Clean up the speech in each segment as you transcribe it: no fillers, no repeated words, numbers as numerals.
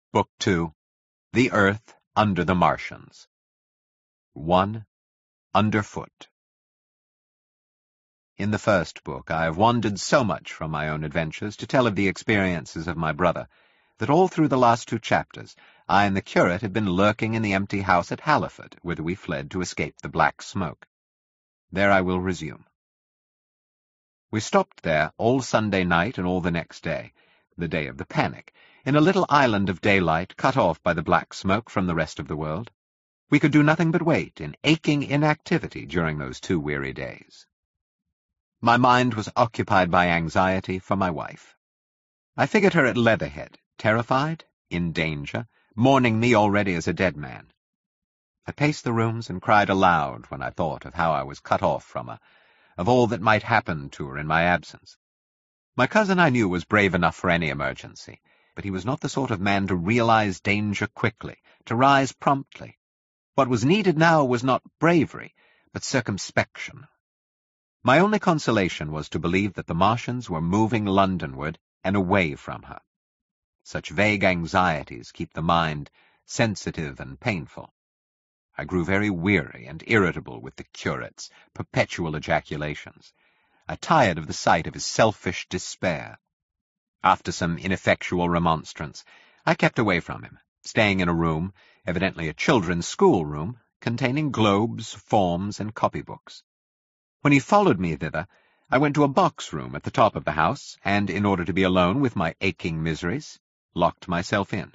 Book 2, The Earth Under the Martians. 1. Underfoot. In the first book, I have wandered so much from my own adventures to tell of the experiences of my brother, that all through the last 2 chapters, I and the curate have been lurking in the empty house at Halliford, whither we fled to escape the black smoke. There I will resume. We stopped there all Sunday night and all the next day, the day of the panic, in a little island of daylight cut off by the black smoke from the rest of the world. We could do nothing but wait in aching inactivity during those 2 weary days. My mind was occupied by anxiety for my wife. I figured her at Leatherhead, terrified, in danger, mourning me already as a dead man. I paced the rooms and cried aloud when I thought of how I was cut off from her, of all that might happen to her in my absence. My cousin, I knew, was brave enough for any emergency, but he was not the sort of man to realize danger quickly, to rise promptly. What was needed now was not bravery, but circumspection. My only consolation was to believe that the Martians were moving Londonward and away from her. Such vague anxieties keep the mind sensitive and painful. I grew very weary and irritable with the curate's perpetual ejaculations. I tired of the sight of his selfish despair. After some ineffectual remonstrance, I kept away from him, staying in a room, evidently a children's schoolroom, containing globes, forms, and copybooks. When he followed me thither, I went to a box room at the top of the house, and, in order to be alone with my aching miseries, locked myself in.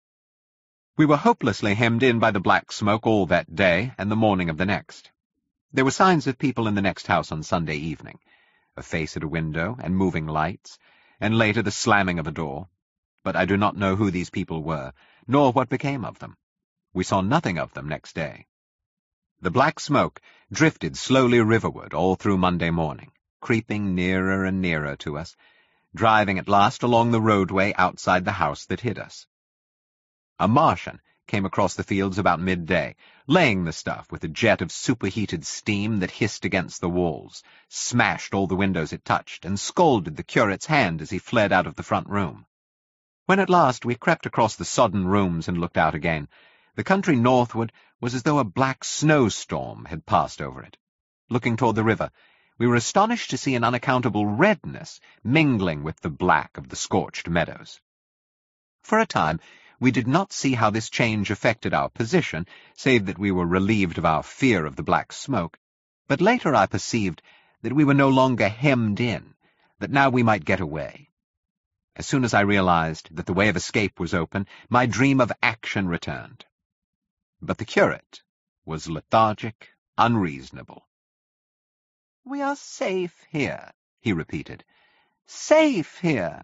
We were hopelessly hemmed in by the black smoke all that day and the morning of the next. There were signs of people in the next house on Sunday evening, a face at a window, and moving lights, and later the slamming of a door, but I do not know who these people were, nor what became of them. We saw nothing of them next day. The black smoke drifted slowly riverward all through Monday morning, creeping nearer and nearer to us, driving at last along the roadway outside the house that hid us. A Martian came across the fields about midday, laying the stuff with a jet of superheated steam that hissed against the walls, smashed all the windows it touched, and scalded the curate's hand as he fled out of the front room. When at last we crept across the sodden rooms and looked out again, the country northward was as though a black snowstorm had passed over it. Looking toward the river, we were astonished to see an unaccountable redness mingling with the black of the scorched meadows. For a time, we did not see how this change affected our position, save that we were relieved of our fear of the black smoke, but later I perceived that we were no longer hemmed in, that now we might get away. As soon as I realized that the way of escape was open, my dream of action returned. But the curate was lethargic, unreasonable. "We are safe here," he repeated. "Safe here."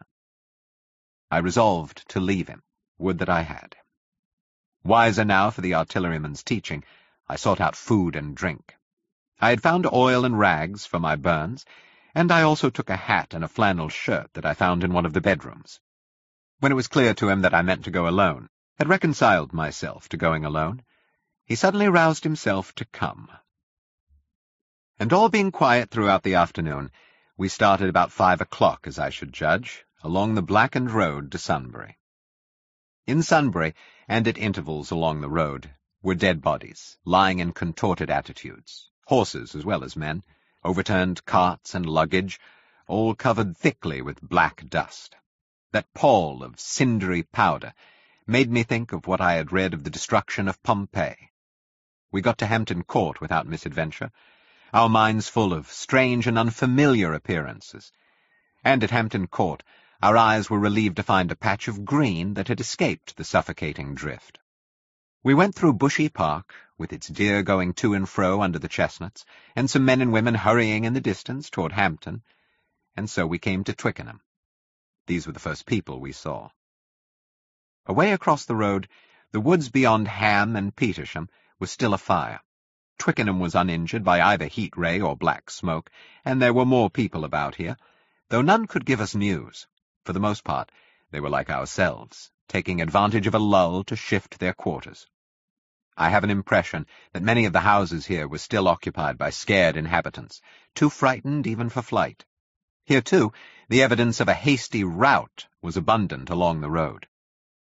I resolved to leave him. Would that I had. Wiser now for the artilleryman's teaching, I sought out food and drink. I had found oil and rags for my burns, and I also took a hat and a flannel shirt that I found in one of the bedrooms. When it was clear to him that I meant to go alone, had reconciled myself to going alone, he suddenly roused himself to come. And all being quiet throughout the afternoon, we started about 5 o'clock, as I should judge, along the blackened road to Sunbury. In Sunbury, and at intervals along the road, were dead bodies, lying in contorted attitudes, horses as well as men, overturned carts and luggage, all covered thickly with black dust. That pall of cindery powder made me think of what I had read of the destruction of Pompeii. We got to Hampton Court without misadventure, our minds full of strange and unfamiliar appearances, and at Hampton Court our eyes were relieved to find a patch of green that had escaped the suffocating drift. We went through Bushy Park, with its deer going to and fro under the chestnuts, and some men and women hurrying in the distance toward Hampton, and so we came to Twickenham. These were the first people we saw. Away across the road, the woods beyond Ham and Petersham was still afire. Twickenham was uninjured by either heat ray or black smoke, and there were more people about here, though none could give us news. For the most part, they were like ourselves, taking advantage of a lull to shift their quarters. I have an impression that many of the houses here were still occupied by scared inhabitants, too frightened even for flight. Here, too, the evidence of a hasty rout was abundant along the road.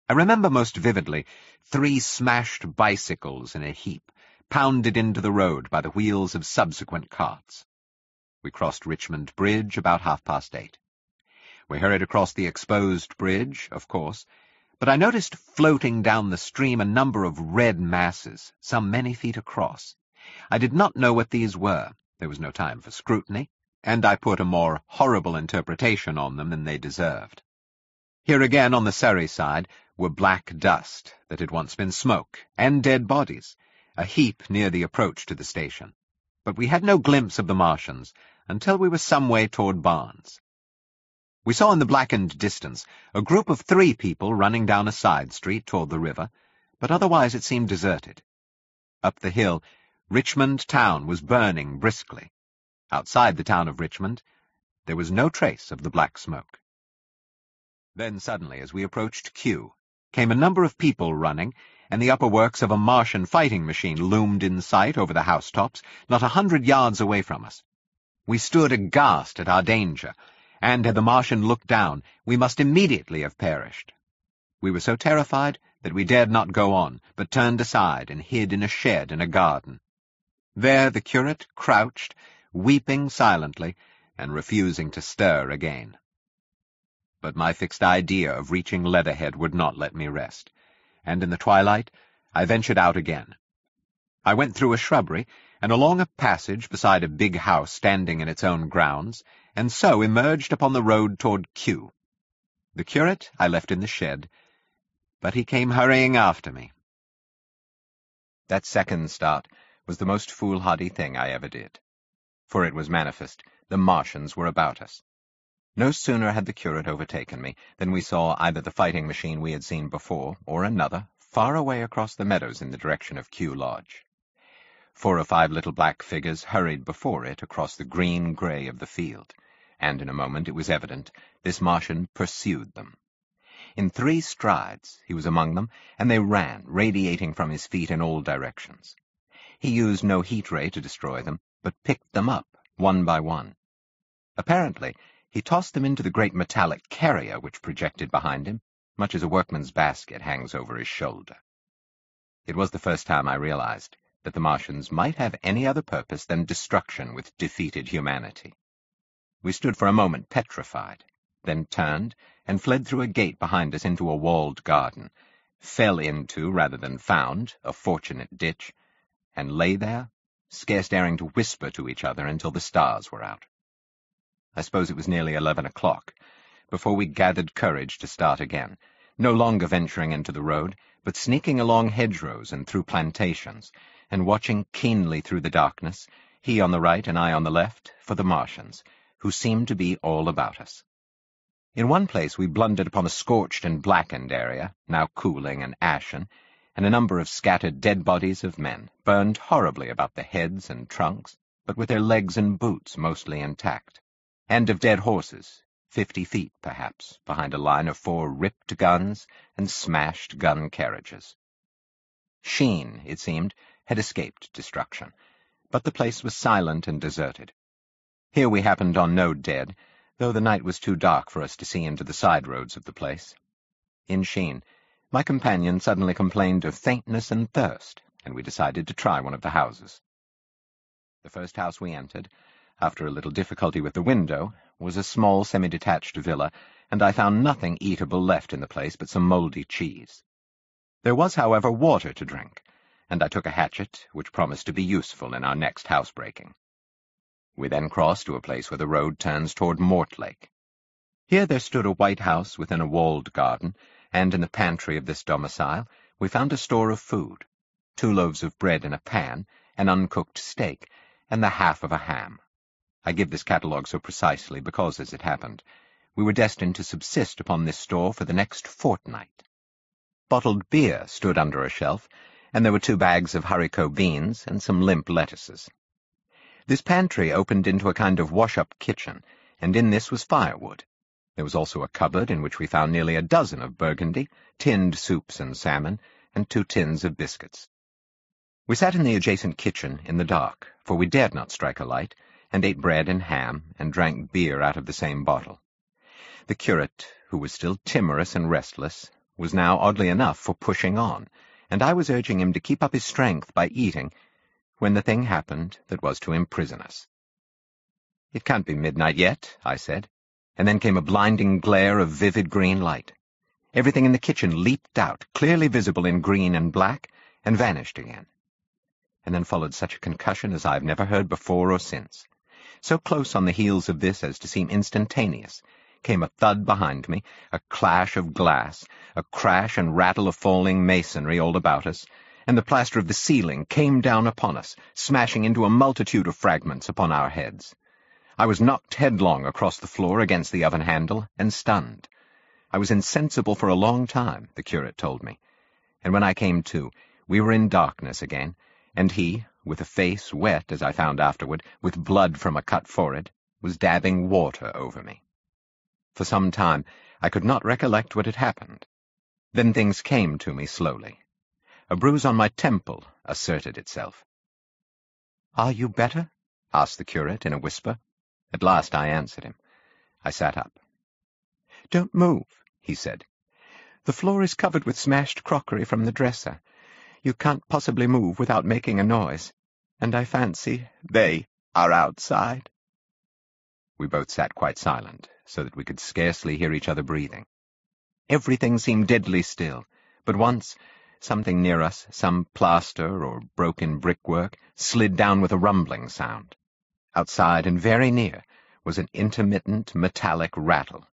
I remember most vividly 3 smashed bicycles in a heap, pounded into the road by the wheels of subsequent carts. We crossed Richmond Bridge about 8:30. We hurried across the exposed bridge, of course, but I noticed floating down the stream a number of red masses, some many feet across. I did not know what these were. There was no time for scrutiny, and I put a more horrible interpretation on them than they deserved. Here again, on the Surrey side, were black dust that had once been smoke, and dead bodies, a heap near the approach to the station. But we had no glimpse of the Martians until we were some way toward Barnes. We saw in the blackened distance a group of 3 people running down a side street toward the river, but otherwise it seemed deserted. Up the hill, Richmond town was burning briskly. Outside the town of Richmond, there was no trace of the black smoke. Then suddenly, as we approached Kew, came a number of people running, and the upper works of a Martian fighting machine loomed in sight over the housetops, not 100 yards away from us. We stood aghast at our danger, and had the Martian looked down, we must immediately have perished. We were so terrified that we dared not go on, but turned aside and hid in a shed in a garden. There the curate crouched, weeping silently, and refusing to stir again. But my fixed idea of reaching Leatherhead would not let me rest, and in the twilight I ventured out again. I went through a shrubbery, and along a passage beside a big house standing in its own grounds, and so emerged upon the road toward Kew. The curate I left in the shed, but he came hurrying after me. That second start was the most foolhardy thing I ever did, for it was manifest the Martians were about us. No sooner had the curate overtaken me than we saw either the fighting machine we had seen before, or another, far away across the meadows in the direction of Kew Lodge. 4 or 5 little black figures hurried before it across the green-grey of the field, and in a moment it was evident this Martian pursued them. In 3 strides he was among them, and they ran, radiating from his feet in all directions. He used no heat ray to destroy them, but picked them up, one by one. Apparently, he tossed them into the great metallic carrier which projected behind him, much as a workman's basket hangs over his shoulder. It was the first time I realized that the Martians might have any other purpose than destruction with defeated humanity. We stood for a moment petrified, then turned and fled through a gate behind us into a walled garden, fell into, rather than found, a fortunate ditch, and lay there, scarce daring to whisper to each other until the stars were out. I suppose it was nearly 11 o'clock before we gathered courage to start again, no longer venturing into the road, but sneaking along hedgerows and through plantations, and watching keenly through the darkness, he on the right and I on the left, for the Martians, who seemed to be all about us. In one place we blundered upon a scorched and blackened area, now cooling and ashen, and a number of scattered dead bodies of men, burned horribly about the heads and trunks, but with their legs and boots mostly intact, and of dead horses, 50 feet, perhaps, behind a line of 4 ripped guns and smashed gun carriages. Sheen, it seemed, had escaped destruction, but the place was silent and deserted. Here we happened on no dead, though the night was too dark for us to see into the side roads of the place. In Sheen, my companion suddenly complained of faintness and thirst, and we decided to try one of the houses. The first house we entered, after a little difficulty with the window, was a small semi-detached villa, and I found nothing eatable left in the place but some mouldy cheese. There was, however, water to drink, and I took a hatchet, which promised to be useful in our next housebreaking. We then crossed to a place where the road turns toward Mortlake. Here there stood a white house within a walled garden, and in the pantry of this domicile we found a store of food, 2 loaves of bread in a pan, an uncooked steak, and the half of a ham. I give this catalogue so precisely because, as it happened, we were destined to subsist upon this store for the next fortnight. Bottled beer stood under a shelf, and there were 2 bags of haricot beans and some limp lettuces. This pantry opened into a kind of wash-up kitchen, and in this was firewood. There was also a cupboard in which we found nearly a dozen of Burgundy, tinned soups and salmon, and 2 tins of biscuits. We sat in the adjacent kitchen in the dark, for we dared not strike a light, and ate bread and ham, and drank beer out of the same bottle. The curate, who was still timorous and restless, was now, oddly enough, for pushing on, and I was urging him to keep up his strength by eating, when the thing happened that was to imprison us. "It can't be midnight yet," I said, and then came a blinding glare of vivid green light. Everything in the kitchen leaped out, clearly visible in green and black, and vanished again. And then followed such a concussion as I have never heard before or since. So close on the heels of this as to seem instantaneous, came a thud behind me, a clash of glass, a crash and rattle of falling masonry all about us, and the plaster of the ceiling came down upon us, smashing into a multitude of fragments upon our heads. I was knocked headlong across the floor against the oven handle, and stunned. I was insensible for a long time, the curate told me, and when I came to, we were in darkness again, and he, with a face wet, as I found afterward, with blood from a cut forehead, was dabbing water over me. For some time I could not recollect what had happened. Then things came to me slowly. A bruise on my temple asserted itself. "Are you better?" asked the curate in a whisper. At last I answered him. I sat up. "Don't move," he said. "The floor is covered with smashed crockery from the dresser. You can't possibly move without making a noise, and I fancy they are outside." We both sat quite silent, so that we could scarcely hear each other breathing. Everything seemed deadly still, but once something near us, some plaster or broken brickwork, slid down with a rumbling sound. Outside and very near was an intermittent metallic rattle.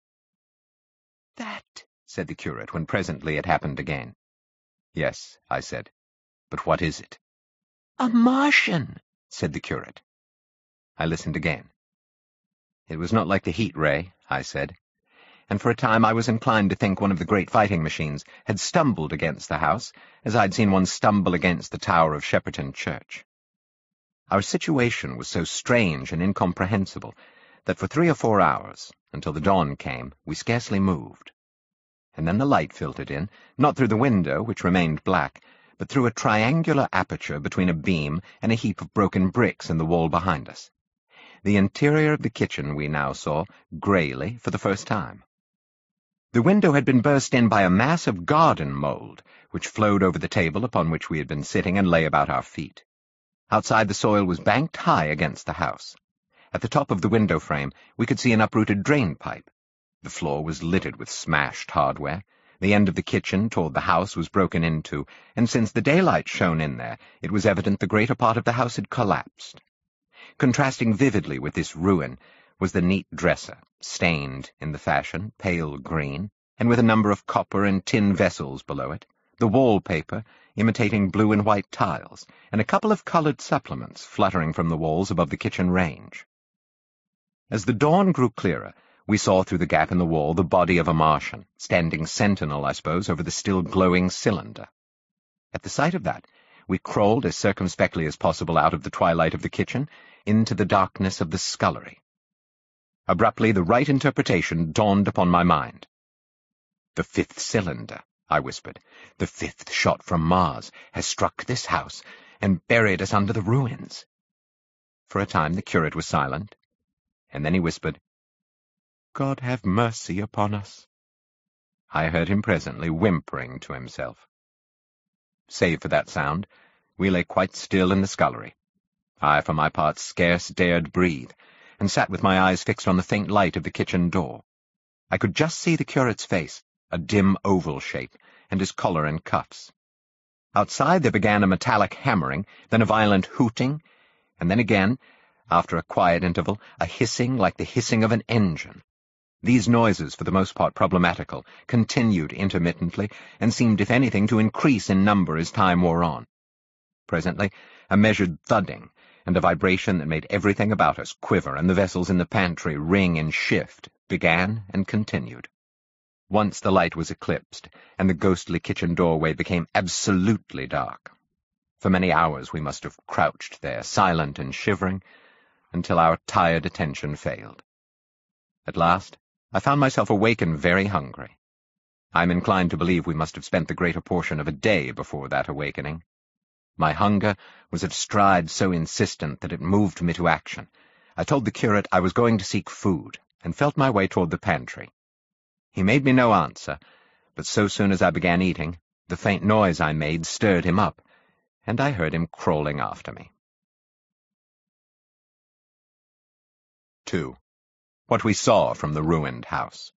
"That," said the curate, when presently it happened again. "Yes," I said. "But what is it?" "A Martian," said the curate. I listened again. "It was not like the heat ray," I said, and for a time I was inclined to think one of the great fighting machines had stumbled against the house, as I'd seen one stumble against the tower of Shepperton Church. Our situation was so strange and incomprehensible that for 3 or 4 hours, until the dawn came, we scarcely moved. And then the light filtered in, not through the window, which remained black, but through a triangular aperture between a beam and a heap of broken bricks in the wall behind us. The interior of the kitchen we now saw, greyly, for the first time. The window had been burst in by a mass of garden mould, which flowed over the table upon which we had been sitting and lay about our feet. Outside the soil was banked high against the house. At the top of the window frame we could see an uprooted drain pipe. The floor was littered with smashed hardware. The end of the kitchen toward the house was broken into, and since the daylight shone in there, it was evident the greater part of the house had collapsed. Contrasting vividly with this ruin was the neat dresser, stained in the fashion, pale green, and with a number of copper and tin vessels below it, the wallpaper imitating blue and white tiles, and a couple of coloured supplements fluttering from the walls above the kitchen range. As the dawn grew clearer, we saw through the gap in the wall the body of a Martian, standing sentinel, I suppose, over the still glowing cylinder. At the sight of that, we crawled as circumspectly as possible out of the twilight of the kitchen into the darkness of the scullery. Abruptly, the right interpretation dawned upon my mind. "The 5th cylinder," I whispered. "The 5th shot from Mars has struck this house and buried us under the ruins." For a time the curate was silent, and then he whispered, "God have mercy upon us." I heard him presently whimpering to himself. Save for that sound, we lay quite still in the scullery. I, for my part, scarce dared breathe, and sat with my eyes fixed on the faint light of the kitchen door. I could just see the curate's face, a dim oval shape, and his collar and cuffs. Outside there began a metallic hammering, then a violent hooting, and then again, after a quiet interval, a hissing like the hissing of an engine. These noises, for the most part problematical, continued intermittently, and seemed, if anything, to increase in number as time wore on. Presently, a measured thudding, and a vibration that made everything about us quiver and the vessels in the pantry ring and shift, began and continued. Once the light was eclipsed, and the ghostly kitchen doorway became absolutely dark. For many hours we must have crouched there, silent and shivering, until our tired attention failed. At last, I found myself awake and very hungry. I am inclined to believe we must have spent the greater portion of a day before that awakening. My hunger was at a stride so insistent that it moved me to action. I told the curate I was going to seek food, and felt my way toward the pantry. He made me no answer, but so soon as I began eating, the faint noise I made stirred him up, and I heard him crawling after me. 2. What we saw from the ruined house.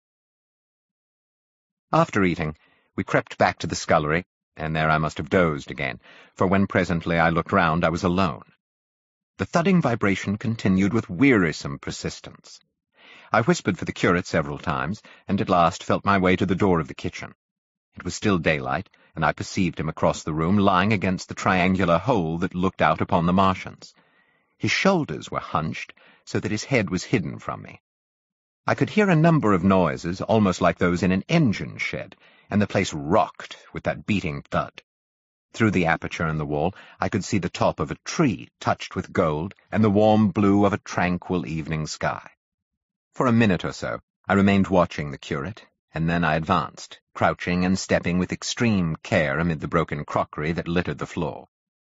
After eating, we crept back to the scullery, and there I must have dozed again, for when presently I looked round I was alone. The thudding vibration continued with wearisome persistence. I whispered for the curate several times, and at last felt my way to the door of the kitchen. It was still daylight, and I perceived him across the room, lying against the triangular hole that looked out upon the marshes. His shoulders were hunched, so that his head was hidden from me. I could hear a number of noises, almost like those in an engine shed, and the place rocked with that beating thud. Through the aperture in the wall I could see the top of a tree touched with gold and the warm blue of a tranquil evening sky. For a minute or so I remained watching the curate, and then I advanced, crouching and stepping with extreme care amid the broken crockery that littered the floor.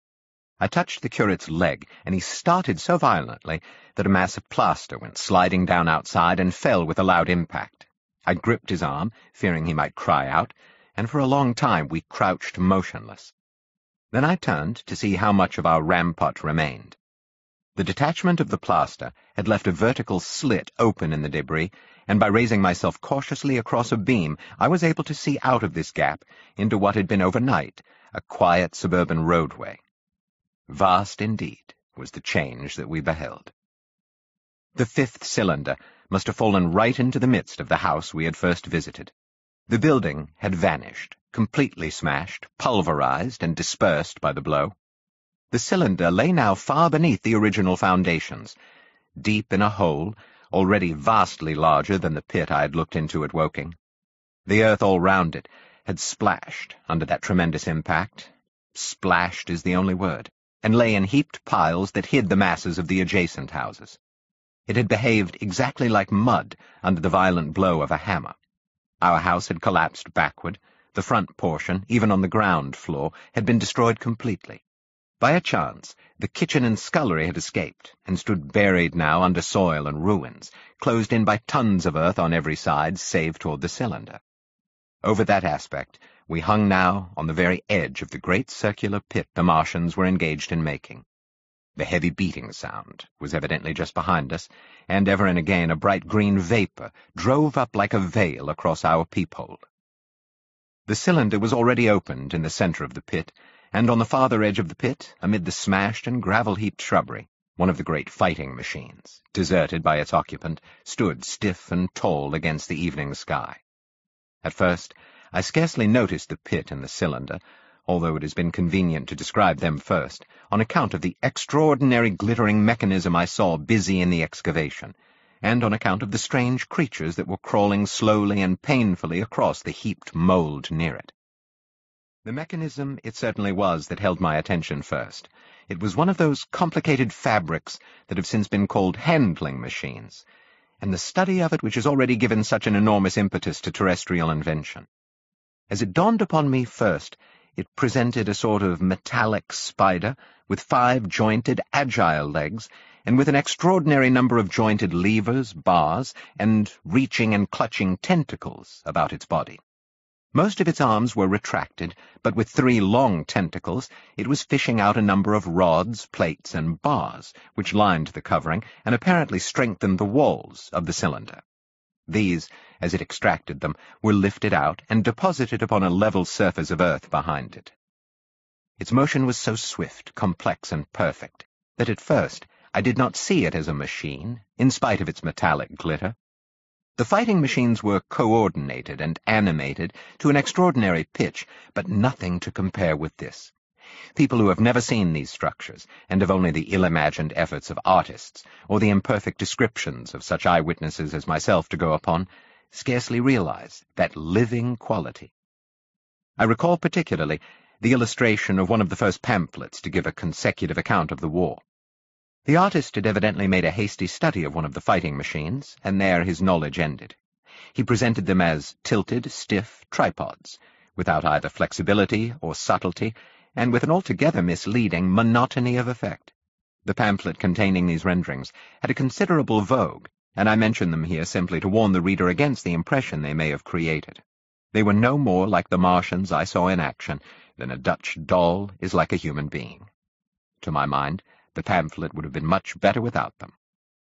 I touched the curate's leg, and he started so violently that a mass of plaster went sliding down outside and fell with a loud impact. I gripped his arm, fearing he might cry out, and for a long time we crouched motionless. Then I turned to see how much of our rampart remained. The detachment of the plaster had left a vertical slit open in the debris, and by raising myself cautiously across a beam, I was able to see out of this gap into what had been overnight a quiet suburban roadway. Vast indeed was the change that we beheld. The fifth cylinder must have fallen right into the midst of the house we had first visited. The building had vanished, completely smashed, pulverized, and dispersed by the blow. The cylinder lay now far beneath the original foundations, deep in a hole already vastly larger than the pit I had looked into at Woking. The earth all round it had splashed under that tremendous impact. Splashed is the only word, and lay in heaped piles that hid the masses of the adjacent houses. It had behaved exactly like mud under the violent blow of a hammer. Our house had collapsed backward. The front portion, even on the ground floor, had been destroyed completely. By a chance, the kitchen and scullery had escaped, and stood buried now under soil and ruins, closed in by tons of earth on every side, save toward the cylinder. Over that aspect, we hung now on the very edge of the great circular pit the Martians were engaged in making. The heavy beating sound was evidently just behind us, and ever and again a bright green vapor drove up like a veil across our peephole. The cylinder was already opened in the center of the pit, and on the farther edge of the pit, amid the smashed and gravel-heaped shrubbery, one of the great fighting machines, deserted by its occupant, stood stiff and tall against the evening sky. At first, I scarcely noticed the pit and the cylinder, although it has been convenient to describe them first, on account of the extraordinary glittering mechanism I saw busy in the excavation, and on account of the strange creatures that were crawling slowly and painfully across the heaped mold near it. The mechanism it certainly was that held my attention first. It was one of those complicated fabrics that have since been called handling machines, and the study of it which has already given such an enormous impetus to terrestrial invention. As it dawned upon me first, it presented a sort of metallic spider with 5 jointed, agile legs, and with an extraordinary number of jointed levers, bars, and reaching and clutching tentacles about its body. Most of its arms were retracted, but with 3 long tentacles it was fishing out a number of rods, plates, and bars, which lined the covering and apparently strengthened the walls of the cylinder. These, as it extracted them, were lifted out and deposited upon a level surface of earth behind it. Its motion was so swift, complex, and perfect that at first I did not see it as a machine, in spite of its metallic glitter. The fighting machines were coordinated and animated to an extraordinary pitch, but nothing to compare with this. People who have never seen these structures, and have only the ill-imagined efforts of artists, or the imperfect descriptions of such eyewitnesses as myself to go upon, scarcely realize that living quality. I recall particularly the illustration of one of the first pamphlets to give a consecutive account of the war. The artist had evidently made a hasty study of one of the fighting machines, and there his knowledge ended. He presented them as tilted, stiff tripods, without either flexibility or subtlety, and with an altogether misleading monotony of effect. The pamphlet containing these renderings had a considerable vogue, and I mention them here simply to warn the reader against the impression they may have created. They were no more like the Martians I saw in action than a Dutch doll is like a human being. To my mind, the pamphlet would have been much better without them.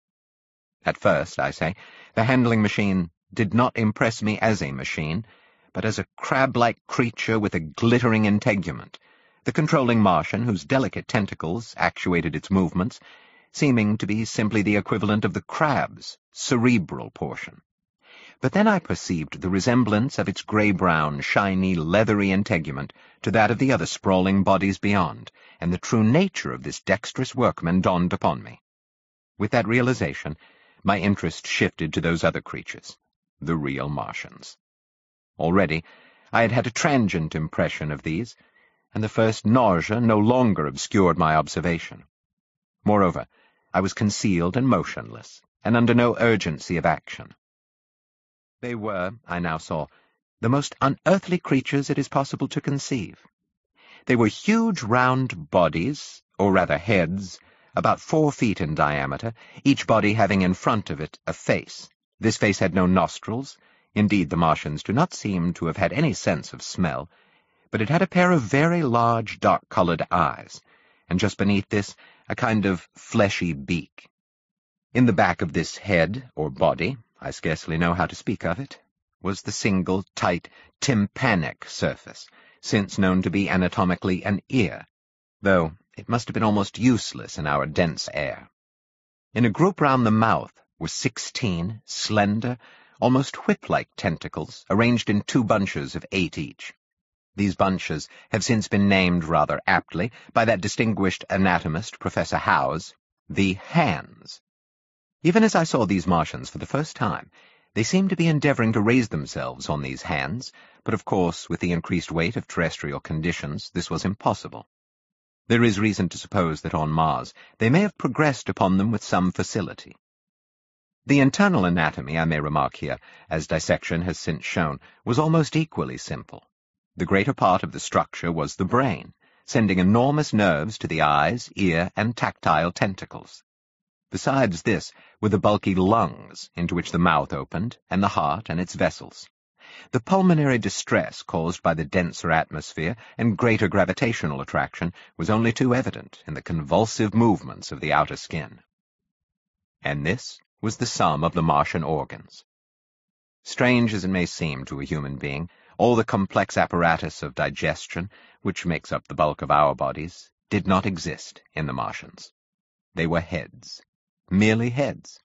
At first, I say, the handling machine did not impress me as a machine, but as a crab-like creature with a glittering integument, the controlling Martian whose delicate tentacles actuated its movements, seeming to be simply the equivalent of the crab's cerebral portion. But then I perceived the resemblance of its grey-brown, shiny, leathery integument to that of the other sprawling bodies beyond, and the true nature of this dexterous workman dawned upon me. With that realization, my interest shifted to those other creatures, the real Martians. Already, I had had a transient impression of these, and the first nausea no longer obscured my observation. Moreover, I was concealed and motionless, and under no urgency of action. They were, I now saw, the most unearthly creatures it is possible to conceive. They were huge round bodies, or rather heads, about 4 feet in diameter, each body having in front of it a face. This face had no nostrils. Indeed, the Martians do not seem to have had any sense of smell, but it had a pair of very large, dark-colored eyes, and just beneath this, a kind of fleshy beak. In the back of this head, or body, I scarcely know how to speak of it, was the single, tight, tympanic surface, since known to be anatomically an ear, though it must have been almost useless in our dense air. In a group round the mouth were 16 slender, almost whip-like tentacles, arranged in 2 bunches of 8 each. These bunches have since been named rather aptly by that distinguished anatomist, Professor Howes, the hands. Even as I saw these Martians for the first time, they seemed to be endeavoring to raise themselves on these hands, but of course, with the increased weight of terrestrial conditions, this was impossible. There is reason to suppose that on Mars they may have progressed upon them with some facility. The internal anatomy, I may remark here, as dissection has since shown, was almost equally simple. The greater part of the structure was the brain, sending enormous nerves to the eyes, ear, and tactile tentacles. Besides this were the bulky lungs, into which the mouth opened, and the heart and its vessels. The pulmonary distress caused by the denser atmosphere and greater gravitational attraction was only too evident in the convulsive movements of the outer skin. And this was the sum of the Martian organs. Strange as it may seem to a human being, all the complex apparatus of digestion, which makes up the bulk of our bodies, did not exist in the Martians. They were heads, merely heads.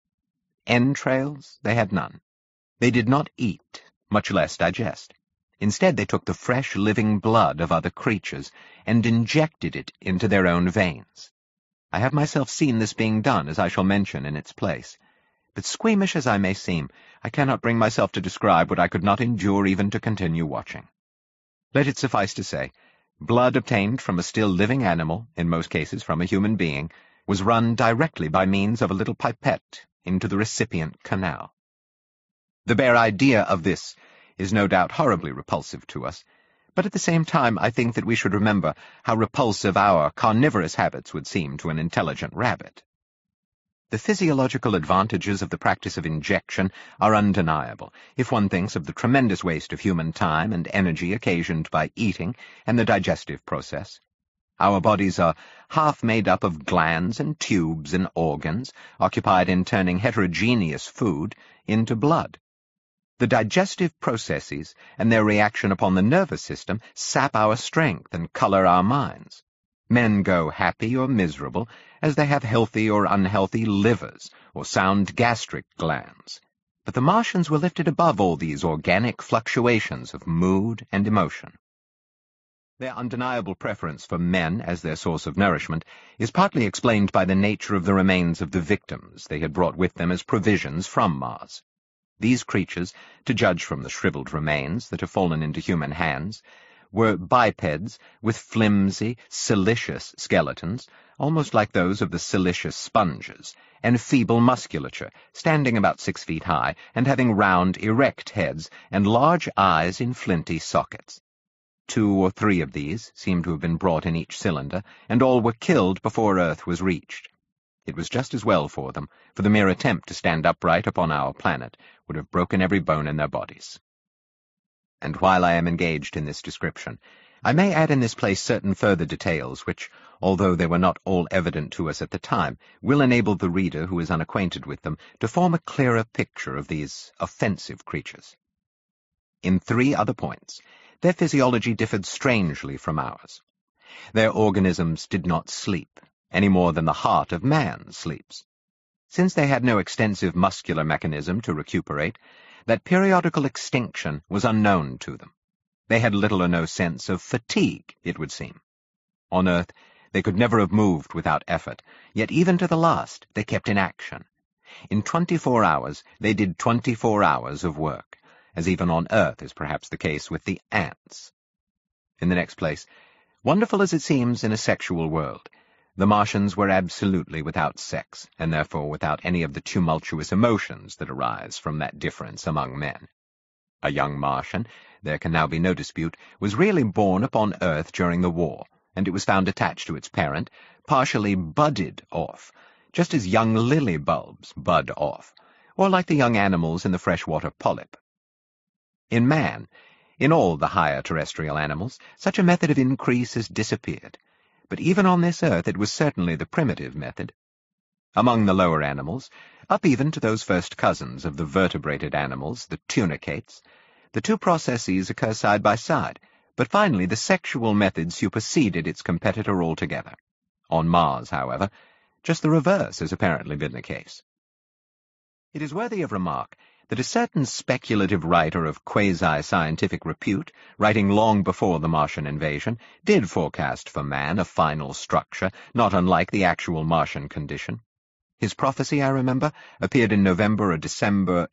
Entrails they had none. They did not eat, much less digest. Instead, they took the fresh, living blood of other creatures and injected it into their own veins. I have myself seen this being done, as I shall mention in its place. But squeamish as I may seem, I cannot bring myself to describe what I could not endure even to continue watching. Let it suffice to say, blood obtained from a still living animal, in most cases from a human being, was run directly by means of a little pipette into the recipient canal. The bare idea of this is no doubt horribly repulsive to us, but at the same time I think that we should remember how repulsive our carnivorous habits would seem to an intelligent rabbit. The physiological advantages of the practice of injection are undeniable, if one thinks of the tremendous waste of human time and energy occasioned by eating and the digestive process. Our bodies are half made up of glands and tubes and organs, occupied in turning heterogeneous food into blood. The digestive processes and their reaction upon the nervous system sap our strength and color our minds. Men go happy or miserable as they have healthy or unhealthy livers or sound gastric glands. But the Martians were lifted above all these organic fluctuations of mood and emotion. Their undeniable preference for men as their source of nourishment is partly explained by the nature of the remains of the victims they had brought with them as provisions from Mars. These creatures, to judge from the shriveled remains that have fallen into human hands, were bipeds with flimsy, silicious skeletons, almost like those of the silicious sponges, and feeble musculature, standing about 6 feet high, and having round, erect heads and large eyes in flinty sockets. 2 or 3 of these seem to have been brought in each cylinder, and all were killed before Earth was reached. It was just as well for them, for the mere attempt to stand upright upon our planet would have broken every bone in their bodies. And while I am engaged in this description, I may add in this place certain further details which, although they were not all evident to us at the time, will enable the reader who is unacquainted with them to form a clearer picture of these offensive creatures. In 3 other points, their physiology differed strangely from ours. Their organisms did not sleep, any more than the heart of man sleeps. Since they had no extensive muscular mechanism to recuperate, that periodical extinction was unknown to them. They had little or no sense of fatigue, it would seem. On earth, they could never have moved without effort, yet even to the last they kept in action. In 24 hours they did 24 hours of work, as even on earth is perhaps the case with the ants. In the next place, wonderful as it seems in a sexual world, the Martians were absolutely without sex, and therefore without any of the tumultuous emotions that arise from that difference among men. A young Martian, there can now be no dispute, was really born upon Earth during the war, and it was found attached to its parent, partially budded off, just as young lily bulbs bud off, or like the young animals in the freshwater polyp. In man, in all the higher terrestrial animals, such a method of increase has disappeared, but even on this earth it was certainly the primitive method. Among the lower animals, up even to those first cousins of the vertebrated animals, the tunicates, the 2 processes occur side by side, but finally the sexual method superseded its competitor altogether. On Mars, however, just the reverse has apparently been the case. It is worthy of remark that a certain speculative writer of quasi-scientific repute, writing long before the Martian invasion, did forecast for man a final structure not unlike the actual Martian condition. His prophecy, I remember, appeared in November or December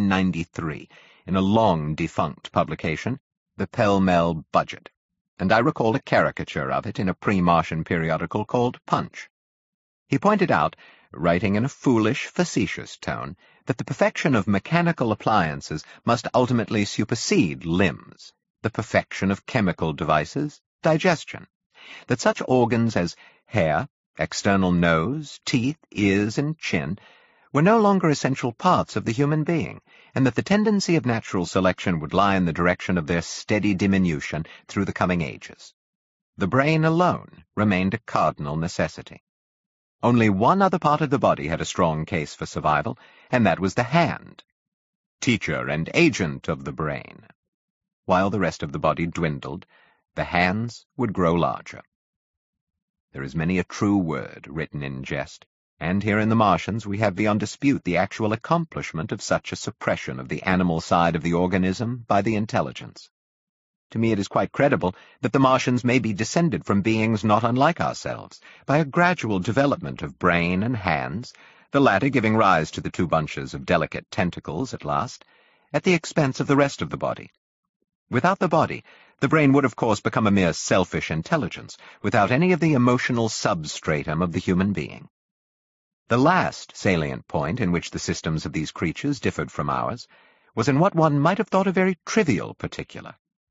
1893 in a long-defunct publication, the Pell-Mell Budget, and I recall a caricature of it in a pre-Martian periodical called Punch. He pointed out, writing in a foolish, facetious tone, that the perfection of mechanical appliances must ultimately supersede limbs, the perfection of chemical devices, digestion, that such organs as hair, external nose, teeth, ears, and chin were no longer essential parts of the human being, and that the tendency of natural selection would lie in the direction of their steady diminution through the coming ages. The brain alone remained a cardinal necessity. Only one other part of the body had a strong case for survival, and that was the hand, teacher and agent of the brain. While the rest of the body dwindled, the hands would grow larger. There is many a true word written in jest, and here in the Martians we have beyond dispute the actual accomplishment of such a suppression of the animal side of the organism by the intelligence. To me it is quite credible that the Martians may be descended from beings not unlike ourselves, by a gradual development of brain and hands, the latter giving rise to the 2 bunches of delicate tentacles at last, at the expense of the rest of the body. Without the body, the brain would of course become a mere selfish intelligence, without any of the emotional substratum of the human being. The last salient point in which the systems of these creatures differed from ours was in what one might have thought a very trivial particular.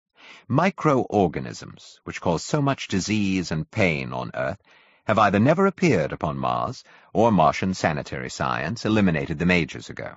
Microorganisms, which cause so much disease and pain on Earth, have either never appeared upon Mars, or Martian sanitary science eliminated them ages ago.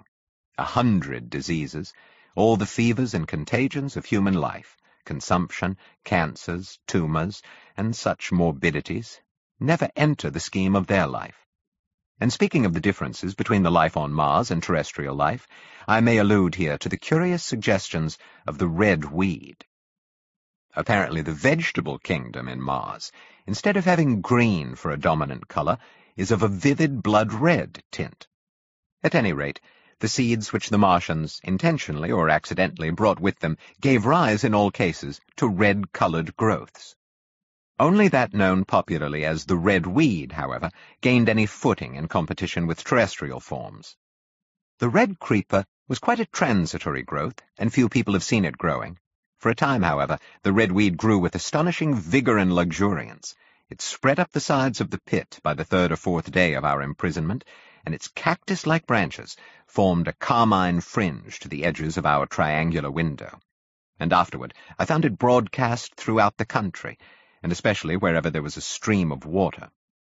100 diseases, all the fevers and contagions of human life, consumption, cancers, tumors, and such morbidities, never enter the scheme of their life. And speaking of the differences between the life on Mars and terrestrial life, I may allude here to the curious suggestions of the red weed. Apparently the vegetable kingdom in Mars, instead of having green for a dominant color, is of a vivid blood-red tint. At any rate, the seeds which the Martians, intentionally or accidentally, brought with them gave rise, in all cases, to red-colored growths. Only that known popularly as the red weed, however, gained any footing in competition with terrestrial forms. The red creeper was quite a transitory growth, and few people have seen it growing. For a time, however, the red weed grew with astonishing vigor and luxuriance. It spread up the sides of the pit by the 3rd or 4th day of our imprisonment, and its cactus-like branches formed a carmine fringe to the edges of our triangular window. And afterward I found it broadcast throughout the country, and especially wherever there was a stream of water.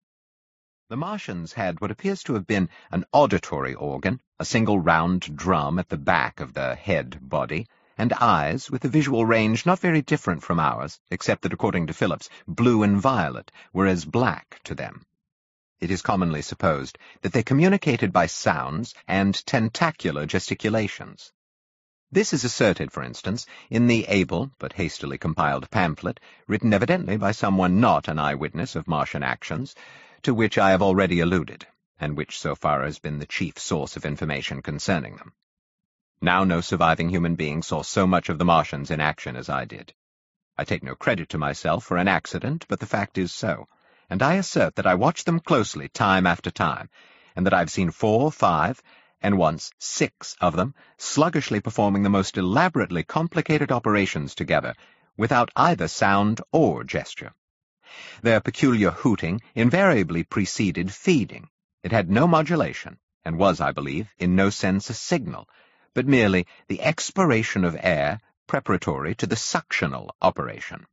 The Martians had what appears to have been an auditory organ, a single round drum at the back of the head body, and eyes with a visual range not very different from ours, except that, according to Phillips, blue and violet were as black to them. It is commonly supposed that they communicated by sounds and tentacular gesticulations. This is asserted, for instance, in the able but hastily compiled pamphlet, written evidently by someone not an eyewitness of Martian actions, to which I have already alluded, and which so far has been the chief source of information concerning them. Now no surviving human being saw so much of the Martians in action as I did. I take no credit to myself for an accident, but the fact is so, and I assert that I watched them closely time after time, and that I've seen 4, 5, and once 6 of them sluggishly performing the most elaborately complicated operations together, without either sound or gesture. Their peculiar hooting invariably preceded feeding. It had no modulation, and was, I believe, in no sense a signal, but merely the expiration of air preparatory to the suctional operation.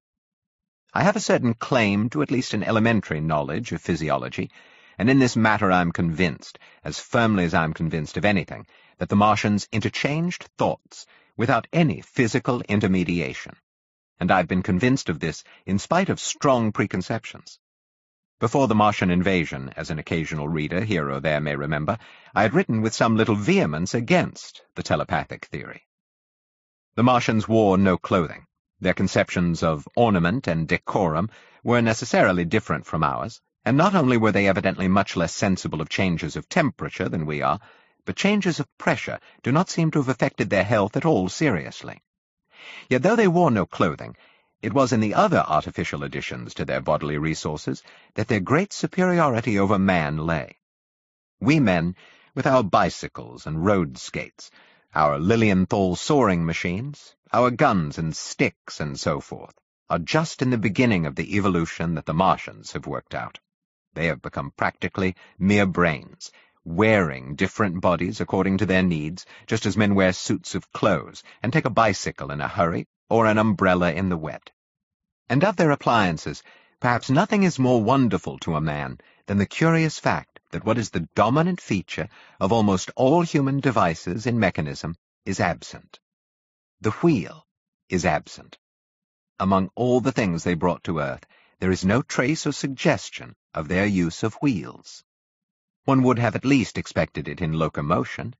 I have a certain claim to at least an elementary knowledge of physiology, and in this matter I am convinced, as firmly as I am convinced of anything, that the Martians interchanged thoughts without any physical intermediation, and I've been convinced of this in spite of strong preconceptions. Before the Martian invasion, as an occasional reader here or there may remember, I had written with some little vehemence against the telepathic theory. The Martians wore no clothing. Their conceptions of ornament and decorum were necessarily different from ours, and not only were they evidently much less sensible of changes of temperature than we are, but changes of pressure do not seem to have affected their health at all seriously. Yet though they wore no clothing, it was in the other artificial additions to their bodily resources that their great superiority over man lay. We men, with our bicycles and road skates, our Lilienthal soaring machines, our guns and sticks and so forth, are just in the beginning of the evolution that the Martians have worked out. They have become practically mere brains, wearing different bodies according to their needs, just as men wear suits of clothes and take a bicycle in a hurry or an umbrella in the wet. And of their appliances, perhaps nothing is more wonderful to a man than the curious fact that what is the dominant feature of almost all human devices in mechanism is absent. The wheel is absent. Among all the things they brought to earth, there is no trace or suggestion of their use of wheels. One would have at least expected it in locomotion.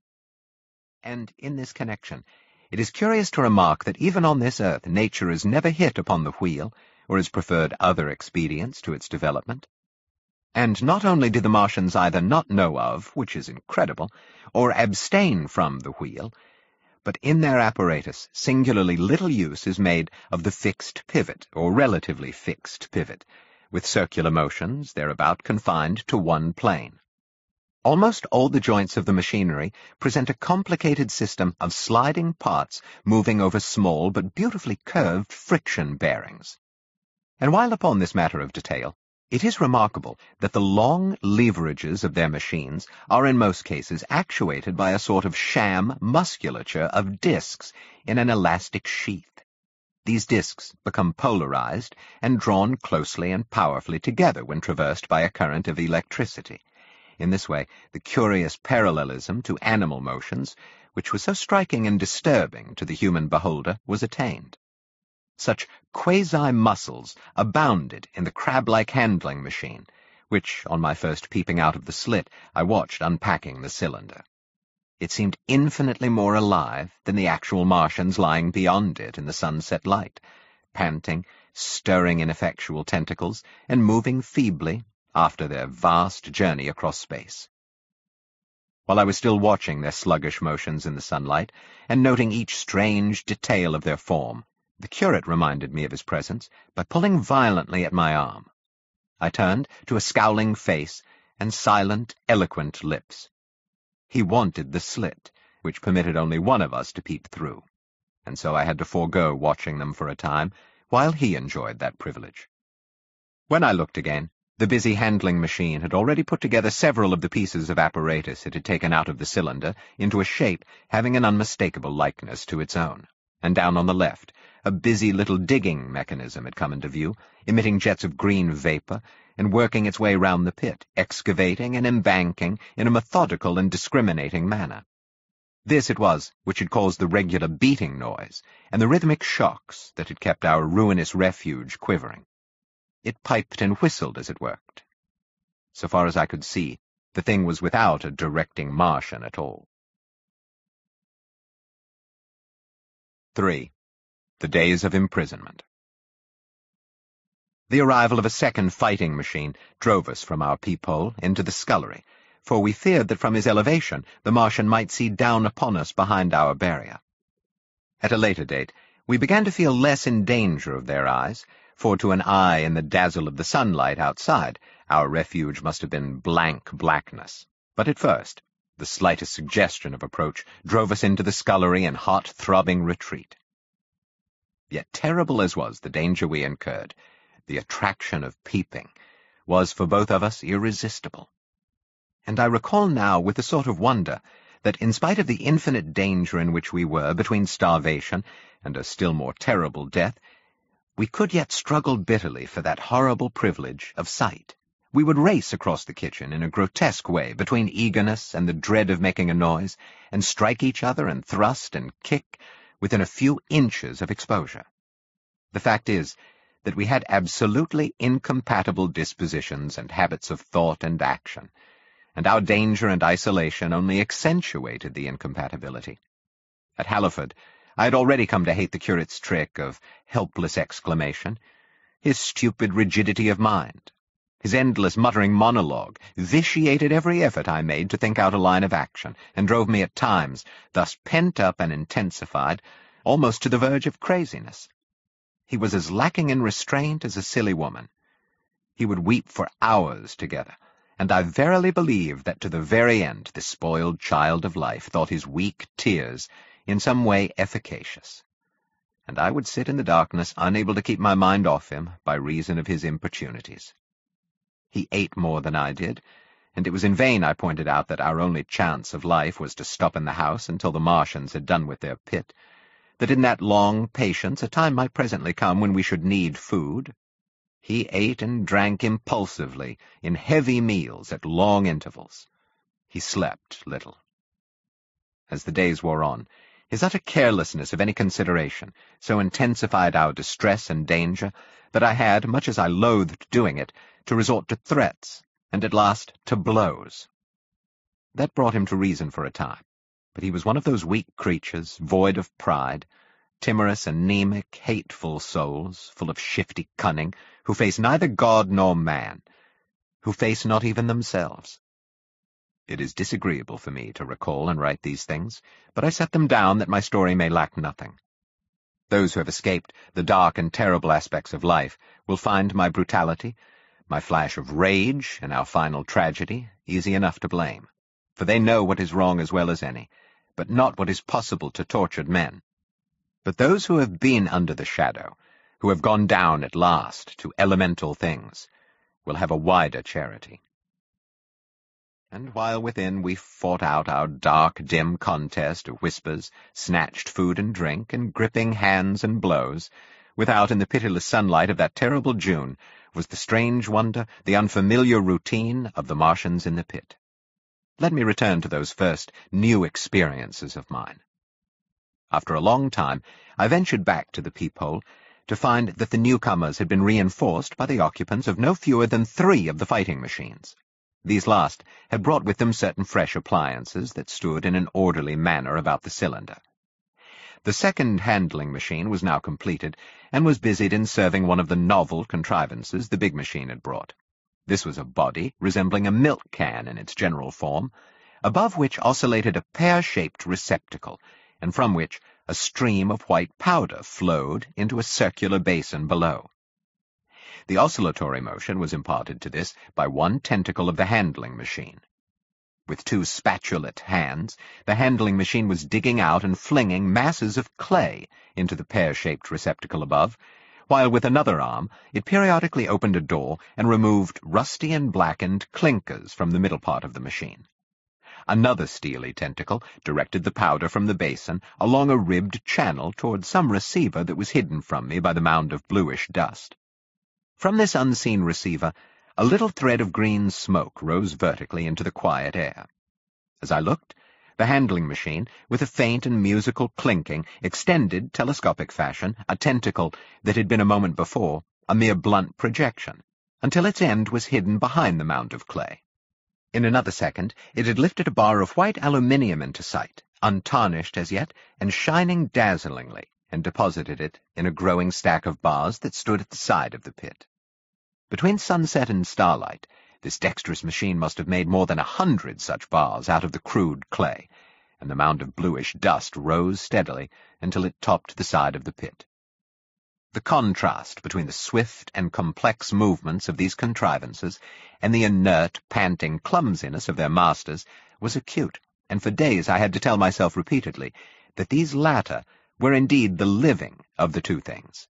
And in this connection, it is curious to remark that even on this earth nature has never hit upon the wheel, or has preferred other expedients to its development. And not only did the Martians either not know of, which is incredible, or abstain from the wheel, but in their apparatus singularly little use is made of the fixed pivot, or relatively fixed pivot, with circular motions thereabout confined to one plane. Almost all the joints of the machinery present a complicated system of sliding parts moving over small but beautifully curved friction bearings. And while upon this matter of detail, it is remarkable that the long leverages of their machines are in most cases actuated by a sort of sham musculature of discs in an elastic sheath. These discs become polarized and drawn closely and powerfully together when traversed by a current of electricity. In this way, the curious parallelism to animal motions, which was so striking and disturbing to the human beholder, was attained. Such quasi-muscles abounded in the crab-like handling machine, which, on my first peeping out of the slit, I watched unpacking the cylinder. It seemed infinitely more alive than the actual Martians lying beyond it in the sunset light, panting, stirring ineffectual tentacles, and moving feebly after their vast journey across space. While I was still watching their sluggish motions in the sunlight, and noting each strange detail of their form, the curate reminded me of his presence by pulling violently at my arm. I turned to a scowling face and silent, eloquent lips. He wanted the slit, which permitted only one of us to peep through, and so I had to forego watching them for a time, while he enjoyed that privilege. When I looked again, the busy handling machine had already put together several of the pieces of apparatus it had taken out of the cylinder into a shape having an unmistakable likeness to its own, and down on the left, a busy little digging mechanism had come into view, emitting jets of green vapor, and working its way round the pit, excavating and embanking in a methodical and discriminating manner. This it was which had caused the regular beating noise and the rhythmic shocks that had kept our ruinous refuge quivering. It piped and whistled as it worked. So far as I could see, the thing was without a directing Martian at all. 3. The Days of Imprisonment. The arrival of a second fighting machine drove us from our peephole into the scullery, for we feared that from his elevation the Martian might see down upon us behind our barrier. At a later date, we began to feel less in danger of their eyes, for to an eye in the dazzle of the sunlight outside, our refuge must have been blank blackness. But at first, the slightest suggestion of approach drove us into the scullery in hot, throbbing retreat. Yet terrible as was the danger we incurred, the attraction of peeping was for both of us irresistible. And I recall now with a sort of wonder that in spite of the infinite danger in which we were between starvation and a still more terrible death, we could yet struggle bitterly for that horrible privilege of sight. We would race across the kitchen in a grotesque way between eagerness and the dread of making a noise, and strike each other and thrust and kick within a few inches of exposure. The fact is that we had absolutely incompatible dispositions and habits of thought and action, and our danger and isolation only accentuated the incompatibility. At Halliford, I had already come to hate the curate's trick of helpless exclamation, his stupid rigidity of mind. His endless muttering monologue vitiated every effort I made to think out a line of action, and drove me at times, thus pent up and intensified, almost to the verge of craziness. He was as lacking in restraint as a silly woman. He would weep for hours together, and I verily believe that to the very end this spoiled child of life thought his weak tears in some way efficacious. And I would sit in the darkness unable to keep my mind off him by reason of his importunities. He ate more than I did, and it was in vain I pointed out that our only chance of life was to stop in the house until the Martians had done with their pit, that in that long patience a time might presently come when we should need food. He ate and drank impulsively, in heavy meals at long intervals. He slept little. As the days wore on, his utter carelessness of any consideration so intensified our distress and danger that I had, much as I loathed doing it, to resort to threats, and at last to blows. That brought him to reason for a time, but he was one of those weak creatures, void of pride, timorous, anemic, hateful souls, full of shifty cunning, who face neither God nor man, who face not even themselves. It is disagreeable for me to recall and write these things, but I set them down that my story may lack nothing. Those who have escaped the dark and terrible aspects of life will find my brutality, my flash of rage, and our final tragedy easy enough to blame, for they know what is wrong as well as any, but not what is possible to tortured men. But those who have been under the shadow, who have gone down at last to elemental things, will have a wider charity. And while within we fought out our dark, dim contest of whispers, snatched food and drink, and gripping hands and blows, without, in the pitiless sunlight of that terrible June, was the strange wonder, the unfamiliar routine of the Martians in the pit. Let me return to those first new experiences of mine. After a long time, I ventured back to the peephole to find that the newcomers had been reinforced by the occupants of no fewer than 3 of the fighting machines. These last had brought with them certain fresh appliances that stood in an orderly manner about the cylinder. The second handling machine was now completed, and was busied in serving one of the novel contrivances the big machine had brought. This was a body resembling a milk can in its general form, above which oscillated a pear-shaped receptacle, and from which a stream of white powder flowed into a circular basin below. The oscillatory motion was imparted to this by one tentacle of the handling machine. With 2 spatulate hands, the handling machine was digging out and flinging masses of clay into the pear-shaped receptacle above, while with another arm it periodically opened a door and removed rusty and blackened clinkers from the middle part of the machine. Another steely tentacle directed the powder from the basin along a ribbed channel toward some receiver that was hidden from me by the mound of bluish dust. From this unseen receiver, a little thread of green smoke rose vertically into the quiet air. As I looked, The handling machine, with a faint and musical clinking, extended, telescopic fashion, a tentacle that had been a moment before a mere blunt projection, until its end was hidden behind the mound of clay. In another second, it had lifted a bar of white aluminium into sight, untarnished as yet, and shining dazzlingly, and deposited it in a growing stack of bars that stood at the side of the pit. Between sunset and starlight, this dexterous machine must have made more than 100 such bars out of the crude clay, and the mound of bluish dust rose steadily until it topped the side of the pit. The contrast between the swift and complex movements of these contrivances and the inert, panting clumsiness of their masters was acute, and for days I had to tell myself repeatedly that these latter were indeed the living of the two things.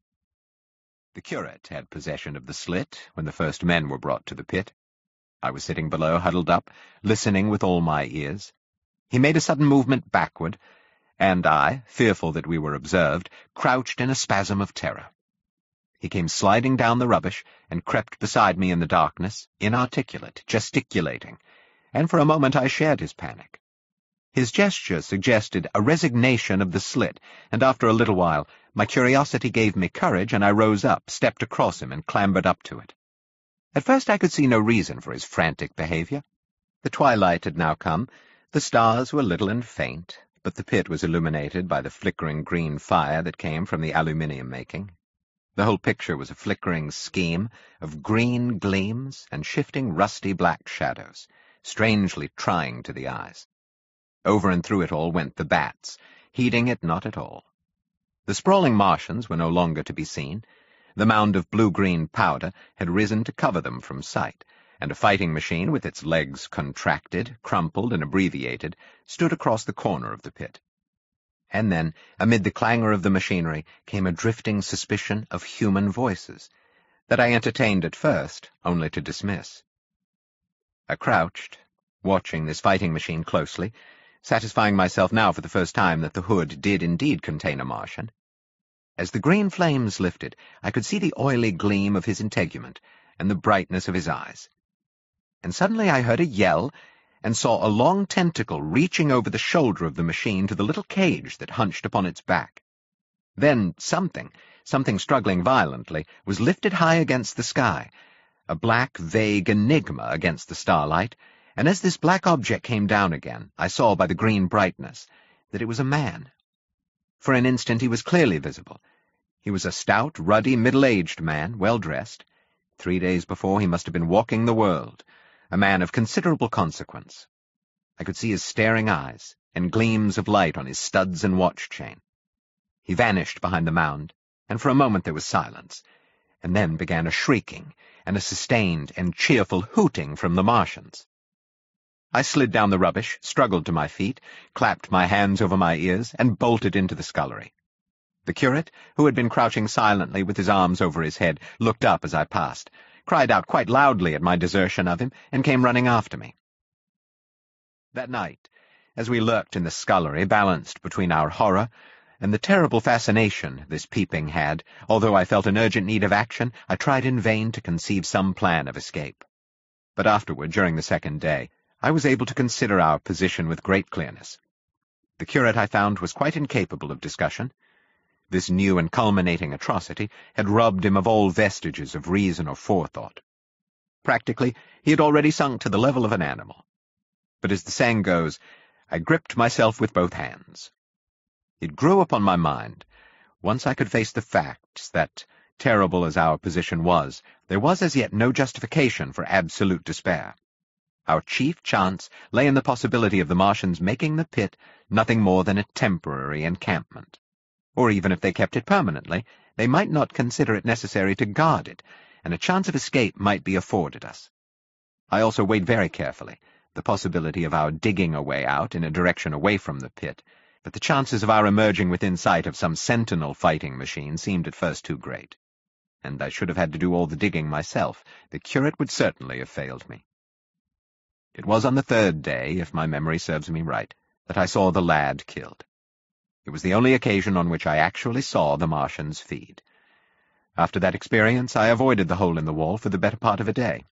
The curate had possession of the slit when the first men were brought to the pit. I was sitting below, huddled up, listening with all my ears. He made a sudden movement backward, and I, fearful that we were observed, crouched in a spasm of terror. He came sliding down the rubbish and crept beside me in the darkness, inarticulate, gesticulating, and for a moment I shared his panic. His gesture suggested a resignation of the slit, and after a little while my curiosity gave me courage, and I rose up, stepped across him, and clambered up to it. At first I could see no reason for his frantic behavior. The twilight had now come, the stars were little and faint, but the pit was illuminated by the flickering green fire that came from the aluminium-making. The whole picture was a flickering scheme of green gleams and shifting rusty black shadows, strangely trying to the eyes. Over and through it all went the bats, heeding it not at all. The sprawling Martians were no longer to be seen. The mound of blue-green powder had risen to cover them from sight, and a fighting machine with its legs contracted, crumpled, and abbreviated stood across the corner of the pit. And then, amid the clangor of the machinery, came a drifting suspicion of human voices, that I entertained at first, only to dismiss. I crouched, watching this fighting machine closely, satisfying myself now for the first time that the hood did indeed contain a Martian. As the green flames lifted, I could see the oily gleam of his integument and the brightness of his eyes. And suddenly I heard a yell and saw a long tentacle reaching over the shoulder of the machine to the little cage that hunched upon its back. Then something struggling violently, was lifted high against the sky, a black, vague enigma against the starlight, and as this black object came down again, I saw by the green brightness that it was a man. For an instant he was clearly visible. He was a stout, ruddy, middle-aged man, well-dressed. 3 days before he must have been walking the world, a man of considerable consequence. I could see his staring eyes, and gleams of light on his studs and watch-chain. He vanished behind the mound, and for a moment there was silence, and then began a shrieking, and a sustained and cheerful hooting from the Martians. I slid down the rubbish, struggled to my feet, clapped my hands over my ears, and bolted into the scullery. The curate, who had been crouching silently with his arms over his head, looked up as I passed, cried out quite loudly at my desertion of him, and came running after me. That night, as we lurked in the scullery, balanced between our horror and the terrible fascination this peeping had, although I felt an urgent need of action, I tried in vain to conceive some plan of escape. But afterward, during the second day, I was able to consider our position with great clearness. The curate, I found, was quite incapable of discussion. This new and culminating atrocity had robbed him of all vestiges of reason or forethought. Practically, he had already sunk to the level of an animal. But as the saying goes, I gripped myself with both hands. It grew upon my mind, once I could face the facts that, terrible as our position was, there was as yet no justification for absolute despair. Our chief chance lay in the possibility of the Martians making the pit nothing more than a temporary encampment. Or even if they kept it permanently, they might not consider it necessary to guard it, and a chance of escape might be afforded us. I also weighed very carefully the possibility of our digging a way out in a direction away from the pit, but the chances of our emerging within sight of some sentinel fighting machine seemed at first too great. And I should have had to do all the digging myself. The curate would certainly have failed me. It was on the third day, if my memory serves me right, that I saw the lad killed. It was the only occasion on which I actually saw the Martians feed. After that experience, I avoided the hole in the wall for the better part of a day.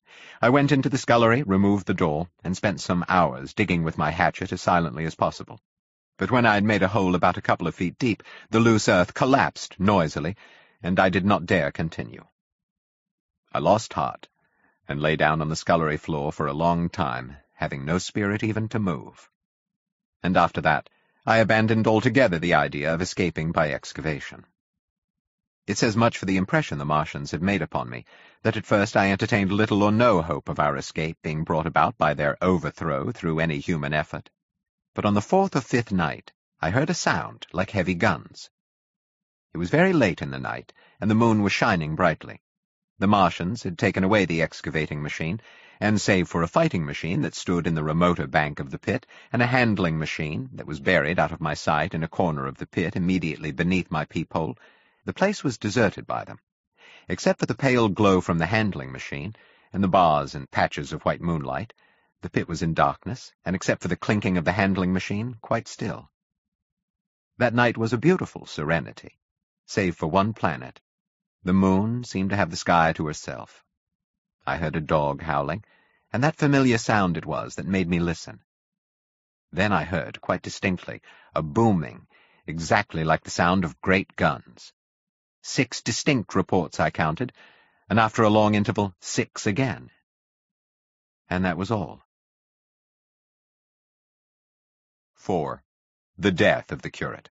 I went into the scullery, removed the door, and spent some hours digging with my hatchet as silently as possible. But when I had made a hole about a couple of feet deep, the loose earth collapsed noisily, and I did not dare continue. I lost heart, and lay down on the scullery floor for a long time, having no spirit even to move. And after that, I abandoned altogether the idea of escaping by excavation. It says much for the impression the Martians had made upon me, that at first I entertained little or no hope of our escape being brought about by their overthrow through any human effort. But on the 4th or 5th night, I heard a sound like heavy guns. It was very late in the night, and the moon was shining brightly. The Martians had taken away the excavating machine, and save for a fighting machine that stood in the remoter bank of the pit, and a handling machine that was buried out of my sight in a corner of the pit immediately beneath my peephole, the place was deserted by them. Except for the pale glow from the handling machine, and the bars and patches of white moonlight, the pit was in darkness, and except for the clinking of the handling machine, quite still. That night was a beautiful serenity, save for one planet. The moon seemed to have the sky to herself. I heard a dog howling, and that familiar sound it was that made me listen. Then I heard, quite distinctly, a booming, exactly like the sound of great guns. 6 distinct reports I counted, and after a long interval, 6 again. And that was all. 4. The death of the curate.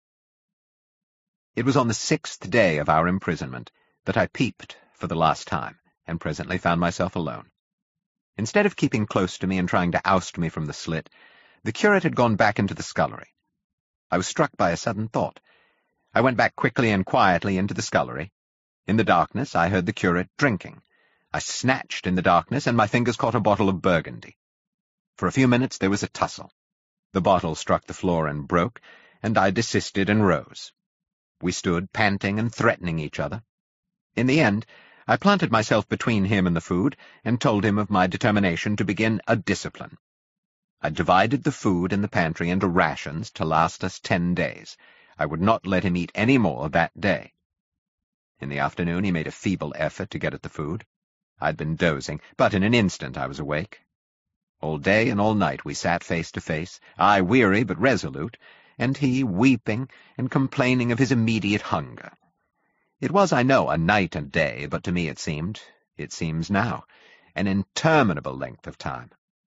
It was on the 6th day of our imprisonment that I peeped for the last time, and presently found myself alone. Instead of keeping close to me and trying to oust me from the slit, the curate had gone back into the scullery. I was struck by a sudden thought. I went back quickly and quietly into the scullery. In the darkness I heard the curate drinking. I snatched in the darkness, and my fingers caught a bottle of Burgundy. For a few minutes there was a tussle. The bottle struck the floor and broke, and I desisted and rose. We stood panting and threatening each other. In the end, I planted myself between him and the food, and told him of my determination to begin a discipline. I divided the food in the pantry into rations to last us 10 days. I would not let him eat any more that day. In the afternoon he made a feeble effort to get at the food. I'd been dozing, but in an instant I was awake. All day and all night we sat face to face, I weary but resolute, and he weeping and complaining of his immediate hunger. It was, I know, a night and day, but to me it seems now, an interminable length of time.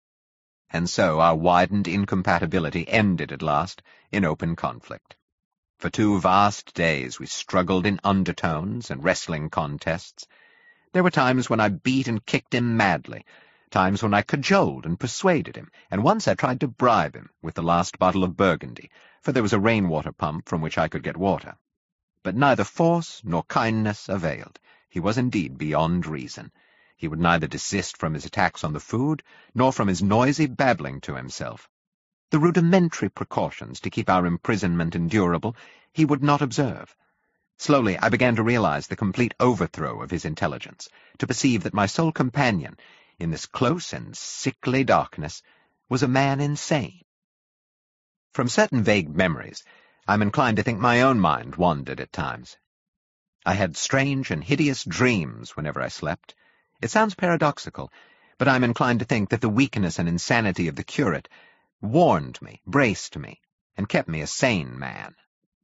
And so our widened incompatibility ended at last in open conflict. For 2 vast days we struggled in undertones and wrestling contests. There were times when I beat and kicked him madly, times when I cajoled and persuaded him, and once I tried to bribe him with the last bottle of Burgundy, for there was a rainwater pump from which I could get water. But neither force nor kindness availed. He was indeed beyond reason. He would neither desist from his attacks on the food, nor from his noisy babbling to himself. The rudimentary precautions to keep our imprisonment endurable he would not observe. Slowly I began to realize the complete overthrow of his intelligence, to perceive that my sole companion, in this close and sickly darkness, was a man insane. From certain vague memories, I'm inclined to think my own mind wandered at times. I had strange and hideous dreams whenever I slept. It sounds paradoxical, but I'm inclined to think that the weakness and insanity of the curate warned me, braced me, and kept me a sane man.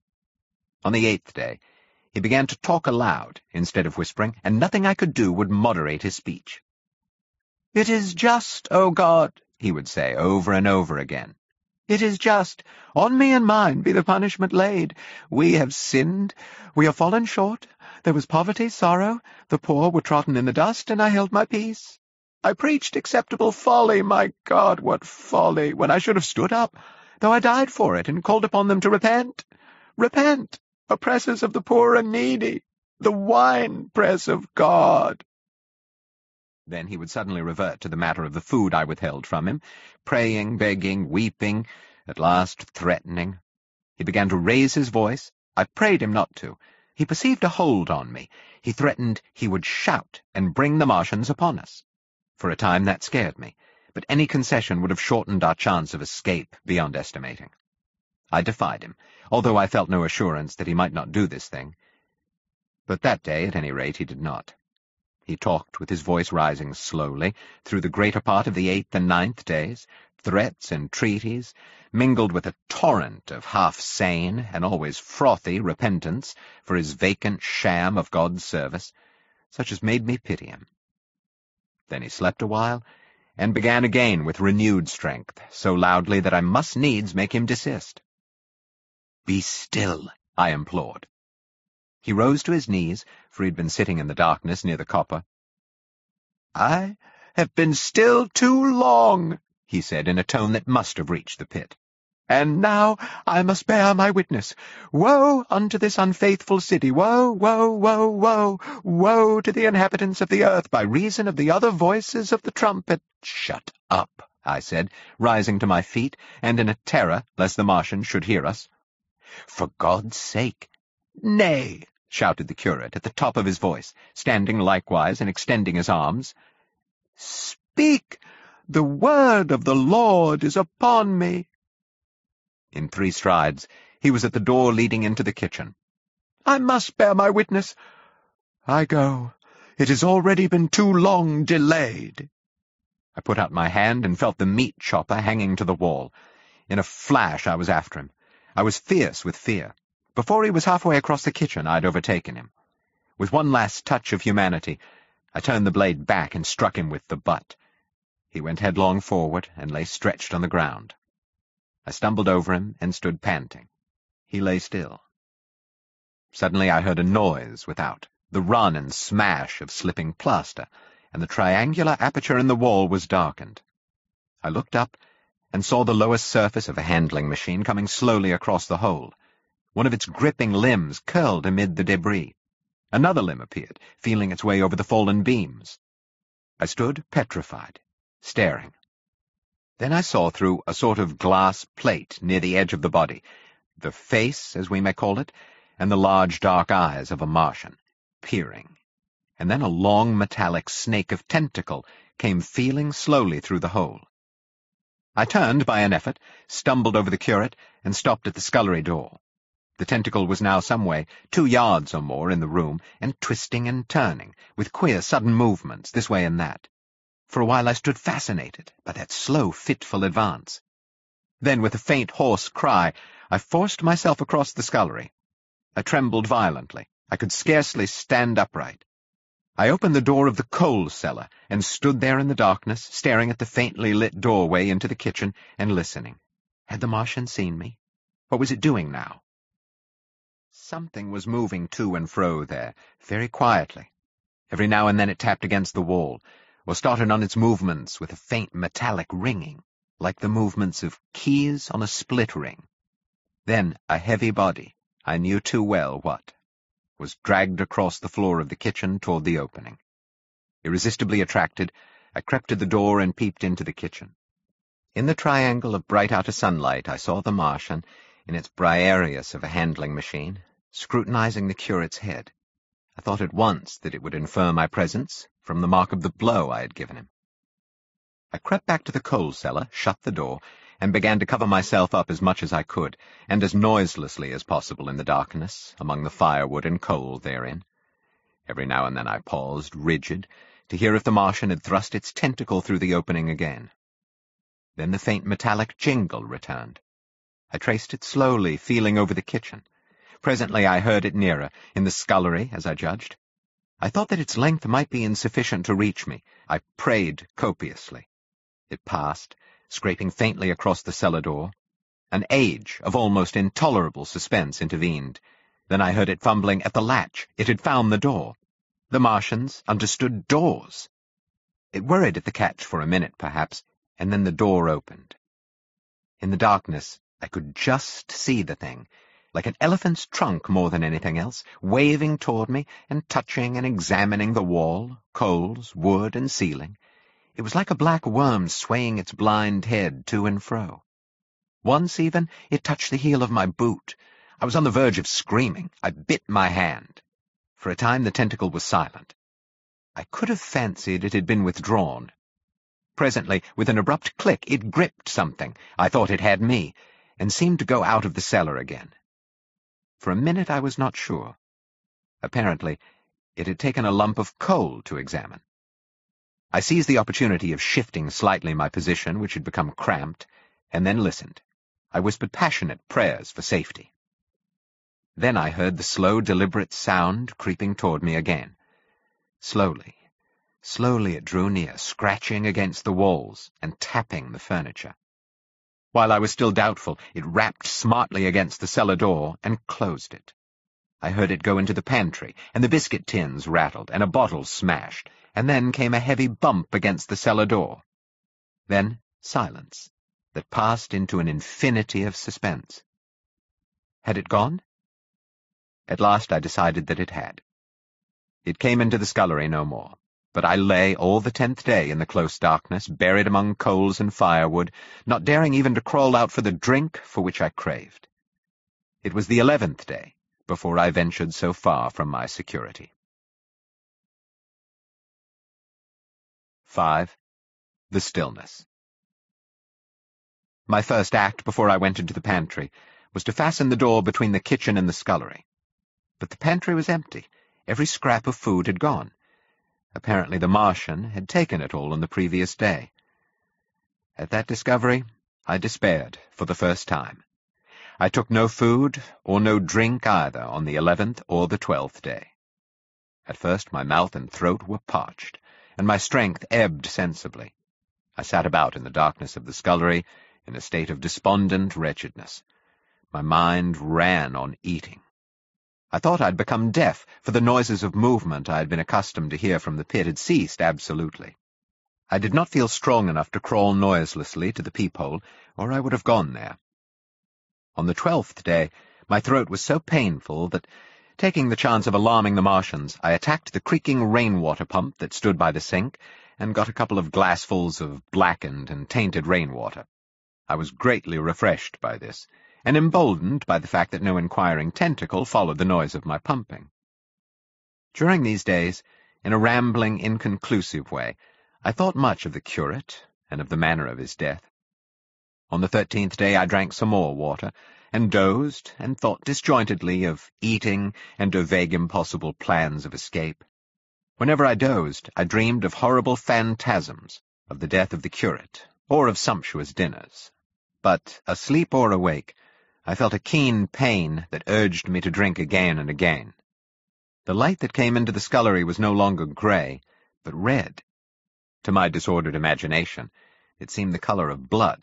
On the 8th day, he began to talk aloud instead of whispering, and nothing I could do would moderate his speech. "It is just, O God," he would say over and over again. "It is just. On me and mine be the punishment laid. We have sinned. We have fallen short. There was poverty, sorrow. The poor were trodden in the dust, and I held my peace. I preached acceptable folly, my God, what folly, when I should have stood up, though I died for it, and called upon them to repent. Repent, oppressors of the poor and needy, the wine-press of God." Then he would suddenly revert to the matter of the food I withheld from him, praying, begging, weeping, at last threatening. He began to raise his voice. I prayed him not to. He perceived a hold on me. He threatened he would shout and bring the Martians upon us. For a time that scared me, but any concession would have shortened our chance of escape beyond estimating. I defied him, although I felt no assurance that he might not do this thing. But that day, at any rate, he did not. he talked with his voice rising slowly, through the greater part of the 8th and 9th days, threats, entreaties, mingled with a torrent of half-sane and always frothy repentance for his vacant sham of God's service, such as made me pity him. Then he slept a while, and began again with renewed strength, so loudly that I must needs make him desist. "Be still," I implored. He rose to his knees, for he had been sitting in the darkness near the copper. "I have been still too long," he said in a tone that must have reached the pit. "And now I must bear my witness. Woe unto this unfaithful city! Woe, woe, woe, woe! Woe to the inhabitants of the earth by reason of the other voices of the trumpet!" "Shut up," I said, rising to my feet, and in a terror lest the Martian should hear us. "For God's sake—" "Nay," shouted the curate at the top of his voice, standing likewise and extending his arms. "Speak! The word of the Lord is upon me." In 3 strides, he was at the door leading into the kitchen. "I must bear my witness. I go. It has already been too long delayed." I put out my hand and felt the meat chopper hanging to the wall. In a flash I was after him. I was fierce with fear. Before he was halfway across the kitchen, I had overtaken him. With one last touch of humanity, I turned the blade back and struck him with the butt. He went headlong forward and lay stretched on the ground. I stumbled over him and stood panting. He lay still. Suddenly I heard a noise without, the run and smash of slipping plaster, and the triangular aperture in the wall was darkened. I looked up and saw the lowest surface of a handling machine coming slowly across the hole. One of its gripping limbs curled amid the debris. Another limb appeared, feeling its way over the fallen beams. I stood petrified, staring. Then I saw through a sort of glass plate near the edge of the body, the face, as we may call it, and the large dark eyes of a Martian, peering. And then a long metallic snake of tentacle came feeling slowly through the hole. I turned by an effort, stumbled over the curate, and stopped at the scullery door. The tentacle was now some way, 2 yards or more in the room, and twisting and turning, with queer sudden movements this way and that. For a while I stood fascinated by that slow, fitful advance. Then, with a faint, hoarse cry, I forced myself across the scullery. I trembled violently. I could scarcely stand upright. I opened the door of the coal cellar and stood there in the darkness, staring at the faintly lit doorway into the kitchen and listening. Had the Martian seen me? What was it doing now? Something was moving to and fro there, very quietly. Every now and then it tapped against the wall, or started on its movements with a faint metallic ringing, like the movements of keys on a split ring. Then a heavy body, I knew too well what, was dragged across the floor of the kitchen toward the opening. Irresistibly attracted, I crept to the door and peeped into the kitchen. In the triangle of bright outer sunlight I saw the Martian, in its Briareus of a handling machine, scrutinizing the curate's head. I thought at once that it would infer my presence from the mark of the blow I had given him. I crept back to the coal cellar, shut the door, and began to cover myself up as much as I could, and as noiselessly as possible in the darkness, among the firewood and coal therein. Every now and then I paused, rigid, to hear if the Martian had thrust its tentacle through the opening again. Then the faint metallic jingle returned. I traced it slowly, feeling over the kitchen. Presently I heard it nearer, in the scullery, as I judged. I thought that its length might be insufficient to reach me. I prayed copiously. It passed, scraping faintly across the cellar door. An age of almost intolerable suspense intervened. Then I heard it fumbling at the latch. It had found the door. The Martians understood doors. It worried at the catch for a minute, perhaps, and then the door opened. In the darkness, I could just see the thing, like an elephant's trunk more than anything else, waving toward me and touching and examining the wall, coals, wood, and ceiling. It was like a black worm swaying its blind head to and fro. Once, even, it touched the heel of my boot. I was on the verge of screaming. I bit my hand. For a time the tentacle was silent. I could have fancied it had been withdrawn. Presently, with an abrupt click, it gripped something. I thought it had me, and seemed to go out of the cellar again. For a minute I was not sure. Apparently, It had taken a lump of coal to examine. I seized the opportunity of shifting slightly my position, which had become cramped, and then listened. I whispered passionate prayers for safety. Then I heard the slow, deliberate sound creeping toward me again. Slowly, slowly it drew near, scratching against the walls and tapping the furniture. While I was still doubtful, it rapped smartly against the cellar door and closed it. I heard it go into the pantry, and the biscuit tins rattled, and a bottle smashed, and then came a heavy bump against the cellar door. Then silence that passed into an infinity of suspense. Had it gone? At last I decided that it had. It came into the scullery no more, but I lay all the 10th day in the close darkness, buried among coals and firewood, not daring even to crawl out for the drink for which I craved. It was the 11th day before I ventured so far from my security. 5. The stillness. My first act before I went into the pantry was to fasten the door between the kitchen and the scullery. But the pantry was empty. Every scrap of food had gone. Apparently the Martian had taken it all on the previous day. At that discovery, I despaired for the first time. I took no food or no drink either on the 11th or the 12th day. At first my mouth and throat were parched, and my strength ebbed sensibly. I sat about in the darkness of the scullery in a state of despondent wretchedness. My mind ran on eating. I thought I'd become deaf, for the noises of movement I had been accustomed to hear from the pit had ceased absolutely. I did not feel strong enough to crawl noiselessly to the peephole, or I would have gone there. On the 12th day, my throat was so painful that, taking the chance of alarming the Martians, I attacked the creaking rainwater pump that stood by the sink and got a couple of glassfuls of blackened and tainted rainwater. I was greatly refreshed by this, and emboldened by the fact that no inquiring tentacle followed the noise of my pumping. During these days, in a rambling, inconclusive way, I thought much of the curate and of the manner of his death. On the 13th day I drank some more water, and dozed, and thought disjointedly of eating and of vague impossible plans of escape. Whenever I dozed, I dreamed of horrible phantasms, of the death of the curate, or of sumptuous dinners. But, asleep or awake, I felt a keen pain that urged me to drink again and again. The light that came into the scullery was no longer grey, but red. To my disordered imagination, it seemed the colour of blood.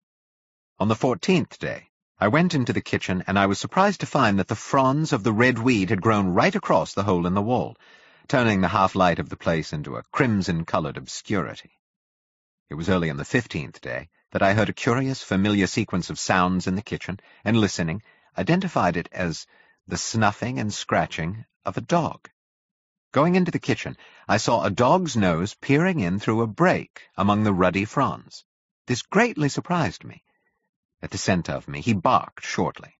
On the 14th day, I went into the kitchen, and I was surprised to find that the fronds of the red weed had grown right across the hole in the wall, turning the half-light of the place into a crimson-coloured obscurity. It was early on the 15th day that I heard a curious, familiar sequence of sounds in the kitchen, and listening, identified it as the snuffing and scratching of a dog. Going into the kitchen, I saw a dog's nose peering in through a break among the ruddy fronds. This greatly surprised me. At the scent of me, he barked shortly.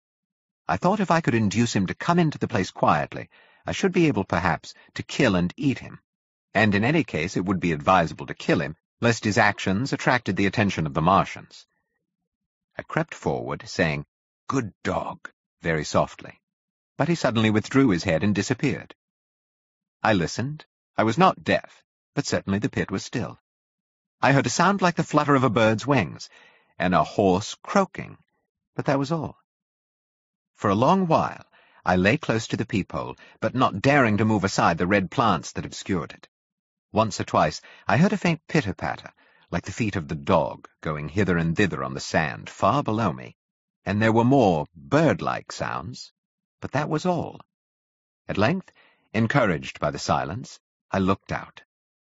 I thought if I could induce him to come into the place quietly, I should be able, perhaps, to kill and eat him. And in any case it would be advisable to kill him, lest his actions attracted the attention of the Martians. I crept forward, saying, "Good dog," very softly, but he suddenly withdrew his head and disappeared. I listened. I was not deaf, but certainly the pit was still. I heard a sound like the flutter of a bird's wings, and a hoarse croaking, but that was all. For a long while I lay close to the peephole, but not daring to move aside the red plants that obscured it. Once or twice I heard a faint pitter-patter, like the feet of the dog, going hither and thither on the sand, far below me, and there were more bird-like sounds, but that was all. At length, encouraged by the silence, I looked out.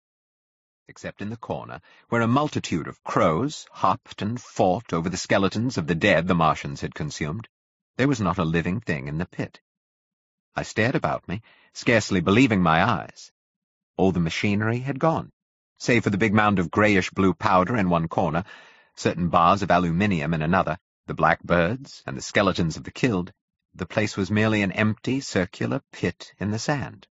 Except in the corner, where a multitude of crows hopped and fought over the skeletons of the dead the Martians had consumed, there was not a living thing in the pit. I stared about me, scarcely believing my eyes. All the machinery had gone, save for the big mound of greyish-blue powder in one corner, certain bars of aluminium in another, the black birds, and the skeletons of the killed. The place was merely an empty, circular pit in the sand.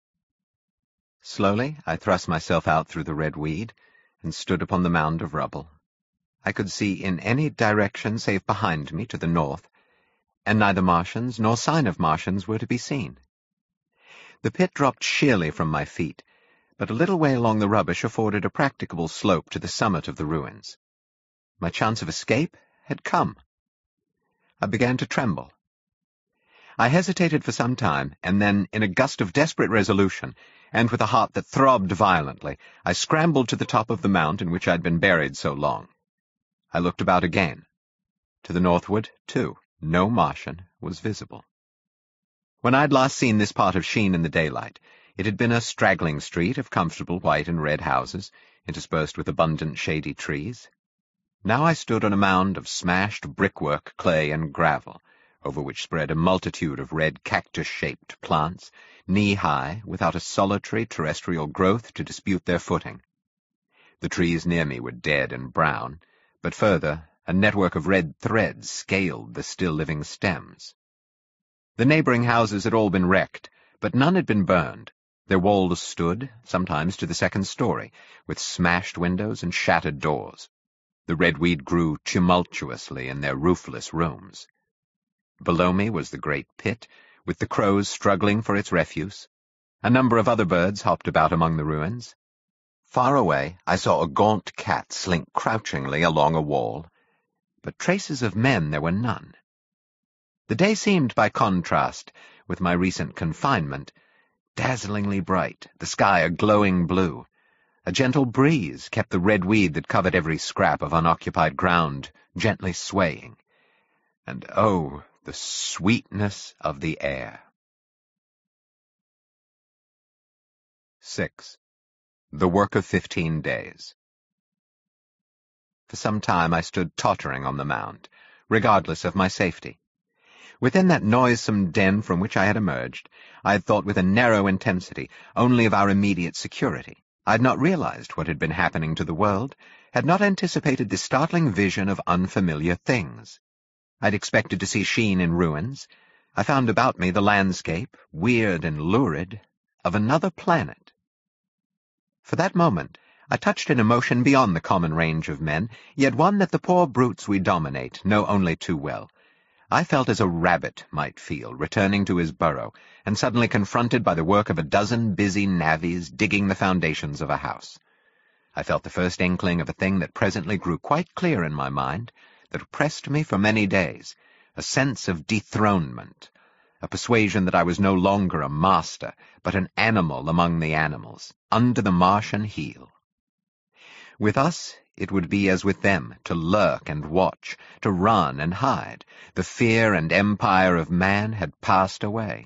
Slowly I thrust myself out through the red weed, and stood upon the mound of rubble. I could see in any direction save behind me to the north, and neither Martians nor sign of Martians were to be seen. The pit dropped sheerly from my feet, but a little way along the rubbish afforded a practicable slope to the summit of the ruins. My chance of escape had come. I began to tremble. I hesitated for some time, and then, in a gust of desperate resolution, and with a heart that throbbed violently, I scrambled to the top of the mount in which I'd been buried so long. I looked about again. To the northward, too, no Martian was visible. When I'd last seen this part of Sheen in the daylight, it had been a straggling street of comfortable white and red houses, interspersed with abundant shady trees. Now I stood on a mound of smashed brickwork, clay, and gravel, over which spread a multitude of red cactus-shaped plants, knee-high, without a solitary terrestrial growth to dispute their footing. The trees near me were dead and brown, but further, a network of red threads scaled the still-living stems. The neighboring houses had all been wrecked, but none had been burned. Their walls stood, sometimes to the second story, with smashed windows and shattered doors. The redweed grew tumultuously in their roofless rooms. Below me was the great pit, with the crows struggling for its refuse. A number of other birds hopped about among the ruins. Far away, I saw a gaunt cat slink crouchingly along a wall, but traces of men there were none. The day seemed, by contrast with my recent confinement, dazzlingly bright, the sky a glowing blue. A gentle breeze kept the red weed that covered every scrap of unoccupied ground gently swaying. And oh, the sweetness of the air. 6. The Work of 15 Days. For some time I stood tottering on the mound, regardless of my safety. Within that noisome den from which I had emerged, I had thought with a narrow intensity only of our immediate security. I had not realized what had been happening to the world, had not anticipated the startling vision of unfamiliar things. I'd expected to see Sheen in ruins. I found about me the landscape, weird and lurid, of another planet. For that moment, I touched an emotion beyond the common range of men, yet one that the poor brutes we dominate know only too well. I felt as a rabbit might feel, returning to his burrow, and suddenly confronted by the work of a dozen busy navvies digging the foundations of a house. I felt the first inkling of a thing that presently grew quite clear in my mind, that oppressed me for many days, a sense of dethronement, a persuasion that I was no longer a master, but an animal among the animals, under the Martian heel. With us, it would be as with them, to lurk and watch, to run and hide. The fear and empire of man had passed away.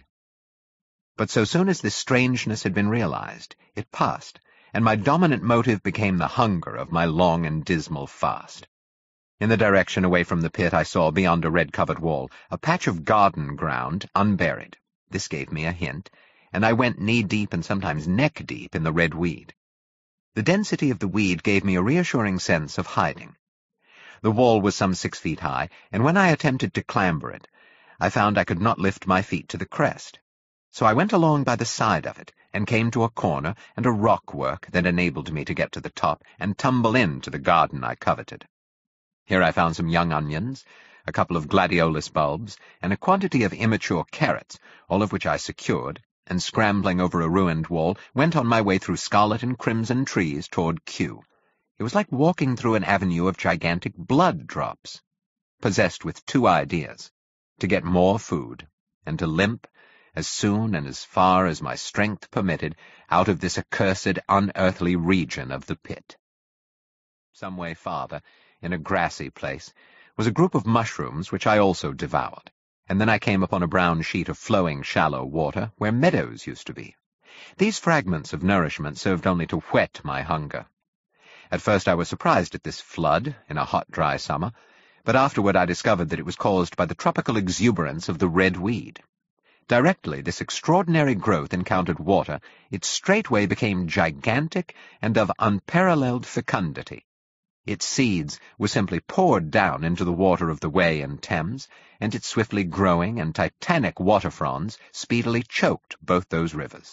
But so soon as this strangeness had been realized, it passed, and my dominant motive became the hunger of my long and dismal fast. In the direction away from the pit I saw, beyond a red-covered wall, a patch of garden ground unburied. This gave me a hint, and I went knee-deep and sometimes neck-deep in the red weed. The density of the weed gave me a reassuring sense of hiding. The wall was some 6 feet high, and when I attempted to clamber it, I found I could not lift my feet to the crest. So I went along by the side of it, and came to a corner and a rock-work that enabled me to get to the top and tumble into the garden I coveted. Here I found some young onions, a couple of gladiolus bulbs, and a quantity of immature carrots, all of which I secured, and scrambling over a ruined wall, went on my way through scarlet and crimson trees toward Kew. It was like walking through an avenue of gigantic blood drops, possessed with 2 ideas, to get more food, and to limp, as soon and as far as my strength permitted, out of this accursed, unearthly region of the pit. Some way farther, in a grassy place, was a group of mushrooms which I also devoured, and then I came upon a brown sheet of flowing shallow water where meadows used to be. These fragments of nourishment served only to whet my hunger. At first I was surprised at this flood in a hot, dry summer, but afterward I discovered that it was caused by the tropical exuberance of the red weed. Directly this extraordinary growth encountered water, it straightway became gigantic and of unparalleled fecundity. Its seeds were simply poured down into the water of the Wey and Thames, and its swiftly growing and titanic water fronds speedily choked both those rivers.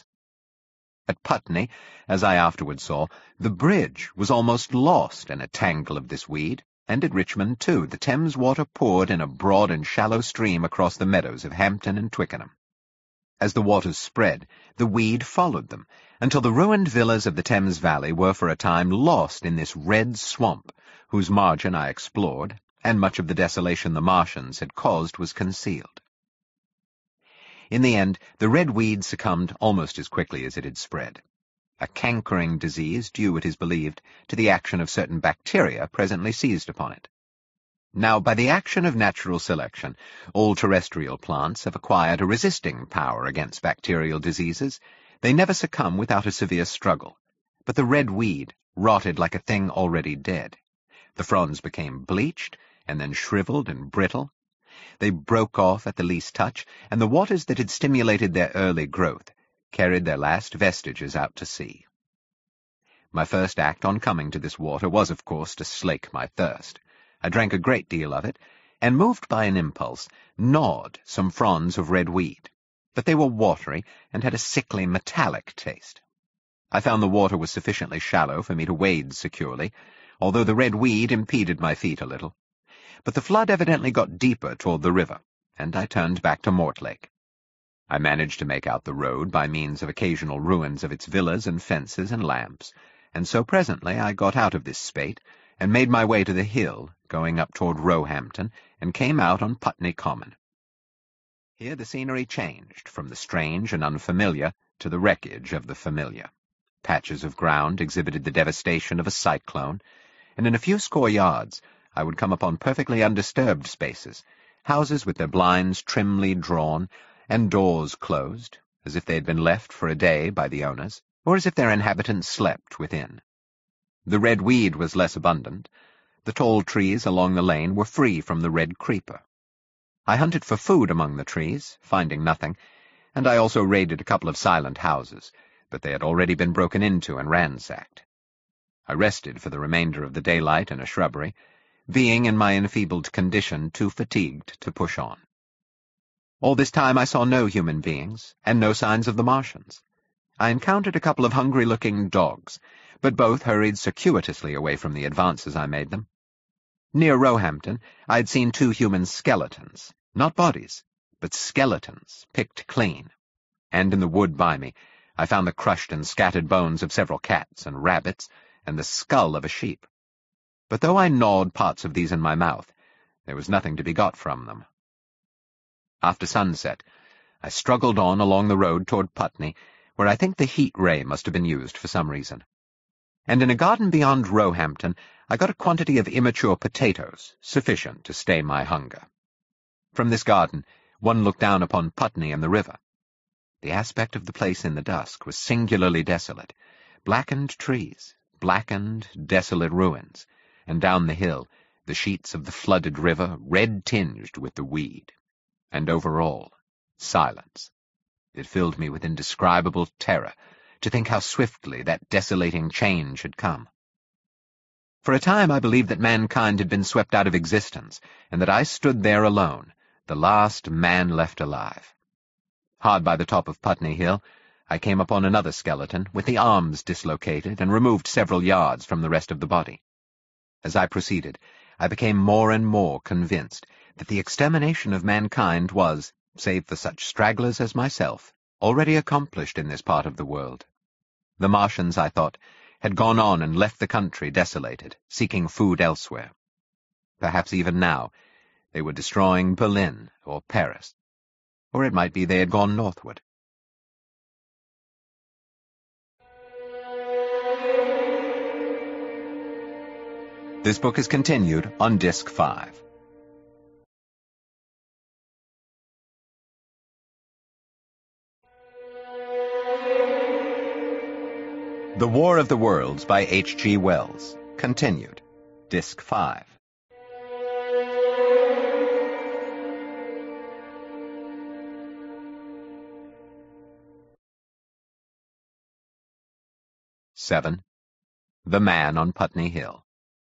At Putney, as I afterward saw, the bridge was almost lost in a tangle of this weed, and at Richmond, too, the Thames water poured in a broad and shallow stream across the meadows of Hampton and Twickenham. As the waters spread, the weed followed them, until the ruined villas of the Thames Valley were for a time lost in this red swamp, whose margin I explored, and much of the desolation the Martians had caused was concealed. In the end, the red weed succumbed almost as quickly as it had spread. A cankering disease, due, it is believed, to the action of certain bacteria, presently seized upon it. Now, by the action of natural selection, all terrestrial plants have acquired a resisting power against bacterial diseases. They never succumb without a severe struggle. But the red weed rotted like a thing already dead. The fronds became bleached, and then shriveled and brittle. They broke off at the least touch, and the waters that had stimulated their early growth carried their last vestiges out to sea. My first act on coming to this water was, of course, to slake my thirst. I drank a great deal of it, and, moved by an impulse, gnawed some fronds of red weed, but they were watery and had a sickly metallic taste. I found the water was sufficiently shallow for me to wade securely, although the red weed impeded my feet a little. But the flood evidently got deeper toward the river, and I turned back to Mortlake. I managed to make out the road by means of occasional ruins of its villas and fences and lamps, and so presently I got out of this spate, and made my way to the hill, going up toward Roehampton, and came out on Putney Common. Here the scenery changed from the strange and unfamiliar to the wreckage of the familiar. Patches of ground exhibited the devastation of a cyclone, and in a few score yards I would come upon perfectly undisturbed spaces, houses with their blinds trimly drawn, and doors closed, as if they had been left for a day by the owners, or as if their inhabitants slept within. The red weed was less abundant. The tall trees along the lane were free from the red creeper. I hunted for food among the trees, finding nothing, and I also raided a couple of silent houses, but they had already been broken into and ransacked. I rested for the remainder of the daylight in a shrubbery, being in my enfeebled condition too fatigued to push on. All this time I saw no human beings, and no signs of the Martians. I encountered a couple of hungry-looking dogs, but both hurried circuitously away from the advances I made them. Near Roehampton, I had seen 2 human skeletons, not bodies, but skeletons, picked clean, and in the wood by me I found the crushed and scattered bones of several cats and rabbits, and the skull of a sheep. But though I gnawed parts of these in my mouth, there was nothing to be got from them. After sunset, I struggled on along the road toward Putney, where I think the heat ray must have been used for some reason. And in a garden beyond Roehampton, I got a quantity of immature potatoes, sufficient to stay my hunger. From this garden, one looked down upon Putney and the river. The aspect of the place in the dusk was singularly desolate. Blackened trees, blackened, desolate ruins, and down the hill, the sheets of the flooded river red-tinged with the weed. And over all, silence. It filled me with indescribable terror to think how swiftly that desolating change had come. For a time I believed that mankind had been swept out of existence, and that I stood there alone, the last man left alive. Hard by the top of Putney Hill, I came upon another skeleton, with the arms dislocated and removed several yards from the rest of the body. As I proceeded, I became more and more convinced that the extermination of mankind was, save for such stragglers as myself, already accomplished in this part of the world. The Martians, I thought, had gone on and left the country desolated, seeking food elsewhere. Perhaps even now they were destroying Berlin or Paris, or it might be they had gone northward. This book is continued on Disc 5. The War of the Worlds by H.G. Wells, continued, Disc 5. (7) The Man on Putney Hill.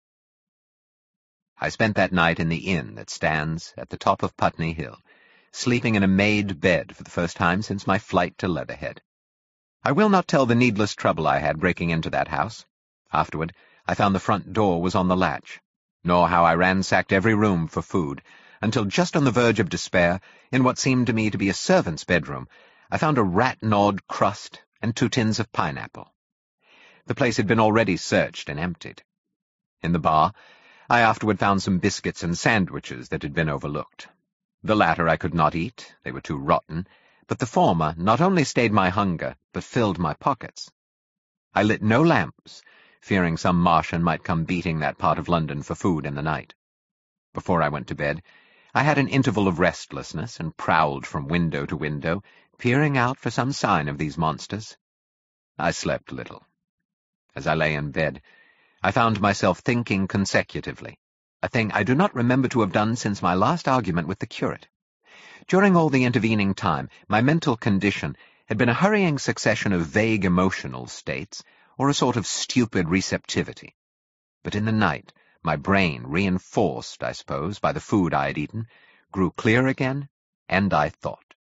I spent that night in the inn that stands at the top of Putney Hill, sleeping in a made bed for the first time since my flight to Leatherhead. I will not tell the needless trouble I had breaking into that house. Afterward, I found the front door was on the latch, nor how I ransacked every room for food, until just on the verge of despair, in what seemed to me to be a servant's bedroom, I found a rat-gnawed crust and 2 tins of pineapple. The place had been already searched and emptied. In the bar, I afterward found some biscuits and sandwiches that had been overlooked. The latter I could not eat, they were too rotten, but the former not only stayed my hunger, but filled my pockets. I lit no lamps, fearing some Martian might come beating that part of London for food in the night. Before I went to bed, I had an interval of restlessness and prowled from window to window, peering out for some sign of these monsters. I slept little. As I lay in bed, I found myself thinking consecutively, a thing I do not remember to have done since my last argument with the curate. During all the intervening time, my mental condition had been a hurrying succession of vague emotional states, or a sort of stupid receptivity. But in the night, my brain, reinforced, I suppose, by the food I had eaten, grew clear again, and I thought.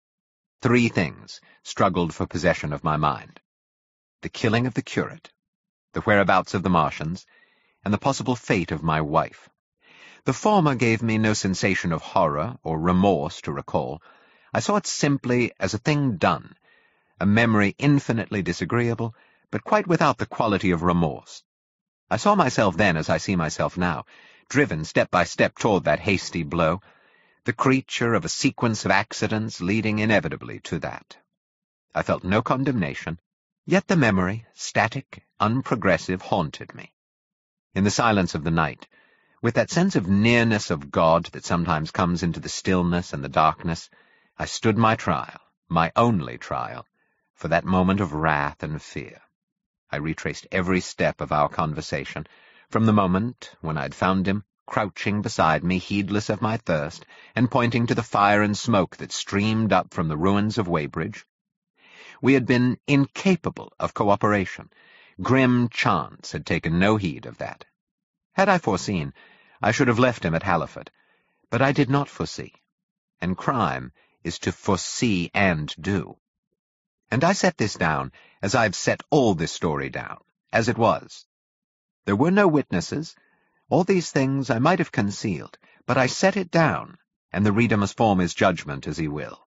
3 things struggled for possession of my mind: the killing of the curate, the whereabouts of the Martians, and the possible fate of my wife. The former gave me no sensation of horror or remorse to recall. I saw it simply as a thing done, a memory infinitely disagreeable, but quite without the quality of remorse. I saw myself then as I see myself now, driven step by step toward that hasty blow, the creature of a sequence of accidents leading inevitably to that. I felt no condemnation, yet the memory, static, unprogressive, haunted me. In the silence of the night, with that sense of nearness of God that sometimes comes into the stillness and the darkness, I stood my trial, my only trial, for that moment of wrath and fear. I retraced every step of our conversation, from the moment when I'd found him, crouching beside me, heedless of my thirst, and pointing to the fire and smoke that streamed up from the ruins of Weybridge. We had been incapable of cooperation. Grim chance had taken no heed of that. Had I foreseen, I should have left him at Halliford, but I did not foresee, and crime is to foresee and do. And I set this down as I've set all this story down, as it was. There were no witnesses. All these things I might have concealed, but I set it down, and the reader must form his judgment as he will.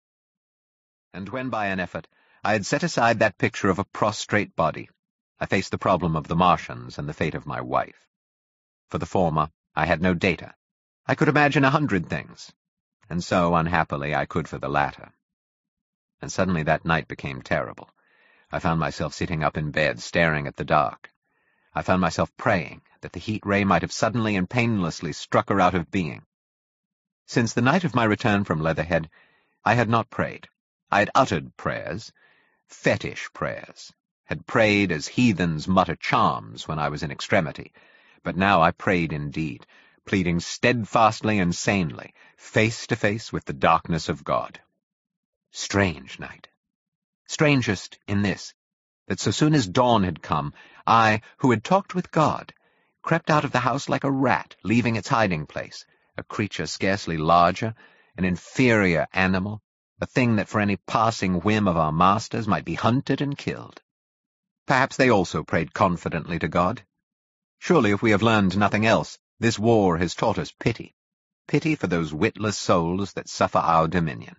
And when by an effort I had set aside that picture of a prostrate body, I faced the problem of the Martians and the fate of my wife. For the former, I had no data. I could imagine 100 things, and so, unhappily, I could for the latter. And suddenly that night became terrible. I found myself sitting up in bed, staring at the dark. I found myself praying that the heat ray might have suddenly and painlessly struck her out of being. Since the night of my return from Leatherhead, I had not prayed. I had uttered prayers, fetish prayers, had prayed as heathens mutter charms when I was in extremity, but now I prayed indeed, pleading steadfastly and sanely, face to face with the darkness of God. Strange night. Strangest in this, that so soon as dawn had come, I, who had talked with God, crept out of the house like a rat, leaving its hiding place, a creature scarcely larger, an inferior animal, a thing that for any passing whim of our masters might be hunted and killed. Perhaps they also prayed confidently to God. Surely, if we have learned nothing else, this war has taught us pity, pity for those witless souls that suffer our dominion.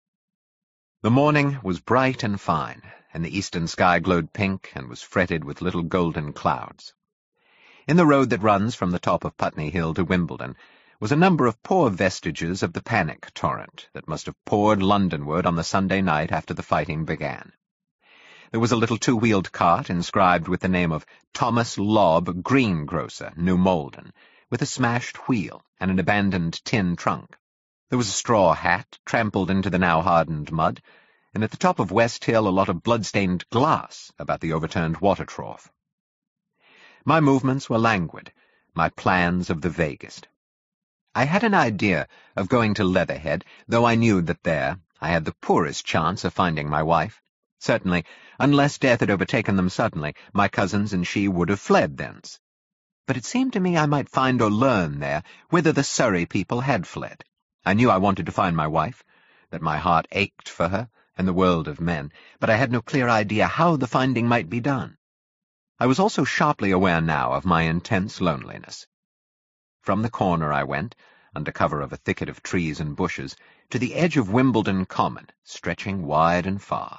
The morning was bright and fine, and the eastern sky glowed pink and was fretted with little golden clouds. In the road that runs from the top of Putney Hill to Wimbledon was a number of poor vestiges of the panic torrent that must have poured Londonward on the Sunday night after the fighting began. There was a little 2-wheeled cart inscribed with the name of Thomas Lobb, greengrocer, New Malden, with a smashed wheel and an abandoned tin trunk. There was a straw hat trampled into the now hardened mud, and at the top of West Hill a lot of blood-stained glass about the overturned water trough. My movements were languid, my plans of the vaguest. I had an idea of going to Leatherhead, though I knew that there I had the poorest chance of finding my wife. Certainly, unless death had overtaken them suddenly, my cousins and she would have fled thence. But it seemed to me I might find or learn there whither the Surrey people had fled. I knew I wanted to find my wife, that my heart ached for her and the world of men, but I had no clear idea how the finding might be done. I was also sharply aware now of my intense loneliness. From the corner I went, under cover of a thicket of trees and bushes, to the edge of Wimbledon Common, stretching wide and far.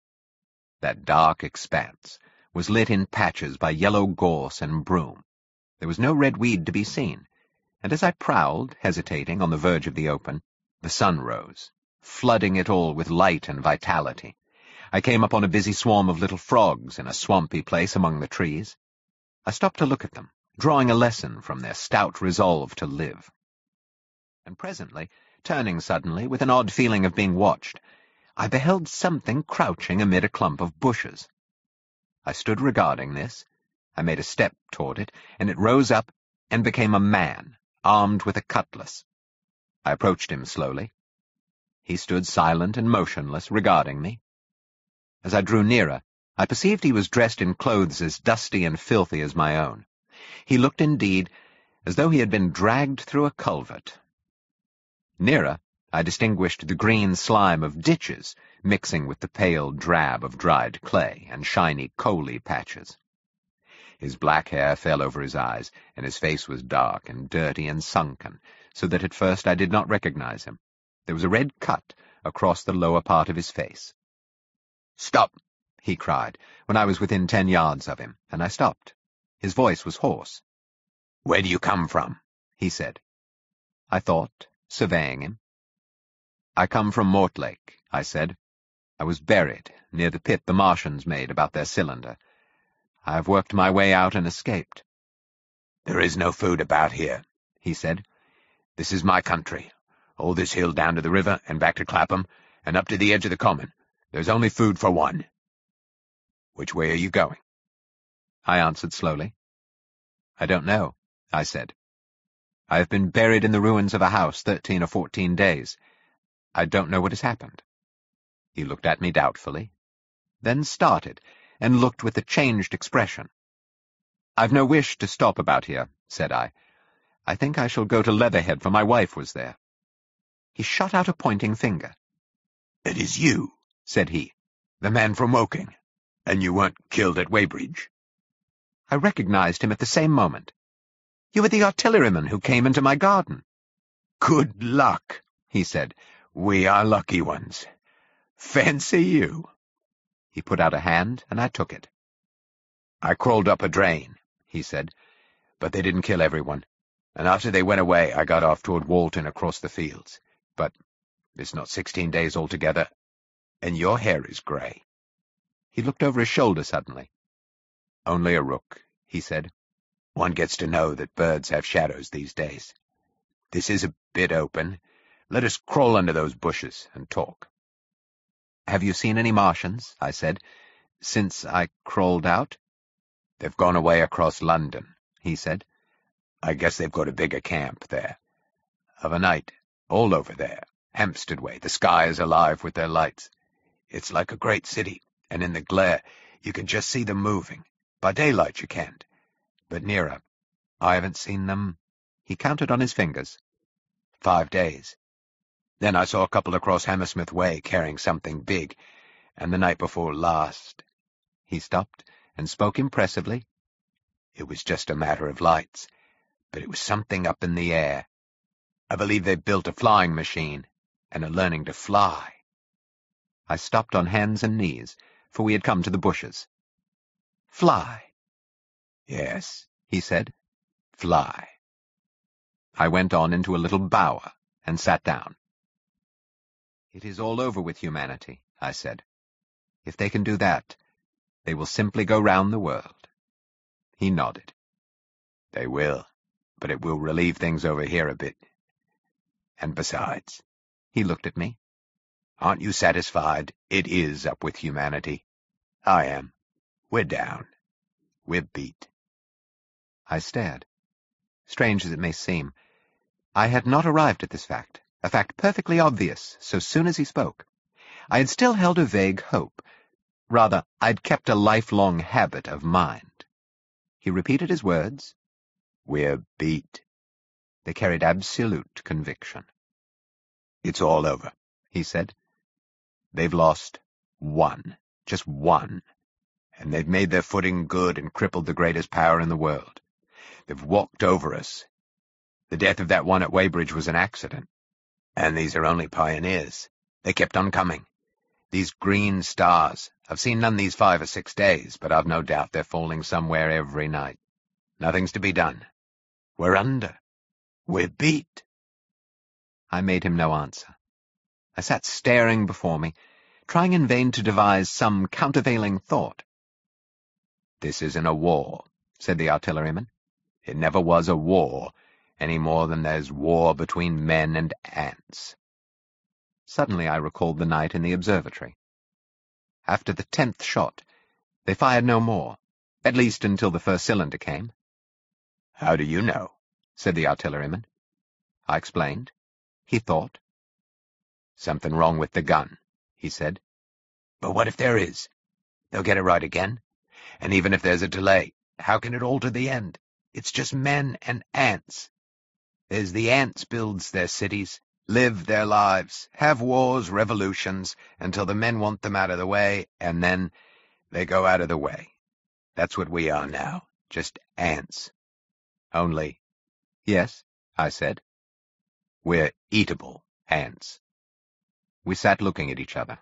That dark expanse was lit in patches by yellow gorse and broom. There was no red weed to be seen, and as I prowled, hesitating, on the verge of the open, the sun rose, flooding it all with light and vitality. I came upon a busy swarm of little frogs in a swampy place among the trees. I stopped to look at them, drawing a lesson from their stout resolve to live. And presently, turning suddenly, with an odd feeling of being watched, I beheld something crouching amid a clump of bushes. I stood regarding this. I made a step toward it, and it rose up and became a man, armed with a cutlass. I approached him slowly. He stood silent and motionless, regarding me. As I drew nearer, I perceived he was dressed in clothes as dusty and filthy as my own. He looked, indeed, as though he had been dragged through a culvert. Nearer, I distinguished the green slime of ditches mixing with the pale drab of dried clay and shiny coaly patches. His black hair fell over his eyes, and his face was dark and dirty and sunken, so that at first I did not recognize him. There was a red cut across the lower part of his face. "Stop!" he cried, when I was within 10 yards of him, and I stopped. His voice was hoarse. "Where do you come from?" he said. I thought, surveying him. "I come from Mortlake," I said. "I was buried near the pit the Martians made about their cylinder. I have worked my way out and escaped." "There is no food about here," he said. "This is my country. All this hill down to the river and back to Clapham, and up to the edge of the common. There's only food for one. Which way are you going?" I answered slowly. "I don't know," I said. "I have been buried in the ruins of a house 13 or 14 days. I don't know what has happened." He looked at me doubtfully, then started, and looked with a changed expression. "I've no wish to stop about here," said I. "I think I shall go to Leatherhead, for my wife was there." He shot out a pointing finger. "It is you," said he, "the man from Woking, and you weren't killed at Weybridge." I recognized him at the same moment. "You are the artilleryman who came into my garden." "Good luck," he said. "We are lucky ones. Fancy you." He put out a hand, and I took it. "I crawled up a drain," he said, "but they didn't kill everyone, and after they went away I got off toward Walton across the fields. But it's not 16 days altogether, and your hair is grey." He looked over his shoulder suddenly. "Only a rook," he said. "One gets to know that birds have shadows these days. This is a bit open. Let us crawl under those bushes and talk." "Have you seen any Martians?" I said, "since I crawled out?" "They've gone away across London," he said. "I guess they've got a bigger camp there. Of a night, all over there, Hampstead way, the sky is alive with their lights. It's like a great city, and in the glare you can just see them moving. By daylight you can't. But nearer, I haven't seen them." He counted on his fingers. 5 days. Then I saw a couple across Hammersmith Way carrying something big, and the night before last—" He stopped and spoke impressively. "It was just a matter of lights, but it was something up in the air. I believe they've built a flying machine, and are learning to fly." I stopped on hands and knees, for we had come to the bushes. "Fly?" "Yes," he said. "Fly." I went on into a little bower and sat down. "It is all over with humanity," I said. "If they can do that, they will simply go round the world." He nodded. "They will, but it will relieve things over here a bit. And besides," he looked at me, "aren't you satisfied it is up with humanity? I am. We're down. We're beat." I stared. Strange as it may seem, I had not arrived at this fact, a fact perfectly obvious so soon as he spoke. I had still held a vague hope. Rather, I'd kept a lifelong habit of mind. He repeated his words. "We're beat." They carried absolute conviction. "It's all over," he said. "They've lost one, just one, and they've made their footing good and crippled the greatest power in the world. They've walked over us. The death of that one at Weybridge was an accident. And these are only pioneers. They kept on coming. These green stars. I've seen none these 5 or 6 days, but I've no doubt they're falling somewhere every night. Nothing's to be done. We're under. We're beat. I made him no answer. I sat staring before me, trying in vain to devise some countervailing thought. "This isn't a war," said the artilleryman. "It never was a war, any more than there's war between men and ants." Suddenly I recalled the night in the observatory. After the 10th shot, they fired no more, at least until the first cylinder came. "How do you know?" said the artilleryman. I explained. He thought. "Something wrong with the gun," he said. "But what if there is? They'll get it right again. And even if there's a delay, how can it alter the end? It's just men and ants. There's the ants builds their cities, live their lives, have wars, revolutions, until the men want them out of the way, and then they go out of the way. That's what we are now, just ants. Only—" "Yes," I said. "We're eatable ants." We sat looking at each other.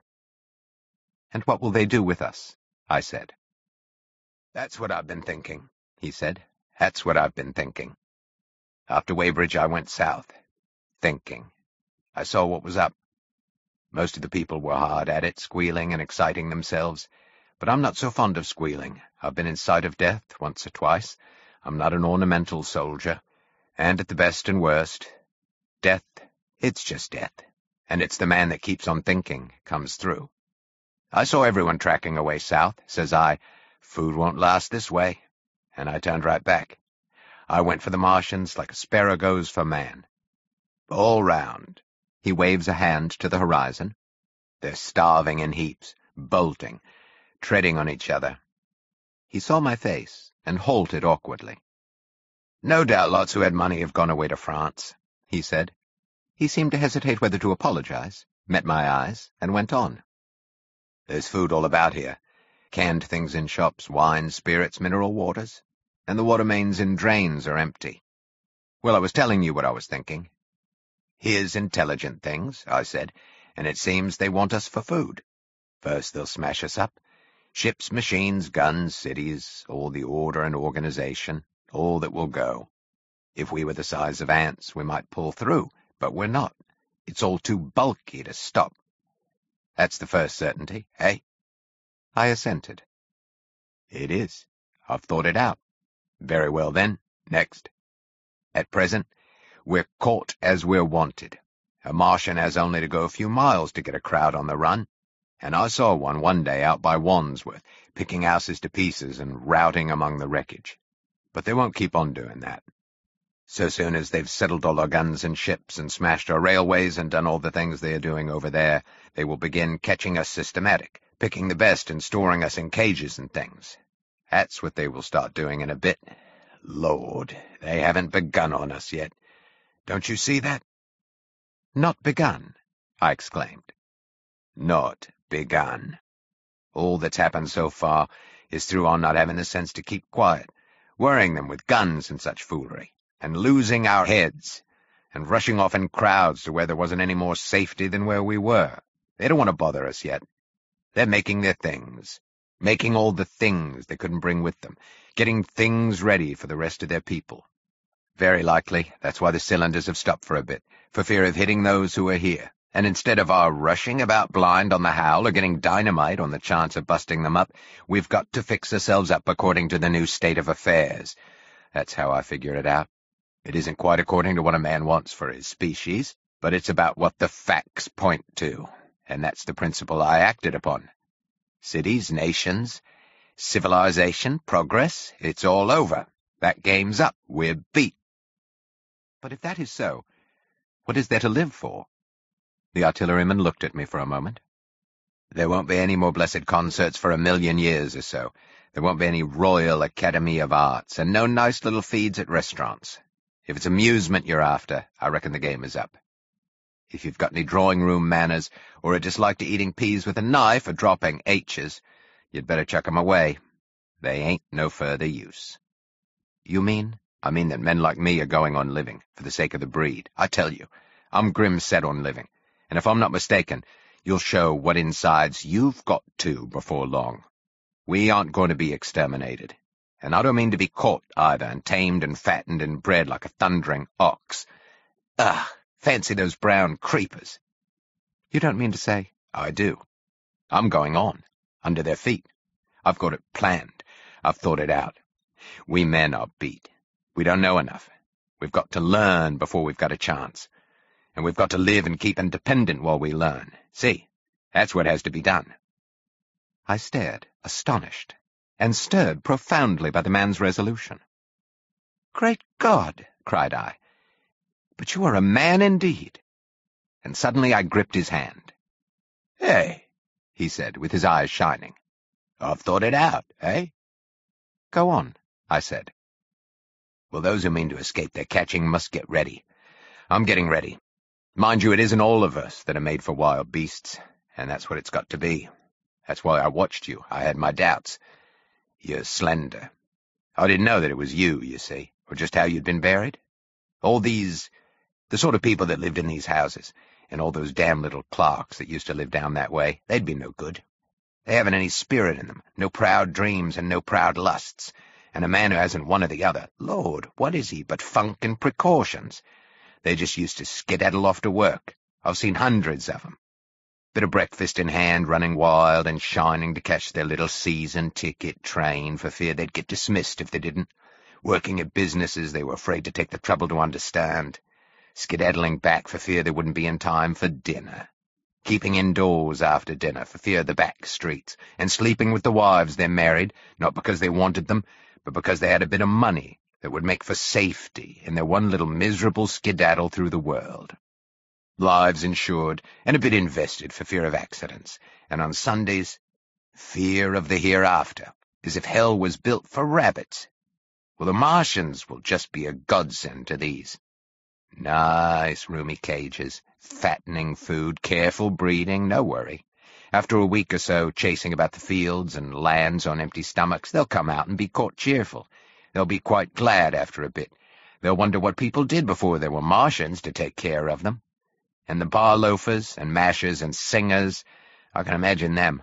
"And what will they do with us?" I said. "That's what I've been thinking," he said. "That's what I've been thinking. After Weybridge I went south. Thinking. I saw what was up. Most of the people were hard at it, squealing and exciting themselves. But I'm not so fond of squealing. I've been in sight of death once or twice. I'm not an ornamental soldier. And at the best and worst, death, it's just death. And it's the man that keeps on thinking comes through. I saw everyone tracking away south. Says I, food won't last this way. And I turned right back. I went for the Martians like a sparrow goes for man. All round." He waves a hand to the horizon. "They're starving in heaps, bolting, treading on each other." He saw my face and halted awkwardly. "No doubt lots who had money have gone away to France," he said. He seemed to hesitate whether to apologize, met my eyes, and went on. "There's food all about here. Canned things in shops, wine, spirits, mineral waters. And the water mains in drains are empty. Well, I was telling you what I was thinking. Here's intelligent things," I said, "and it seems they want us for food. First they'll smash us up. Ships, machines, guns, cities, all the order and organization, all that will go. If we were the size of ants, we might pull through, but we're not. It's all too bulky to stop. That's the first certainty, eh?" I assented. "It is. I've thought it out." "Very well, then. Next. At present, we're caught as we're wanted. A Martian has only to go a few miles to get a crowd on the run, and I saw one day out by Wandsworth, picking houses to pieces and routing among the wreckage. But they won't keep on doing that. So soon as they've settled all our guns and ships and smashed our railways and done all the things they are doing over there, they will begin catching us systematic, picking the best and storing us in cages and things. That's what they will start doing in a bit. Lord, they haven't begun on us yet. Don't you see that?" "Not begun," I exclaimed. "Not begun. All that's happened so far is through our not having the sense to keep quiet, worrying them with guns and such foolery, and losing our heads, and rushing off in crowds to where there wasn't any more safety than where we were. They don't want to bother us yet. They're making their things, making all the things they couldn't bring with them, getting things ready for the rest of their people. Very likely that's why the cylinders have stopped for a bit, for fear of hitting those who are here. And instead of our rushing about blind on the howl or getting dynamite on the chance of busting them up, we've got to fix ourselves up according to the new state of affairs. That's how I figure it out. It isn't quite according to what a man wants for his species, but it's about what the facts point to, and that's the principle I acted upon. Cities, nations, civilization, progress, it's all over. That game's up. We're beat." "But if that is so, what is there to live for?" The artilleryman looked at me for a moment. "There won't be any more blessed concerts for 1,000,000 years or so. There won't be any Royal Academy of Arts, and no nice little feeds at restaurants. If it's amusement you're after, I reckon the game is up. If you've got any drawing-room manners, or a dislike to eating peas with a knife or dropping H's, you'd better chuck 'em away. They ain't no further use." "You mean?" "I mean that men like me are going on living, for the sake of the breed. I tell you, I'm grim set on living, and if I'm not mistaken, you'll show what insides you've got to before long. We aren't going to be exterminated, and I don't mean to be caught either, and tamed and fattened and bred like a thundering ox. Ugh, fancy those brown creepers. You don't mean to say? I do. I'm going on, under their feet. I've got it planned. I've thought it out. We men are beat. We don't know enough. We've got to learn before we've got a chance. And we've got to live and keep independent while we learn. See, that's what has to be done. I stared, astonished, and stirred profoundly by the man's resolution. "Great God!" cried I. "But you are a man indeed." And suddenly I gripped his hand. "Hey," he said, with his eyes shining. "I've thought it out, eh?" "Go on," I said. "Well, those who mean to escape their catching must get ready. I'm getting ready. Mind you, it isn't all of us that are made for wild beasts, and that's what it's got to be. That's why I watched you. I had my doubts. You're slender. I didn't know that it was you see, or just how you'd been buried. All these, the sort of people that lived in these houses, and all those damn little clerks that used to live down that way, they'd be no good. They haven't any spirit in them, no proud dreams and no proud lusts. And a man who hasn't one or the other, Lord, what is he but funk and precautions? They just used to skedaddle off to work. I've seen hundreds of them. Bit of breakfast in hand, running wild and shining to catch their little season ticket train for fear they'd get dismissed if they didn't. Working at businesses they were afraid to take the trouble to understand. Skedaddling back for fear they wouldn't be in time for dinner. Keeping indoors after dinner for fear of the back streets, and sleeping with the wives they married, not because they wanted them, but because they had a bit of money that would make for safety in their one little miserable skedaddle through the world. Lives insured, and a bit invested for fear of accidents, and on Sundays, fear of the hereafter, as if hell was built for rabbits. Well, the Martians will just be a godsend to these. Nice, roomy cages, fattening food, careful breeding, no worry. After a week or so chasing about the fields and lands on empty stomachs, they'll come out and be caught cheerful. They'll be quite glad after a bit. They'll wonder what people did before there were Martians to take care of them. And the bar loafers and mashers and singers, I can imagine them,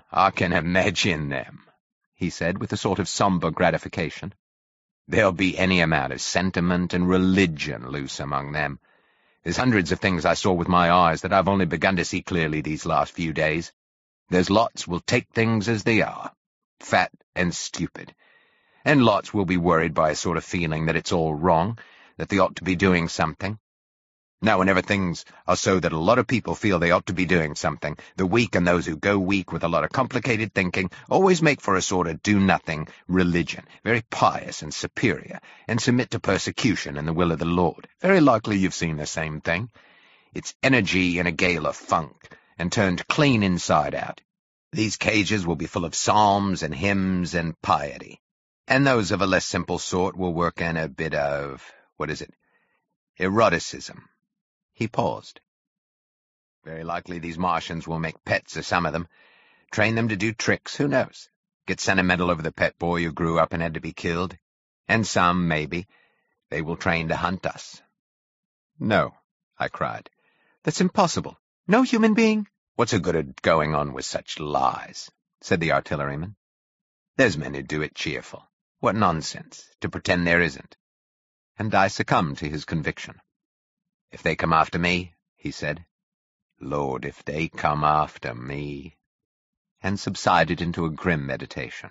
he said with a sort of sombre gratification. There'll be any amount of sentiment and religion loose among them. There's hundreds of things I saw with my eyes that I've only begun to see clearly these last few days. There's lots will take things as they are, fat and stupid. And lots will be worried by a sort of feeling that it's all wrong, that they ought to be doing something. Now, whenever things are so that a lot of people feel they ought to be doing something, the weak and those who go weak with a lot of complicated thinking always make for a sort of do-nothing religion, very pious and superior, and submit to persecution and the will of the Lord. Very likely you've seen the same thing. It's energy in a gale of funk, and turned clean inside out. These cages will be full of psalms and hymns and piety, and those of a less simple sort will work in a bit of, eroticism. He paused. Very likely these Martians will make pets of some of them, train them to do tricks, who knows, get sentimental over the pet boy who grew up and had to be killed, and some, maybe, they will train to hunt us. No, I cried. That's impossible. No human being? What's the good of going on with such lies? Said the artilleryman. There's men who do it cheerful. What nonsense, to pretend there isn't. And I succumbed to his conviction. If they come after me, he said. Lord, if they come after me, and subsided into a grim meditation.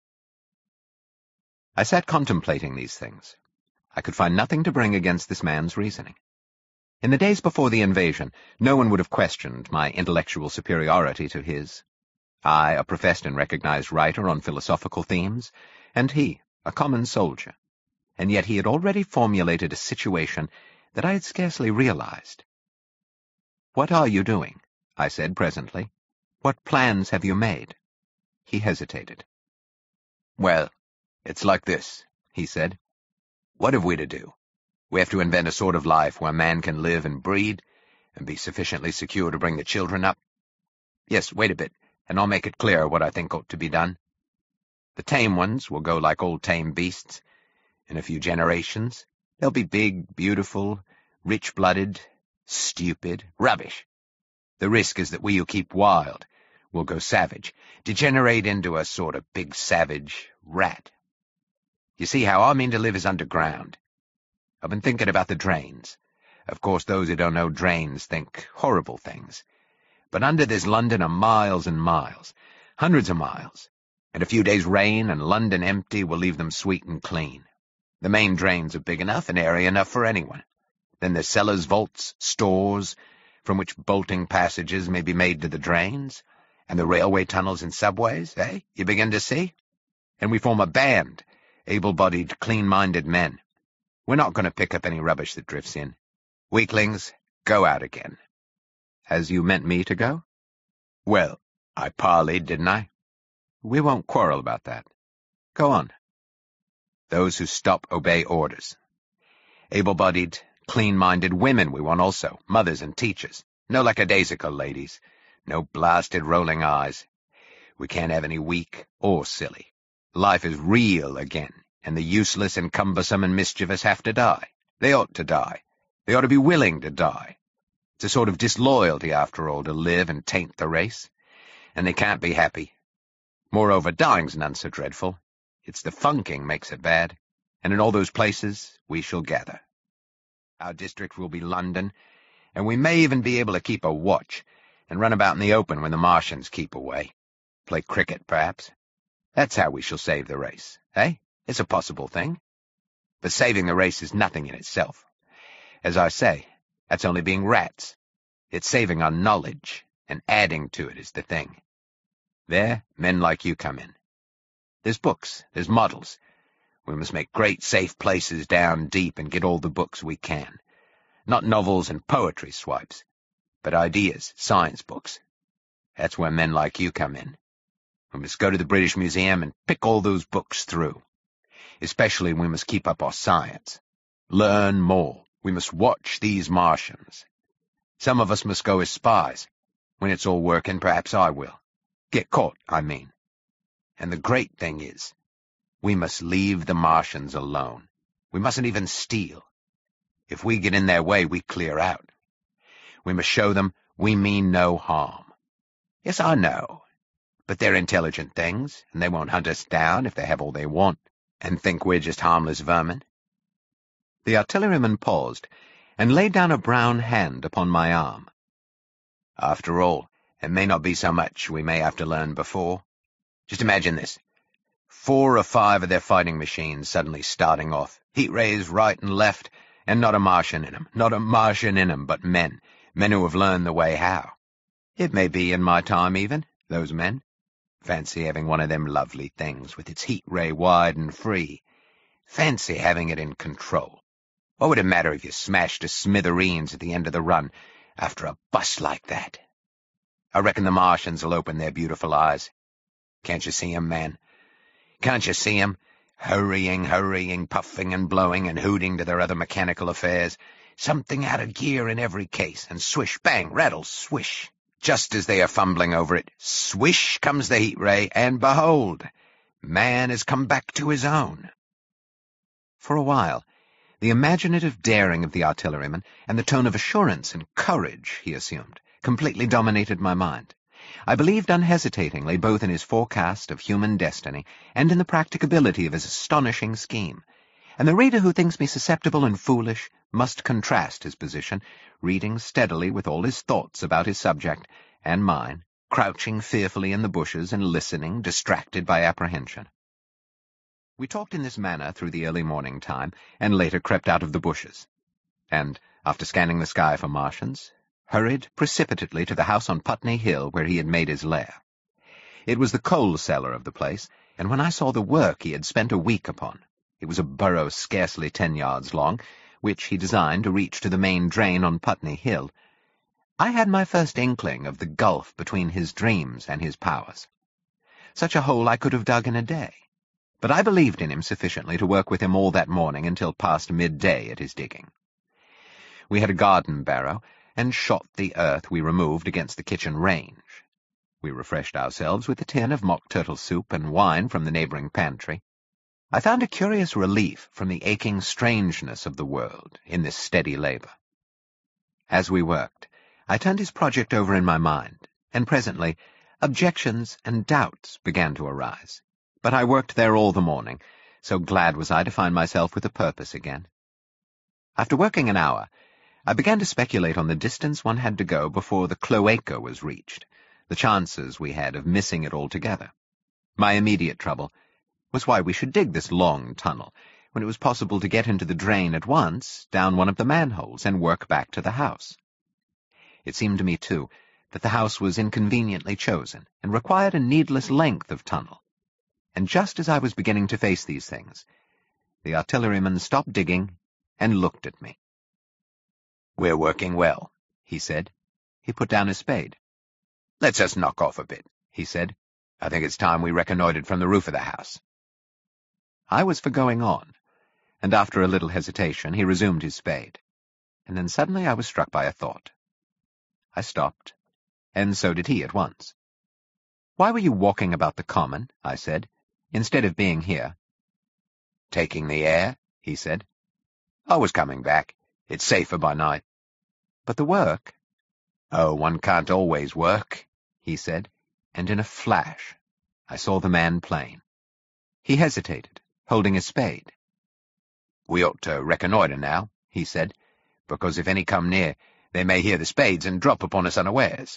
I sat contemplating these things. I could find nothing to bring against this man's reasoning. In the days before the invasion, no one would have questioned my intellectual superiority to his. I, a professed and recognized writer on philosophical themes, and he, a common soldier. And yet he had already formulated a situation that I had scarcely realized. "What are you doing?" I said presently. "What plans have you made?" He hesitated. "Well, it's like this," he said. "What have we to do? We have to invent a sort of life where man can live and breed, and be sufficiently secure to bring the children up. Yes, wait a bit, and I'll make it clear what I think ought to be done. The tame ones will go like old tame beasts. In a few generations, they'll be big, beautiful, rich-blooded, Stupid. Rubbish. The risk is that we who keep wild will go savage, degenerate into a sort of big savage rat. You see, how I mean to live is underground. I've been thinking about the drains. Of course, those who don't know drains think horrible things. But under this London are miles and miles, hundreds of miles, and a few days' rain and London empty will leave them sweet and clean. The main drains are big enough and area enough for anyone. Then there's cellars, vaults, stores, from which bolting passages may be made to the drains, and the railway tunnels and subways, eh? You begin to see? And we form a band, able-bodied, clean-minded men. We're not going to pick up any rubbish that drifts in. Weaklings, go out again. As you meant me to go? Well, I parleyed, didn't I? We won't quarrel about that. Go on. Those who stop obey orders. Able-bodied, clean-minded women we want also, mothers and teachers. No lackadaisical ladies. No blasted rolling eyes. We can't have any weak or silly. Life is real again, and the useless and cumbersome and mischievous have to die. They ought to die. They ought to be willing to die. It's a sort of disloyalty, after all, to live and taint the race. And they can't be happy. Moreover, dying's none so dreadful. It's the funking makes it bad. And in all those places we shall gather. Our district will be London, and we may even be able to keep a watch and run about in the open when the Martians keep away. Play cricket, perhaps. That's how we shall save the race, eh? It's a possible thing. But saving the race is nothing in itself. As I say, that's only being rats. It's saving our knowledge, and adding to it is the thing. There, men like you come in. There's books, there's models. We must make great safe places down deep and get all the books we can. Not novels and poetry swipes, but ideas, science books. That's where men like you come in. We must go to the British Museum and pick all those books through. Especially we must keep up our science. Learn more. We must watch these Martians. Some of us must go as spies. When it's all working, perhaps I will. Get caught, I mean. And the great thing is, we must leave the Martians alone. We mustn't even steal. If we get in their way, we clear out. We must show them we mean no harm. Yes, I know. But they're intelligent things, and they won't hunt us down if they have all they want, and think we're just harmless vermin. The artilleryman paused, and laid down a brown hand upon my arm. After all, it may not be so much we may have to learn before. Just imagine this. 4 or 5 of their fighting machines suddenly starting off, heat rays right and left, and not a Martian in 'em, not a Martian in 'em, but men who have learned the way how. It may be in my time even, those men. Fancy having one of them lovely things with its heat ray wide and free. Fancy having it in control. What would it matter if you smashed to smithereens at the end of the run after a bust like that? I reckon the Martians will open their beautiful eyes. Can't you see 'em, man? Can't you see 'em? Hurrying, puffing and blowing and hooting to their other mechanical affairs. Something out of gear in every case, and swish, bang, rattle, swish. Just as they are fumbling over it, swish comes the heat ray, and behold, man has come back to his own. For a while, the imaginative daring of the artilleryman and the tone of assurance and courage he assumed completely dominated my mind. I believed unhesitatingly both in his forecast of human destiny and in the practicability of his astonishing scheme, and the reader who thinks me susceptible and foolish must contrast his position, reading steadily with all his thoughts about his subject, and mine, crouching fearfully in the bushes and listening, distracted by apprehension. We talked in this manner through the early morning time, and later crept out of the bushes, and, after scanning the sky for Martians, hurried precipitately to the house on Putney Hill where he had made his lair. It was the coal cellar of the place, and when I saw the work he had spent a week upon, it was a burrow scarcely 10 yards long, which he designed to reach to the main drain on Putney Hill, I had my first inkling of the gulf between his dreams and his powers. Such a hole I could have dug in a day, but I believed in him sufficiently to work with him all that morning until past midday at his digging. We had a garden barrow, and shot the earth we removed against the kitchen range. We refreshed ourselves with a tin of mock turtle soup and wine from the neighbouring pantry. I found a curious relief from the aching strangeness of the world in this steady labour. As we worked, I turned his project over in my mind, and presently objections and doubts began to arise. But I worked there all the morning, so glad was I to find myself with a purpose again. After working an hour, I began to speculate on the distance one had to go before the cloaca was reached, the chances we had of missing it altogether. My immediate trouble was why we should dig this long tunnel, when it was possible to get into the drain at once, down one of the manholes, and work back to the house. It seemed to me, too, that the house was inconveniently chosen, and required a needless length of tunnel. And just as I was beginning to face these things, the artilleryman stopped digging and looked at me. "We're working well," he said. He put down his spade. "Let's us knock off a bit," he said. "I think it's time we reconnoitred from the roof of the house." I was for going on, and after a little hesitation he resumed his spade. And then suddenly I was struck by a thought. I stopped, and so did he at once. "Why were you walking about the common," I said, "instead of being here?" "Taking the air," he said. "I was coming back. It's safer by night." "But the work?" "Oh, one can't always work," he said, and in a flash I saw the man plain. He hesitated, holding his spade. "We ought to reconnoitre now," he said, "because if any come near, they may hear the spades and drop upon us unawares."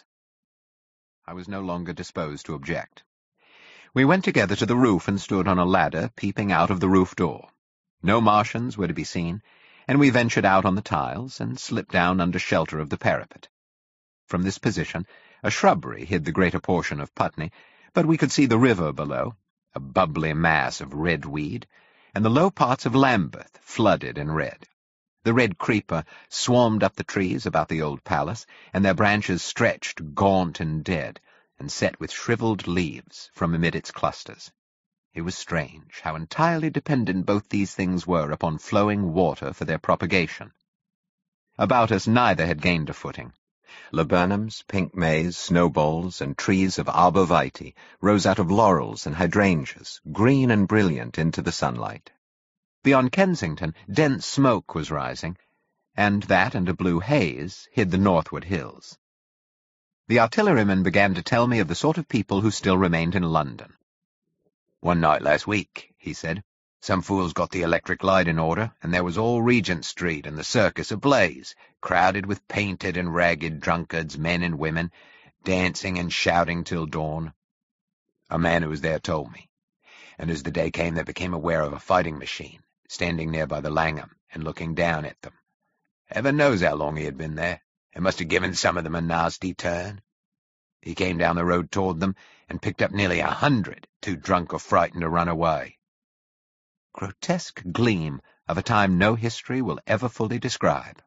I was no longer disposed to object. We went together to the roof and stood on a ladder peeping out of the roof door. No Martians were to be seen, and we ventured out on the tiles and slipped down under shelter of the parapet. From this position, a shrubbery hid the greater portion of Putney, but we could see the river below, a bubbly mass of red weed, and the low parts of Lambeth flooded in red. The red creeper swarmed up the trees about the old palace, and their branches stretched gaunt and dead, and set with shriveled leaves from amid its clusters. It was strange how entirely dependent both these things were upon flowing water for their propagation. About us neither had gained a footing. Laburnums, pink mays, snowballs, and trees of arbor vitae rose out of laurels and hydrangeas, green and brilliant into the sunlight. Beyond Kensington, dense smoke was rising, and that and a blue haze hid the northward hills. The artilleryman began to tell me of the sort of people who still remained in London. "One night last week," he said, "some fools got the electric light in order, and there was all Regent Street and the circus ablaze, crowded with painted and ragged drunkards, men and women, dancing and shouting till dawn. A man who was there told me, and as the day came they became aware of a fighting machine, standing near by the Langham and looking down at them. Heaven knows how long he had been there. It must have given some of them a nasty turn. He came down the road toward them and picked up nearly 100, too drunk or frightened to run away." Grotesque gleam of a time no history will ever fully describe.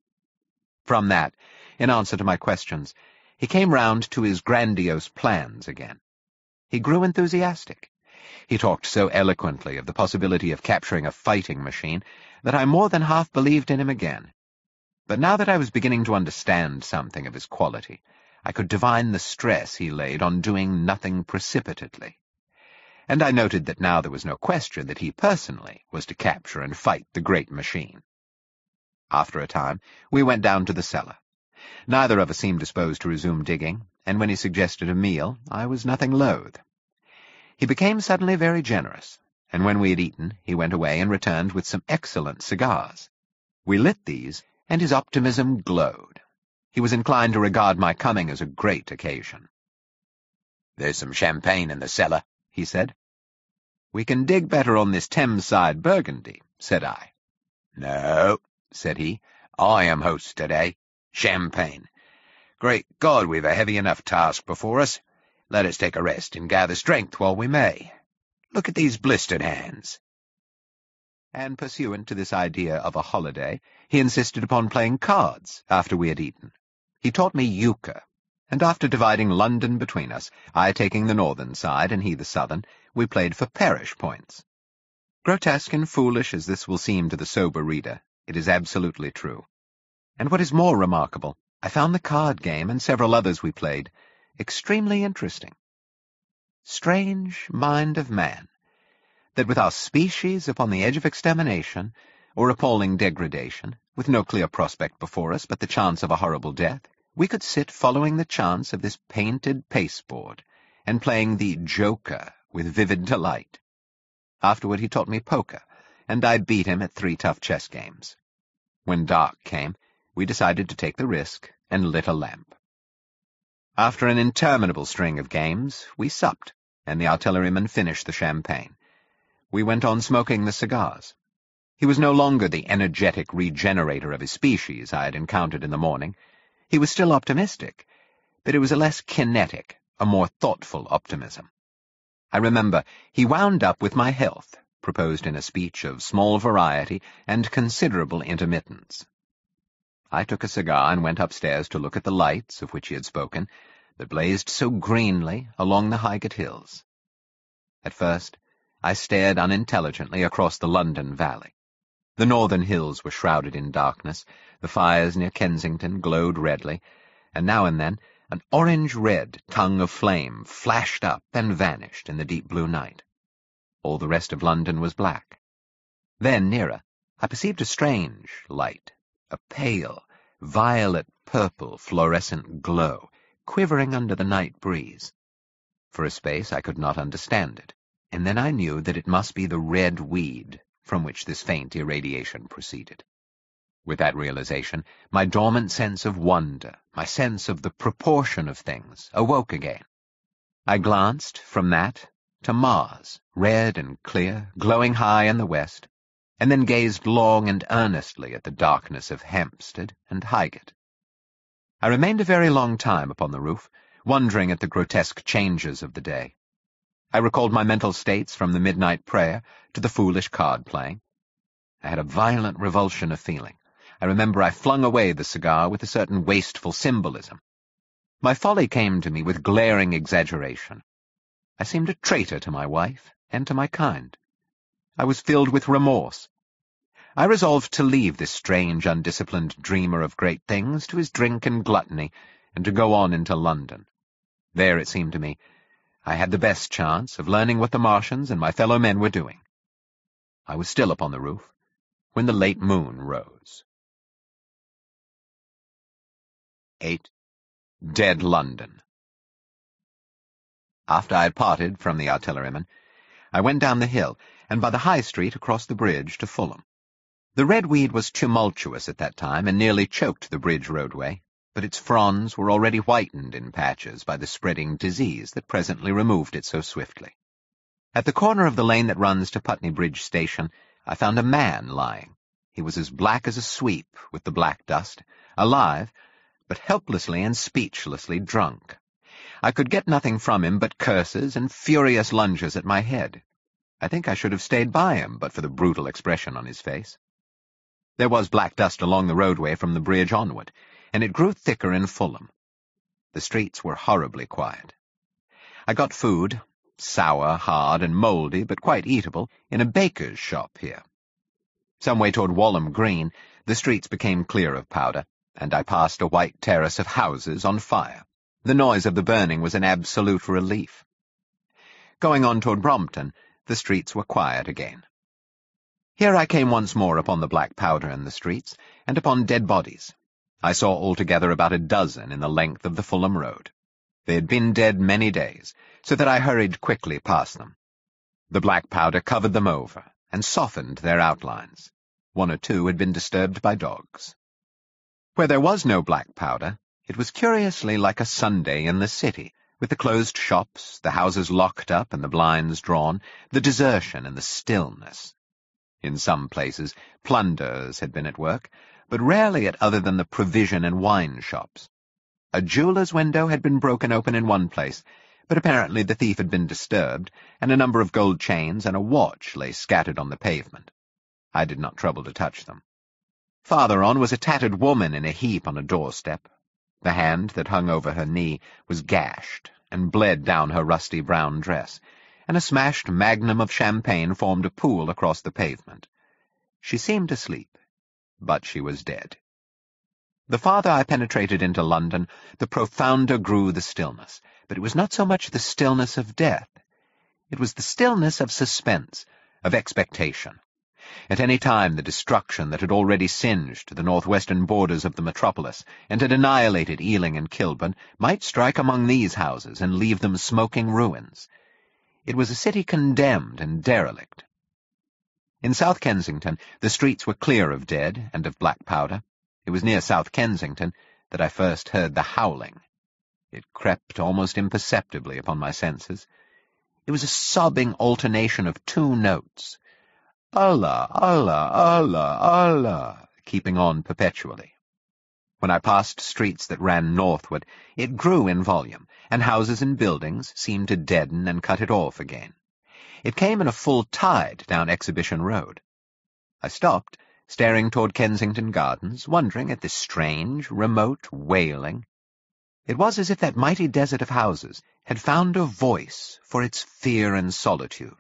From that, in answer to my questions, he came round to his grandiose plans again. He grew enthusiastic. He talked so eloquently of the possibility of capturing a fighting machine that I more than half believed in him again. But now that I was beginning to understand something of his quality, I could divine the stress he laid on doing nothing precipitately. And I noted that now there was no question that he personally was to capture and fight the great machine. After a time, we went down to the cellar. Neither of us seemed disposed to resume digging, and when he suggested a meal, I was nothing loath. He became suddenly very generous, and when we had eaten, he went away and returned with some excellent cigars. We lit these, and his optimism glowed. He was inclined to regard my coming as a great occasion. "There's some champagne in the cellar," he said. "We can dig better on this Thames-side Burgundy," said I. "No," said he, "I am host today. Champagne. Great God, we've a heavy enough task before us. Let us take a rest and gather strength while we may. Look at these blistered hands." And pursuant to this idea of a holiday, he insisted upon playing cards after we had eaten. He taught me euchre, and after dividing London between us, I taking the northern side and he the southern, we played for parish points. Grotesque and foolish as this will seem to the sober reader, it is absolutely true. And what is more remarkable, I found the card game and several others we played extremely interesting. Strange mind of man, that with our species upon the edge of extermination, or appalling degradation, with no clear prospect before us but the chance of a horrible death, we could sit following the chance of this painted pasteboard and playing the Joker with vivid delight. Afterward he taught me poker, and I beat him at 3 tough chess games. When dark came, we decided to take the risk and lit a lamp. After an interminable string of games, we supped, and the artilleryman finished the champagne. We went on smoking the cigars. He was no longer the energetic regenerator of his species I had encountered in the morning. He was still optimistic, but it was a less kinetic, a more thoughtful optimism. I remember he wound up with my health, proposed in a speech of small variety and considerable intermittence. I took a cigar and went upstairs to look at the lights of which he had spoken, that blazed so greenly along the Highgate Hills. At first, I stared unintelligently across the London valley. The northern hills were shrouded in darkness, the fires near Kensington glowed redly, and now and then an orange-red tongue of flame flashed up and vanished in the deep blue night. All the rest of London was black. Then, nearer, I perceived a strange light, a pale, violet-purple fluorescent glow, quivering under the night breeze. For a space I could not understand it, and then I knew that it must be the red weed from which this faint irradiation proceeded. With that realization, my dormant sense of wonder, my sense of the proportion of things, awoke again. I glanced from that to Mars, red and clear, glowing high in the west, and then gazed long and earnestly at the darkness of Hampstead and Highgate. I remained a very long time upon the roof, wondering at the grotesque changes of the day. I recalled my mental states from the midnight prayer to the foolish card-playing. I had a violent revulsion of feeling. I remember I flung away the cigar with a certain wasteful symbolism. My folly came to me with glaring exaggeration. I seemed a traitor to my wife and to my kind. I was filled with remorse. I resolved to leave this strange, undisciplined dreamer of great things to his drink and gluttony, and to go on into London. There, it seemed to me, I had the best chance of learning what the Martians and my fellow men were doing. I was still upon the roof when the late moon rose. 8. Dead London. After I had parted from the artilleryman, I went down the hill, and by the High Street across the bridge to Fulham. The red weed was tumultuous at that time, and nearly choked the bridge roadway, but its fronds were already whitened in patches by the spreading disease that presently removed it so swiftly. At the corner of the lane that runs to Putney Bridge Station, I found a man lying. He was as black as a sweep with the black dust, alive, but helplessly and speechlessly drunk. I could get nothing from him but curses and furious lunges at my head. I think I should have stayed by him but for the brutal expression on his face. There was black dust along the roadway from the bridge onward, and it grew thicker in Fulham. The streets were horribly quiet. I got food, sour, hard, and mouldy, but quite eatable, in a baker's shop here. Some way toward Walham Green, the streets became clear of powder, and I passed a white terrace of houses on fire. The noise of the burning was an absolute relief. Going on toward Brompton, the streets were quiet again. Here I came once more upon the black powder in the streets, and upon dead bodies. I saw altogether about a dozen in the length of the Fulham Road. They had been dead many days, so that I hurried quickly past them. The black powder covered them over, and softened their outlines. 1 or 2 had been disturbed by dogs. Where there was no black powder, it was curiously like a Sunday in the city, with the closed shops, the houses locked up and the blinds drawn, the desertion and the stillness. In some places, plunderers had been at work, but rarely at other than the provision and wine shops. A jeweller's window had been broken open in one place, but apparently the thief had been disturbed, and a number of gold chains and a watch lay scattered on the pavement. I did not trouble to touch them. Farther on was a tattered woman in a heap on a doorstep. The hand that hung over her knee was gashed, and bled down her rusty brown dress, and a smashed magnum of champagne formed a pool across the pavement. She seemed asleep, but she was dead. The farther I penetrated into London, the profounder grew the stillness, but it was not so much the stillness of death. It was the stillness of suspense, of expectation. At any time the destruction that had already singed the northwestern borders of the metropolis and had annihilated Ealing and Kilburn might strike among these houses and leave them smoking ruins. It was a city condemned and derelict. In South Kensington the streets were clear of dead and of black powder. It was near South Kensington that I first heard the howling. It crept almost imperceptibly upon my senses. It was a sobbing alternation of two notes, Allah, Allah, Allah, Allah, keeping on perpetually. When I passed streets that ran northward, it grew in volume, and houses and buildings seemed to deaden and cut it off again. It came in a full tide down Exhibition Road. I stopped, staring toward Kensington Gardens, wondering at this strange, remote wailing. It was as if that mighty desert of houses had found a voice for its fear and solitude.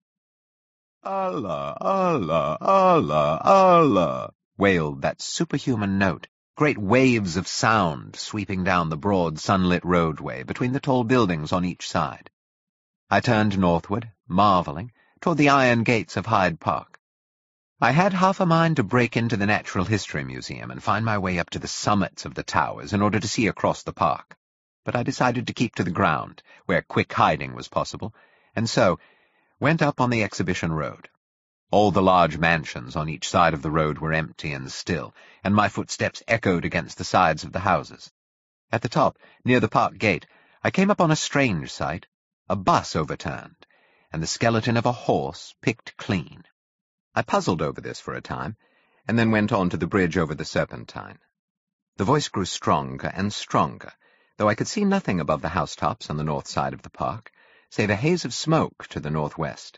Allah, Allah, Allah, Allah, wailed that superhuman note, great waves of sound sweeping down the broad sunlit roadway between the tall buildings on each side. I turned northward, marveling, toward the iron gates of Hyde Park. I had half a mind to break into the Natural History Museum and find my way up to the summits of the towers in order to see across the park, but I decided to keep to the ground, where quick hiding was possible, and so went up on the Exhibition Road. All the large mansions on each side of the road were empty and still, and my footsteps echoed against the sides of the houses. At the top, near the park gate, I came upon a strange sight. A bus overturned, and the skeleton of a horse picked clean. I puzzled over this for a time, and then went on to the bridge over the Serpentine. The voice grew stronger and stronger, though I could see nothing above the housetops on the north side of the park, save a haze of smoke to the northwest.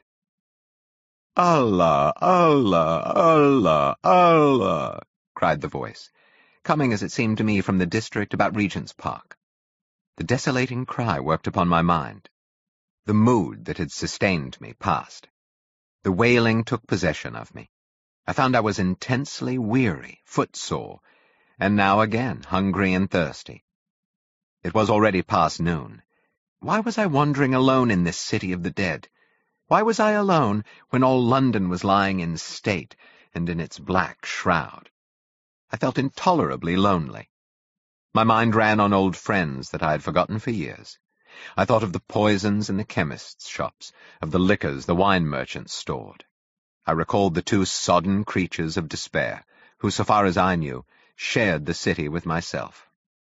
Allah, Allah, Allah, Allah, cried the voice, coming as it seemed to me from the district about Regent's Park. The desolating cry worked upon my mind. The mood that had sustained me passed. The wailing took possession of me. I found I was intensely weary, footsore, and now again hungry and thirsty. It was already past noon. Why was I wandering alone in this city of the dead? Why was I alone when all London was lying in state and in its black shroud? I felt intolerably lonely. My mind ran on old friends that I had forgotten for years. I thought of the poisons in the chemists' shops, of the liquors the wine merchants stored. I recalled the two sodden creatures of despair, who, so far as I knew, shared the city with myself.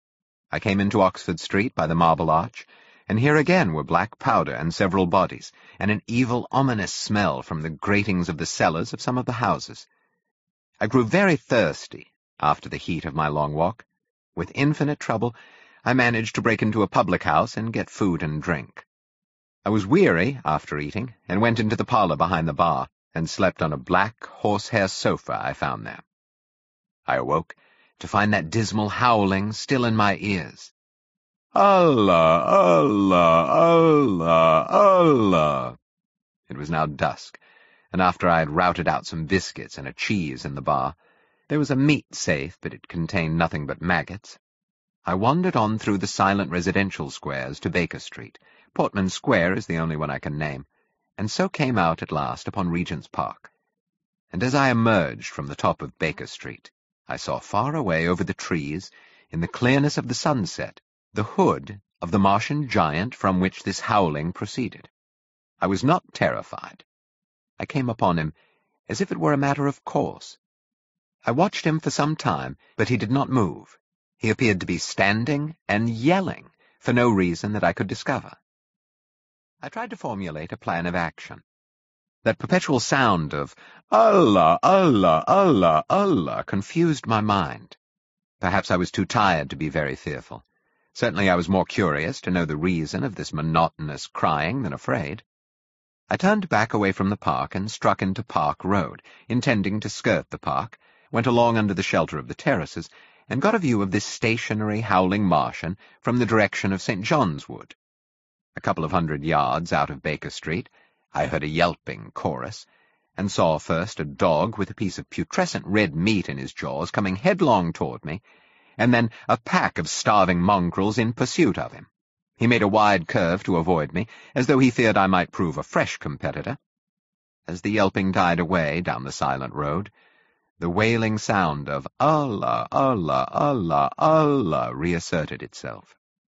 I came into Oxford Street by the Marble Arch, and here again were black powder and several bodies, and an evil, ominous smell from the gratings of the cellars of some of the houses. I grew very thirsty after the heat of my long walk. With infinite trouble, I managed to break into a public house and get food and drink. I was weary after eating, and went into the parlour behind the bar, and slept on a black horsehair sofa I found there. I awoke to find that dismal howling still in my ears. Allah, Allah, Allah, Allah. It was now dusk, and after I had routed out some biscuits and a cheese in the bar, there was a meat safe, but it contained nothing but maggots. I wandered on through the silent residential squares to Baker Street. Portman Square is the only one I can name, and so came out at last upon Regent's Park. And as I emerged from the top of Baker Street, I saw far away over the trees, in the clearness of the sunset, the hood of the Martian giant from which this howling proceeded. I was not terrified. I came upon him as if it were a matter of course. I watched him for some time, but he did not move. He appeared to be standing and yelling for no reason that I could discover. I tried to formulate a plan of action. That perpetual sound of Allah, Allah, Allah, Allah confused my mind. Perhaps I was too tired to be very fearful. Certainly I was more curious to know the reason of this monotonous crying than afraid. I turned back away from the park and struck into Park Road, intending to skirt the park, went along under the shelter of the terraces, and got a view of this stationary, howling Martian from the direction of St. John's Wood. A couple of 100 yards out of Baker Street, I heard a yelping chorus, and saw first a dog with a piece of putrescent red meat in his jaws coming headlong toward me, and then a pack of starving mongrels in pursuit of him. He made a wide curve to avoid me, as though he feared I might prove a fresh competitor. As the yelping died away down the silent road, the wailing sound of Allah, Allah, Allah, Allah reasserted itself.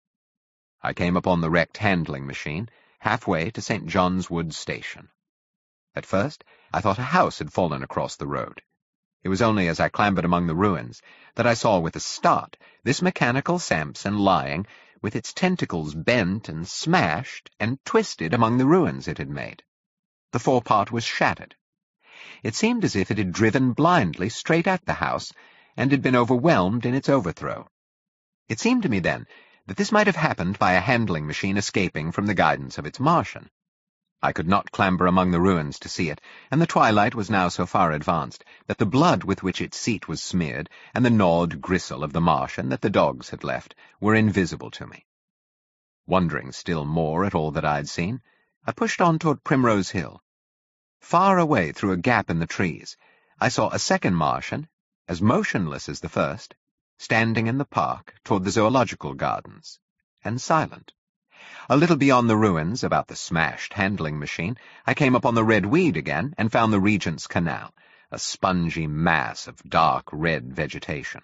I came upon the wrecked handling machine, halfway to St. John's Wood Station. At first, I thought a house had fallen across the road. It was only as I clambered among the ruins that I saw with a start this mechanical Samson lying, with its tentacles bent and smashed and twisted among the ruins it had made. The forepart was shattered. It seemed as if it had driven blindly straight at the house and had been overwhelmed in its overthrow. It seemed to me then that this might have happened by a handling machine escaping from the guidance of its Martian. I could not clamber among the ruins to see it, and the twilight was now so far advanced that the blood with which its seat was smeared and the gnawed gristle of the Martian that the dogs had left were invisible to me. Wondering still more at all that I had seen, I pushed on toward Primrose Hill. Far away through a gap in the trees, I saw a second Martian, as motionless as the first, standing in the park toward the zoological gardens, and silent. A little beyond the ruins, about the smashed handling machine, I came upon the red weed again and found the Regent's Canal, a spongy mass of dark red vegetation.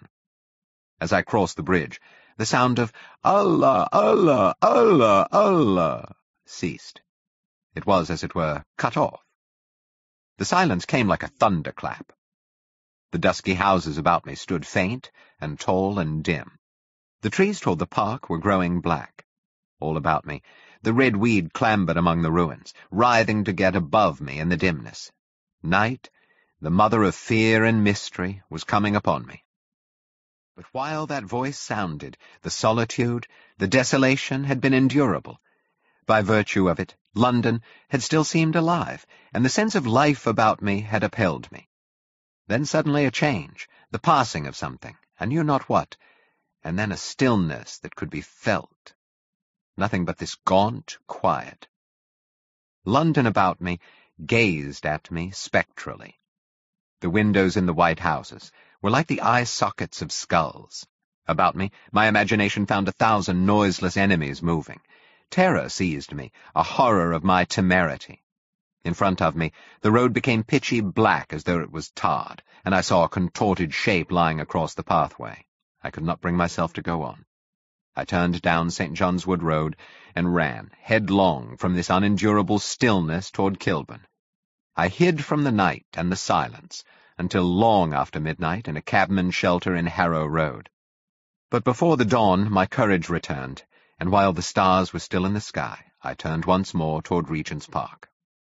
As I crossed the bridge, the sound of Allah, Allah, Allah, Allah ceased. It was, as it were, cut off. The silence came like a thunderclap. The dusky houses about me stood faint and tall and dim. The trees toward the park were growing black. All about me, the red weed clambered among the ruins, writhing to get above me in the dimness. Night, the mother of fear and mystery, was coming upon me. But while that voice sounded, the solitude, the desolation had been endurable. By virtue of it, London had still seemed alive, and the sense of life about me had upheld me. Then suddenly a change, the passing of something, I knew not what, and then a stillness that could be felt. Nothing but this gaunt quiet. London about me gazed at me spectrally. The windows in the white houses were like the eye sockets of skulls. About me, my imagination found 1,000 noiseless enemies moving. Terror seized me, a horror of my temerity. In front of me, the road became pitchy black as though it was tarred, and I saw a contorted shape lying across the pathway. I could not bring myself to go on. I turned down St. John's Wood Road and ran, headlong, from this unendurable stillness toward Kilburn. I hid from the night and the silence until long after midnight in a cabman's shelter in Harrow Road. But before the dawn my courage returned, and while the stars were still in the sky, I turned once more toward Regent's Park.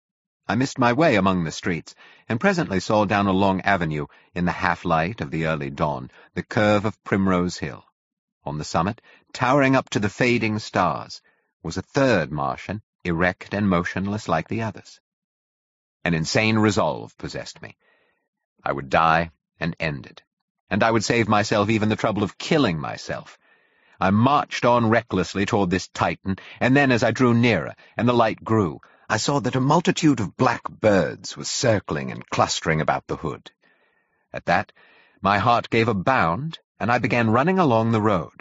I missed my way among the streets, and presently saw down a long avenue, in the half-light of the early dawn, the curve of Primrose Hill. On the summit, towering up to the fading stars, was a third Martian, erect and motionless like the others. An insane resolve possessed me. I would die and end it, and I would save myself even the trouble of killing myself. I marched on recklessly toward this Titan, and then as I drew nearer, and the light grew, I saw that a multitude of black birds was circling and clustering about the hood. At that, my heart gave a bound, and I began running along the road.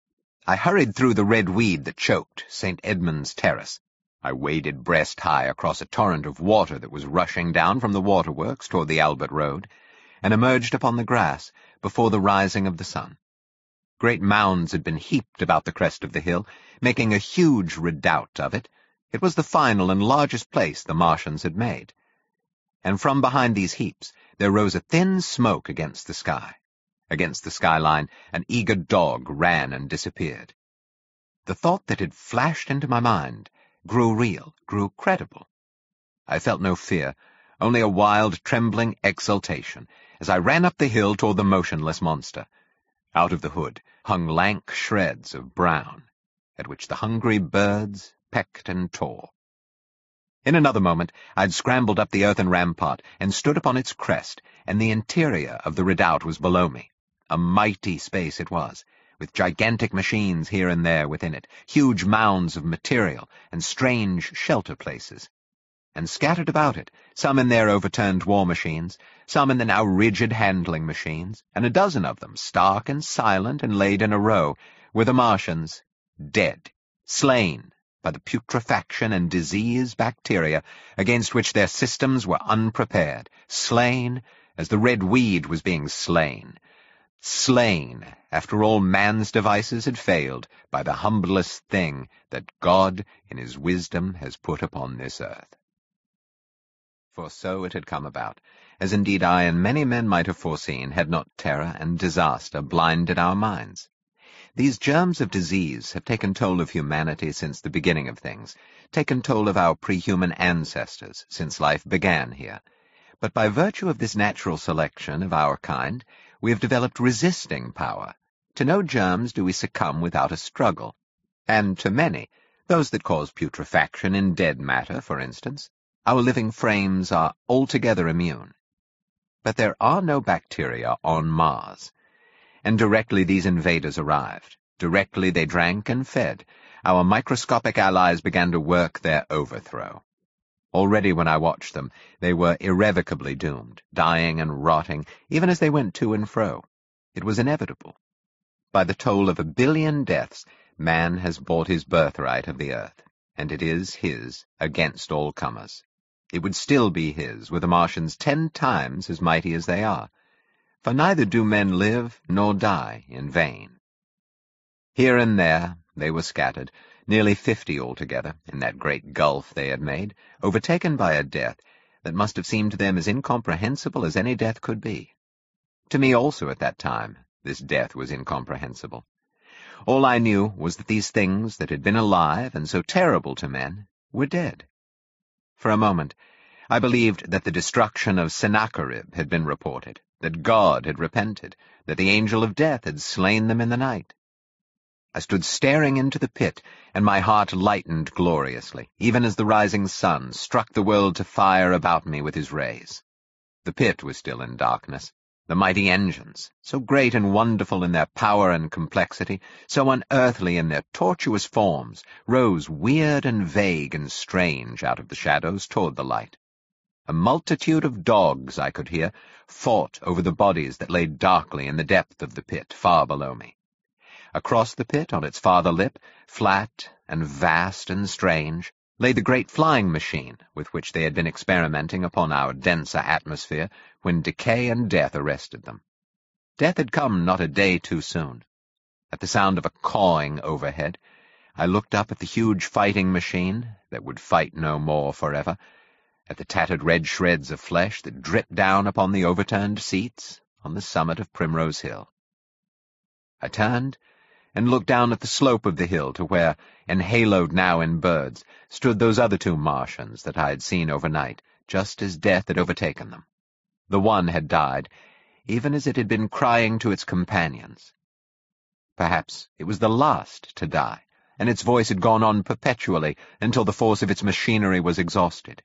I hurried through the red weed that choked St. Edmund's Terrace. I waded breast-high across a torrent of water that was rushing down from the waterworks toward the Albert Road, and emerged upon the grass before the rising of the sun. Great mounds had been heaped about the crest of the hill, making a huge redoubt of it. It was the final and largest place the Martians had made. And from behind these heaps there rose a thin smoke against the sky. Against the skyline, an eager dog ran and disappeared. The thought that had flashed into my mind grew real, grew credible. I felt no fear, only a wild, trembling exultation, as I ran up the hill toward the motionless monster. Out of the hood hung lank shreds of brown, at which the hungry birds pecked and tore. In another moment I'd scrambled up the earthen rampart and stood upon its crest, and the interior of the redoubt was below me. A mighty space it was, with gigantic machines here and there within it, huge mounds of material and strange shelter places. And scattered about it, some in their overturned war machines, some in the now rigid handling machines, and a dozen of them, stark and silent and laid in a row, were the Martians, dead, slain, by the putrefaction and disease bacteria against which their systems were unprepared, slain as the red weed was being slain. Slain, after all man's devices had failed, by the humblest thing that God, in his wisdom, has put upon this earth. For so it had come about, as indeed I and many men might have foreseen, had not terror and disaster blinded our minds. These germs of disease have taken toll of humanity since the beginning of things, taken toll of our pre-human ancestors since life began here. But by virtue of this natural selection of our kind, we have developed resisting power. To no germs do we succumb without a struggle. And to many, those that cause putrefaction in dead matter, for instance, our living frames are altogether immune. But there are no bacteria on Mars. And directly these invaders arrived, directly they drank and fed, our microscopic allies began to work their overthrow. Already when I watched them, they were irrevocably doomed, dying and rotting, even as they went to and fro. It was inevitable. By the toll of 1 billion deaths, man has bought his birthright of the earth, and it is his against all comers. It would still be his, were the Martians 10 times as mighty as they are, for neither do men live nor die in vain. Here and there they were scattered, nearly 50 altogether, in that great gulf they had made, overtaken by a death that must have seemed to them as incomprehensible as any death could be. To me also at that time, this death was incomprehensible. All I knew was that these things that had been alive and so terrible to men were dead. For a moment, I believed that the destruction of Sennacherib had been reported, that God had repented, that the angel of death had slain them in the night. I stood staring into the pit, and my heart lightened gloriously, even as the rising sun struck the world to fire about me with his rays. The pit was still in darkness. The mighty engines, so great and wonderful in their power and complexity, so unearthly in their tortuous forms, rose weird and vague and strange out of the shadows toward the light. A multitude of dogs, I could hear, fought over the bodies that lay darkly in the depth of the pit far below me. Across the pit, on its farther lip, flat and vast and strange, lay the great flying machine with which they had been experimenting upon our denser atmosphere when decay and death arrested them. Death had come not a day too soon. At the sound of a cawing overhead, I looked up at the huge fighting machine that would fight no more forever, at the tattered red shreds of flesh that dripped down upon the overturned seats on the summit of Primrose Hill. I turned and looked down at the slope of the hill to where, enhaloed now in birds, stood those other 2 Martians that I had seen overnight, just as death had overtaken them. The one had died, even as it had been crying to its companions. Perhaps it was the last to die, and its voice had gone on perpetually until the force of its machinery was exhausted.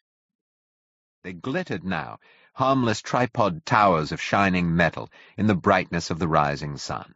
They glittered now, harmless tripod towers of shining metal, in the brightness of the rising sun.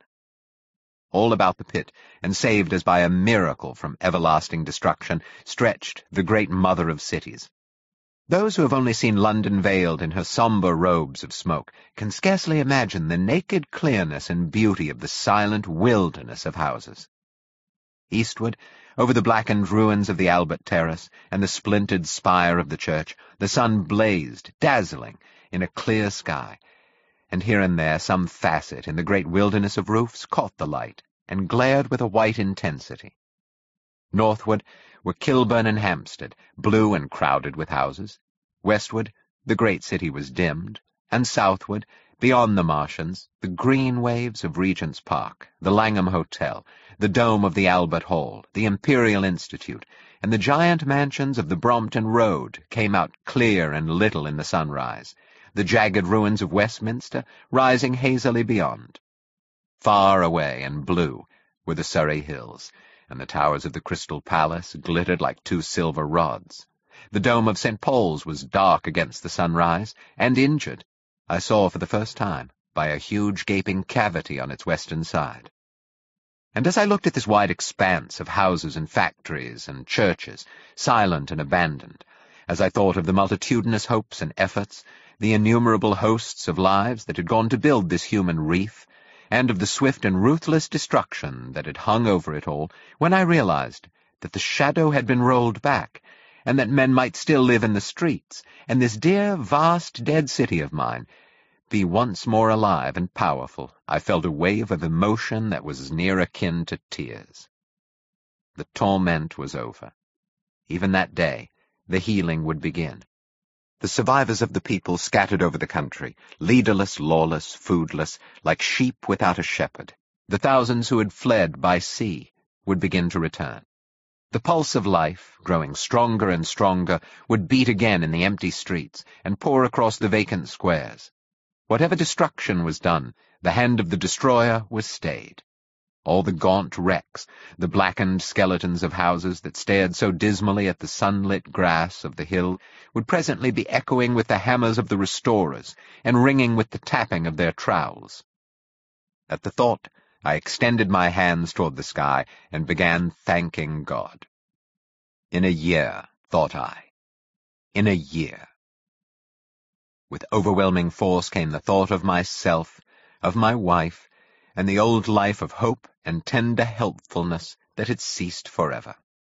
All about the pit, and saved as by a miracle from everlasting destruction, stretched the great mother of cities. Those who have only seen London veiled in her sombre robes of smoke can scarcely imagine the naked clearness and beauty of the silent wilderness of houses. Eastward, over the blackened ruins of the Albert Terrace and the splintered spire of the church, the sun blazed, dazzling, in a clear sky, and here and there some facet in the great wilderness of roofs caught the light and glared with a white intensity. Northward were Kilburn and Hampstead, blue and crowded with houses. Westward, the great city was dimmed, and southward, beyond the Martians, the green waves of Regent's Park, the Langham Hotel, the dome of the Albert Hall, the Imperial Institute, and the giant mansions of the Brompton Road came out clear and little in the sunrise, the jagged ruins of Westminster rising hazily beyond. Far away and blue were the Surrey Hills, and the towers of the Crystal Palace glittered like 2 silver rods. The dome of St. Paul's was dark against the sunrise, and injured, I saw for the first time, by a huge gaping cavity on its western side. And as I looked at this wide expanse of houses and factories and churches, silent and abandoned, as I thought of the multitudinous hopes and efforts, the innumerable hosts of lives that had gone to build this human reef, and of the swift and ruthless destruction that had hung over it all, when I realized that the shadow had been rolled back, and that men might still live in the streets, and this dear, vast, dead city of mine be once more alive and powerful, I felt a wave of emotion that was near akin to tears. The torment was over. Even that day, the healing would begin. The survivors of the people scattered over the country, leaderless, lawless, foodless, like sheep without a shepherd. The thousands who had fled by sea would begin to return. The pulse of life, growing stronger and stronger, would beat again in the empty streets and pour across the vacant squares. Whatever destruction was done, the hand of the destroyer was stayed. All the gaunt wrecks, the blackened skeletons of houses that stared so dismally at the sunlit grass of the hill, would presently be echoing with the hammers of the restorers and ringing with the tapping of their trowels. At the thought, I extended my hands toward the sky and began thanking God. In a year, thought I. In a year. With overwhelming force came the thought of myself, of my wife, and the old life of hope and tender helpfulness that had ceased forever.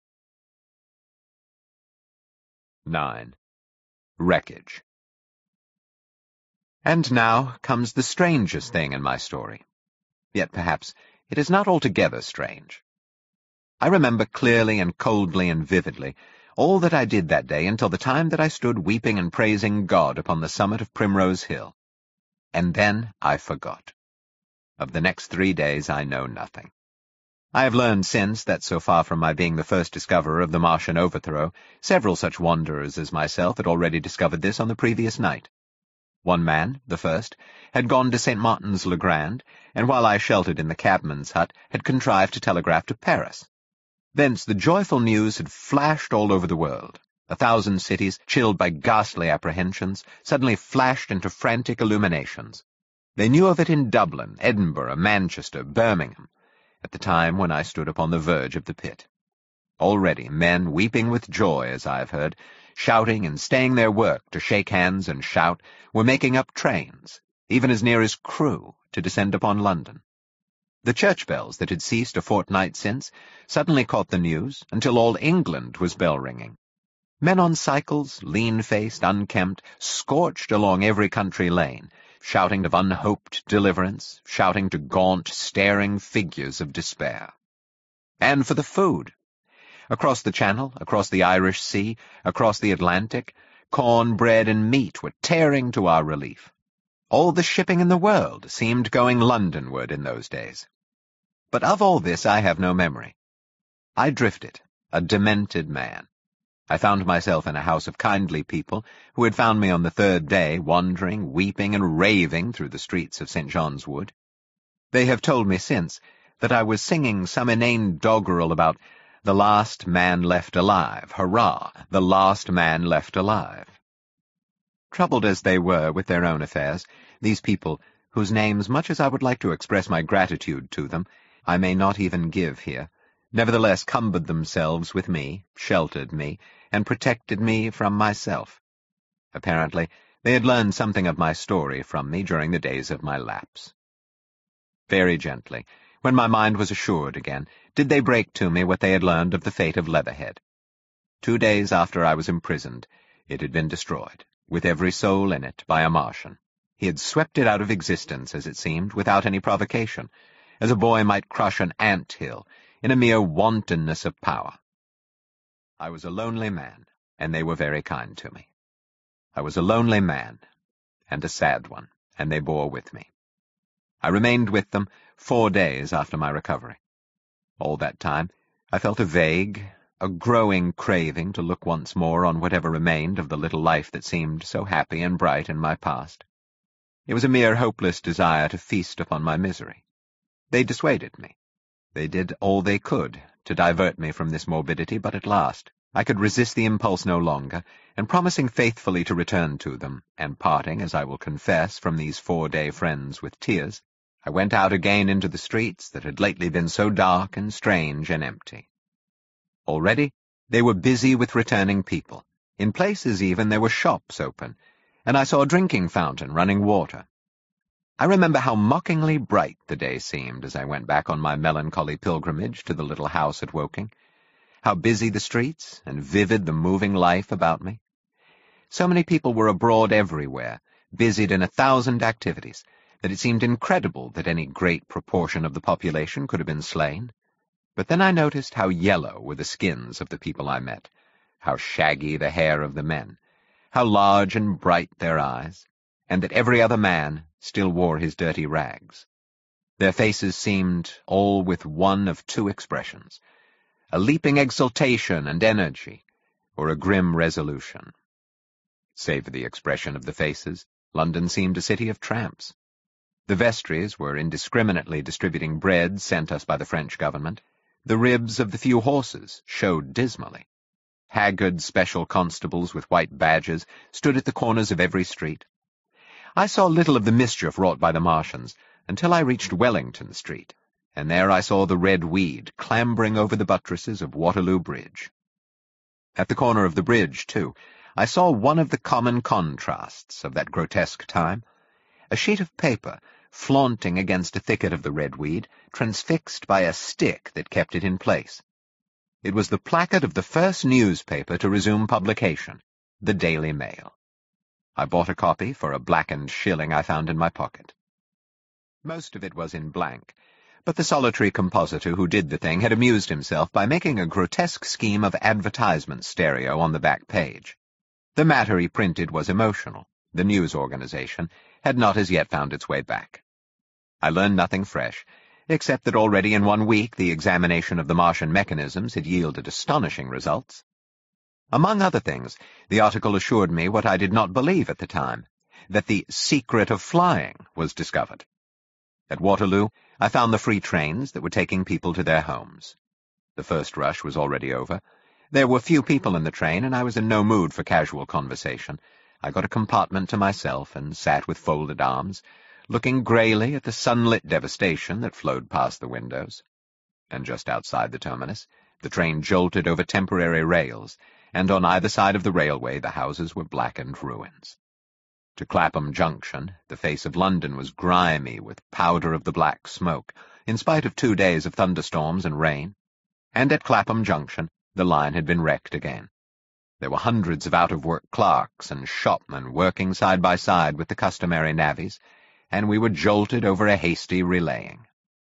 9. Wreckage. And now comes the strangest thing in my story. Yet perhaps it is not altogether strange. I remember clearly and coldly and vividly all that I did that day until the time that I stood weeping and praising God upon the summit of Primrose Hill. And then I forgot. Of the next 3 days I know nothing. I have learned since that so far from my being the first discoverer of the Martian overthrow, several such wanderers as myself had already discovered this on the previous night. One man, the first, had gone to St. Martin's-le-Grand, and while I sheltered in the cabman's hut, had contrived to telegraph to Paris. Thence the joyful news had flashed all over the world. 1,000 cities, chilled by ghastly apprehensions, suddenly flashed into frantic illuminations. They knew of it in Dublin, Edinburgh, Manchester, Birmingham, at the time when I stood upon the verge of the pit. Already men, weeping with joy, as I have heard, shouting and staying their work to shake hands and shout, were making up trains, even as near as Crewe, to descend upon London. The church bells that had ceased a fortnight since suddenly caught the news until all England was bell-ringing. Men on cycles, lean-faced, unkempt, scorched along every country lane, shouting of unhoped deliverance, shouting to gaunt, staring figures of despair. And for the food. Across the Channel, across the Irish Sea, across the Atlantic, corn, bread, and meat were tearing to our relief. All the shipping in the world seemed going Londonward in those days. But of all this I have no memory. I drifted, a demented man. I found myself in a house of kindly people who had found me on the 3rd day wandering, weeping, and raving through the streets of St. John's Wood. They have told me since that I was singing some inane doggerel about the last man left alive, hurrah, the last man left alive. Troubled as they were with their own affairs, these people, whose names, much as I would like to express my gratitude to them, I may not even give here, nevertheless cumbered themselves with me, sheltered me, and protected me from myself. Apparently, they had learned something of my story from me during the days of my lapse. Very gently, when my mind was assured again, did they break to me what they had learned of the fate of Leatherhead. 2 days after I was imprisoned, it had been destroyed, with every soul in it, by a Martian. He had swept it out of existence, as it seemed, without any provocation, as a boy might crush an ant-hill, in a mere wantonness of power. I was a lonely man, and they were very kind to me. I was a lonely man, and a sad one, and they bore with me. I remained with them 4 days after my recovery. All that time I felt a vague, a growing craving to look once more on whatever remained of the little life that seemed so happy and bright in my past. It was a mere hopeless desire to feast upon my misery. They dissuaded me. They did all they could to divert me from this morbidity, but at last I could resist the impulse no longer, and promising faithfully to return to them, and parting, as I will confess, from these 4-day friends with tears, I went out again into the streets that had lately been so dark and strange and empty. Already they were busy with returning people. In places even there were shops open, and I saw a drinking fountain running water. I remember how mockingly bright the day seemed as I went back on my melancholy pilgrimage to the little house at Woking, how busy the streets and vivid the moving life about me. So many people were abroad everywhere, busied in 1,000 activities, that it seemed incredible that any great proportion of the population could have been slain. But then I noticed how yellow were the skins of the people I met, how shaggy the hair of the men, how large and bright their eyes, and that every other man still wore his dirty rags. Their faces seemed all with one of two expressions, a leaping exultation and energy, or a grim resolution. Save for the expression of the faces, London seemed a city of tramps. The vestries were indiscriminately distributing bread sent us by the French government. The ribs of the few horses showed dismally. Haggard special constables with white badges stood at the corners of every street. I saw little of the mischief wrought by the Martians until I reached Wellington Street, and there I saw the red weed clambering over the buttresses of Waterloo Bridge. At the corner of the bridge, too, I saw one of the common contrasts of that grotesque time, a sheet of paper flaunting against a thicket of the red weed, transfixed by a stick that kept it in place. It was the placard of the first newspaper to resume publication, the Daily Mail. I bought a copy for a blackened shilling I found in my pocket. Most of it was in blank, but the solitary compositor who did the thing had amused himself by making a grotesque scheme of advertisement stereo on the back page. The matter he printed was emotional. The news organization had not as yet found its way back. I learned nothing fresh, except that already in 1 week the examination of the Martian mechanisms had yielded astonishing results. Among other things, the article assured me what I did not believe at the time, that the secret of flying was discovered. At Waterloo, I found the free trains that were taking people to their homes. The first rush was already over. There were few people in the train, and I was in no mood for casual conversation. I got a compartment to myself and sat with folded arms, looking greyly at the sunlit devastation that flowed past the windows. And just outside the terminus, the train jolted over temporary rails, and on either side of the railway the houses were blackened ruins. To Clapham Junction, the face of London was grimy with powder of the black smoke, in spite of 2 days of thunderstorms and rain. And at Clapham Junction, the line had been wrecked again. There were hundreds of out-of-work clerks and shopmen working side by side with the customary navvies, and we were jolted over a hasty relaying.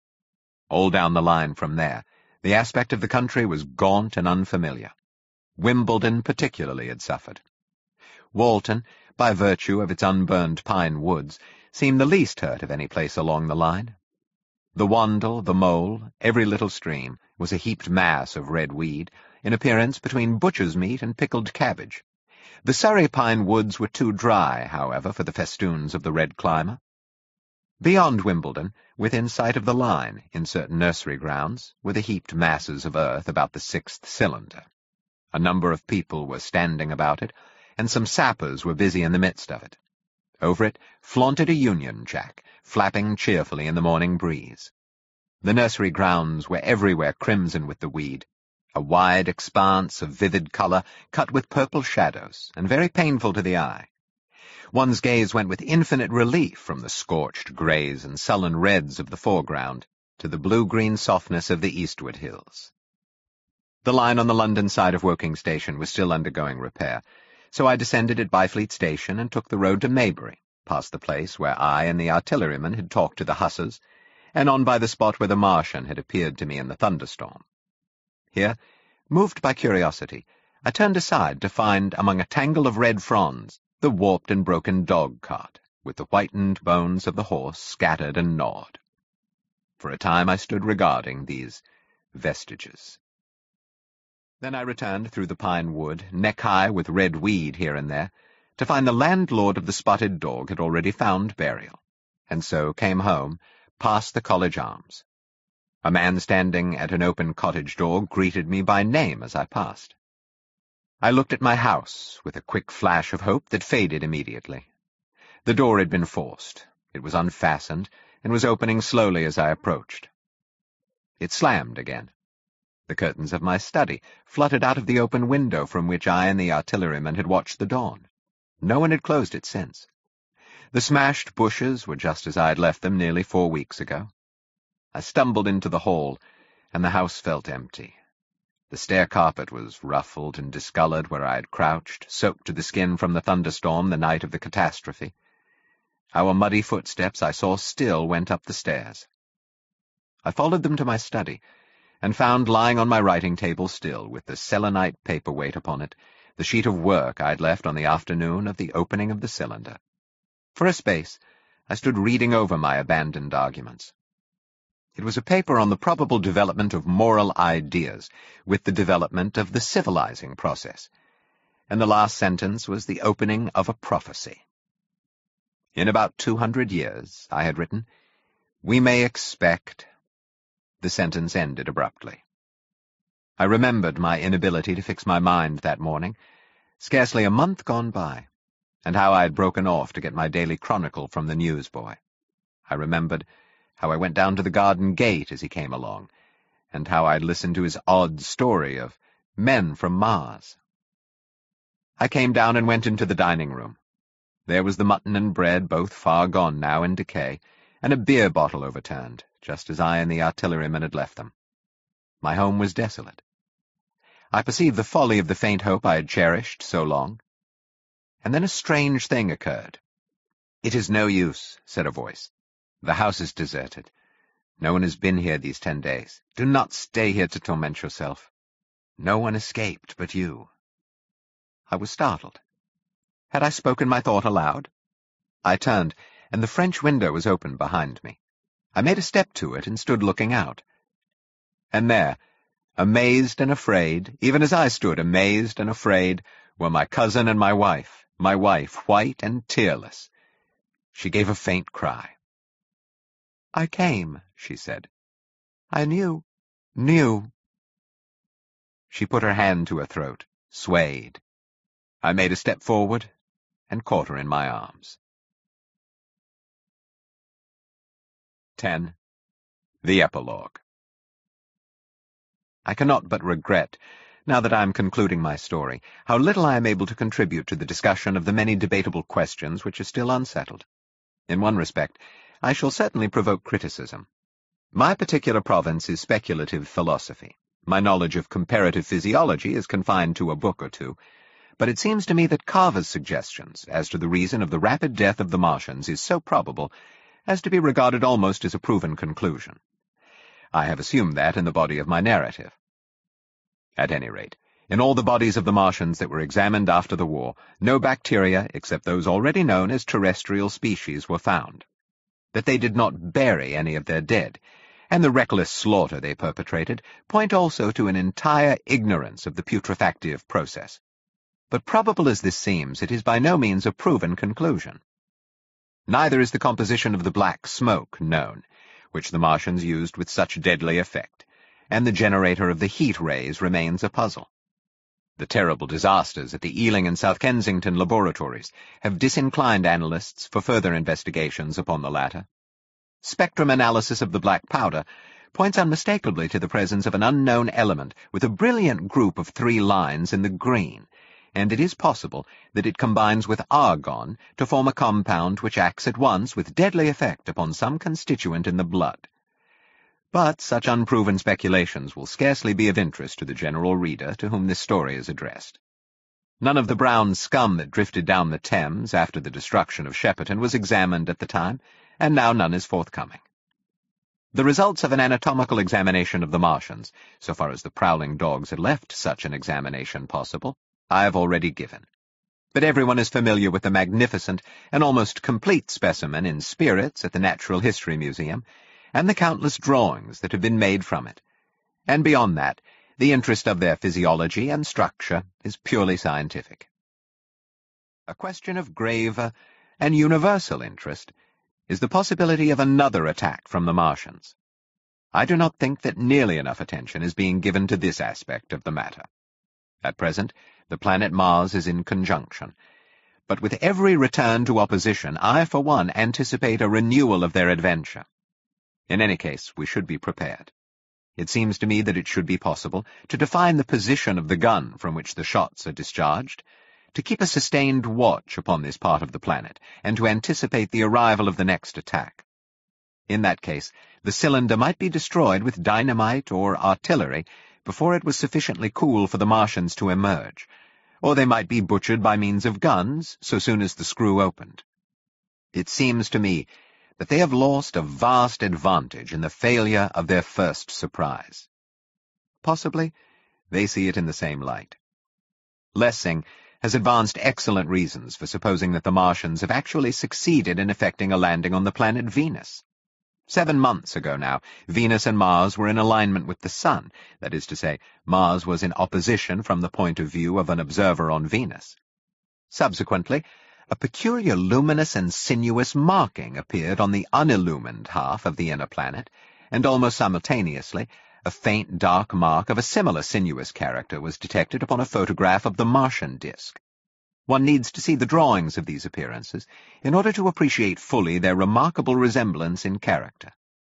All down the line from there, the aspect of the country was gaunt and unfamiliar. Wimbledon particularly had suffered. Walton, by virtue of its unburned pine woods, seemed the least hurt of any place along the line. The Wandle, the Mole, every little stream, was a heaped mass of red weed, in appearance between butcher's meat and pickled cabbage. The Surrey pine woods were too dry, however, for the festoons of the red climber. Beyond Wimbledon, within sight of the line, in certain nursery grounds, were the heaped masses of earth about the 6th cylinder. A number of people were standing about it, and some sappers were busy in the midst of it. Over it flaunted a Union Jack, flapping cheerfully in the morning breeze. The nursery grounds were everywhere crimson with the weed, a wide expanse of vivid colour cut with purple shadows, and very painful to the eye. One's gaze went with infinite relief from the scorched greys and sullen reds of the foreground to the blue-green softness of the eastward hills. The line on the London side of Woking Station was still undergoing repair, so I descended at Byfleet Station and took the road to Maybury, past the place where I and the artilleryman had talked to the hussars, and on by the spot where the Martian had appeared to me in the thunderstorm. Here, moved by curiosity, I turned aside to find, among a tangle of red fronds, the warped and broken dog-cart, with the whitened bones of the horse scattered and gnawed. For a time I stood regarding these vestiges. Then I returned through the pine wood, neck-high with red weed here and there, to find the landlord of the Spotted Dog had already found burial, and so came home, past the College Arms. A man standing at an open cottage door greeted me by name as I passed. I looked at my house with a quick flash of hope that faded immediately. The door had been forced. It was unfastened, and was opening slowly as I approached. It slammed again. The curtains of my study fluttered out of the open window from which I and the artilleryman had watched the dawn. No one had closed it since. The smashed bushes were just as I had left them nearly 4 weeks ago. I stumbled into the hall, and the house felt empty. The stair carpet was ruffled and discolored where I had crouched, soaked to the skin from the thunderstorm the night of the catastrophe. Our muddy footsteps, I saw, still went up the stairs. I followed them to my study, and found lying on my writing table still, with the selenite paperweight upon it, the sheet of work I had left on the afternoon of the opening of the cylinder. For a space, I stood reading over my abandoned arguments. It was a paper on the probable development of moral ideas with the development of the civilizing process, and the last sentence was the opening of a prophecy. In about 200 years, I had written, we may expect... The sentence ended abruptly. I remembered my inability to fix my mind that morning, scarcely a month gone by, and how I had broken off to get my daily chronicle from the newsboy. I remembered how I went down to the garden gate as he came along, and how I had listened to his odd story of men from Mars. I came down and went into the dining room. There was the mutton and bread, both far gone now in decay, and a beer bottle overturned, just as I and the artilleryman had left them. My home was desolate. I perceived the folly of the faint hope I had cherished so long. And then a strange thing occurred. "It is no use," said a voice. "The house is deserted. No one has been here these 10 days. Do not stay here to torment yourself. No one escaped but you." I was startled. Had I spoken my thought aloud? I turned, and the French window was open behind me. I made a step to it and stood looking out. And there, amazed and afraid, even as I stood amazed and afraid, were my cousin and my wife, white and tearless. She gave a faint cry. "I came," she said. "I knew. She put her hand to her throat, swayed. I made a step forward and caught her in my arms. 10. The Epilogue. I cannot but regret, now that I am concluding my story, how little I am able to contribute to the discussion of the many debatable questions which are still unsettled. In one respect, I shall certainly provoke criticism. My particular province is speculative philosophy. My knowledge of comparative physiology is confined to a book or two, but it seems to me that Carver's suggestions as to the reason of the rapid death of the Martians is so probable as to be regarded almost as a proven conclusion. I have assumed that in the body of my narrative. At any rate, in all the bodies of the Martians that were examined after the war, no bacteria, except those already known as terrestrial species, were found. That they did not bury any of their dead, and the reckless slaughter they perpetrated, point also to an entire ignorance of the putrefactive process. But probable as this seems, it is by no means a proven conclusion. Neither is the composition of the black smoke known, which the Martians used with such deadly effect, and the generator of the heat rays remains a puzzle. The terrible disasters at the Ealing and South Kensington laboratories have disinclined analysts for further investigations upon the latter. Spectrum analysis of the black powder points unmistakably to the presence of an unknown element with a brilliant group of 3 lines in the green, and it is possible that it combines with argon to form a compound which acts at once with deadly effect upon some constituent in the blood. But such unproven speculations will scarcely be of interest to the general reader to whom this story is addressed. None of the brown scum that drifted down the Thames after the destruction of Shepperton was examined at the time, and now none is forthcoming. The results of an anatomical examination of the Martians, so far as the prowling dogs had left such an examination possible, I have already given. But everyone is familiar with the magnificent and almost complete specimen in spirits at the Natural History Museum, and the countless drawings that have been made from it. And beyond that, the interest of their physiology and structure is purely scientific. A question of graver and universal interest is the possibility of another attack from the Martians. I do not think that nearly enough attention is being given to this aspect of the matter. At present, the planet Mars is in conjunction, but with every return to opposition, I, for one, anticipate a renewal of their adventure. In any case, we should be prepared. It seems to me that it should be possible to define the position of the gun from which the shots are discharged, to keep a sustained watch upon this part of the planet, and to anticipate the arrival of the next attack. In that case, the cylinder might be destroyed with dynamite or artillery before it was sufficiently cool for the Martians to emerge, or they might be butchered by means of guns so soon as the screw opened. It seems to me that they have lost a vast advantage in the failure of their first surprise. Possibly, they see it in the same light. Lessing has advanced excellent reasons for supposing that the Martians have actually succeeded in effecting a landing on the planet Venus. 7 months ago now, Venus and Mars were in alignment with the Sun. That is to say, Mars was in opposition from the point of view of an observer on Venus. Subsequently, a peculiar luminous and sinuous marking appeared on the unillumined half of the inner planet, and almost simultaneously, a faint dark mark of a similar sinuous character was detected upon a photograph of the Martian disk. One needs to see the drawings of these appearances in order to appreciate fully their remarkable resemblance in character.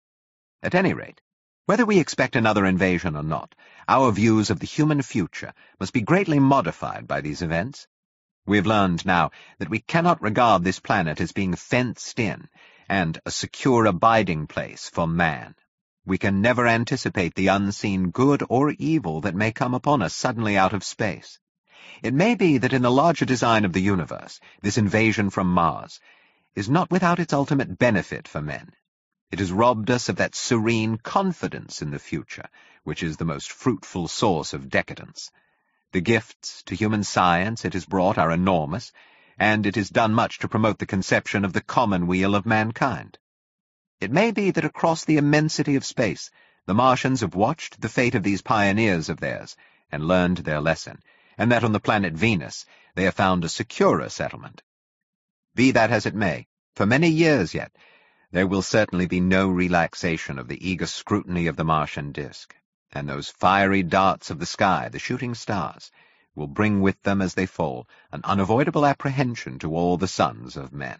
At any rate, whether we expect another invasion or not, our views of the human future must be greatly modified by these events. We have learned now that we cannot regard this planet as being fenced in and a secure abiding place for man. We can never anticipate the unseen good or evil that may come upon us suddenly out of space. It may be that in the larger design of the universe, this invasion from Mars is not without its ultimate benefit for men. It has robbed us of that serene confidence in the future, which is the most fruitful source of decadence. The gifts to human science it has brought are enormous, and it has done much to promote the conception of the commonweal of mankind. It may be that across the immensity of space, the Martians have watched the fate of these pioneers of theirs and learned their lesson, and that on the planet Venus they have found a securer settlement. Be that as it may, for many years yet, there will certainly be no relaxation of the eager scrutiny of the Martian disk, and those fiery darts of the sky, the shooting stars, will bring with them as they fall an unavoidable apprehension to all the sons of men.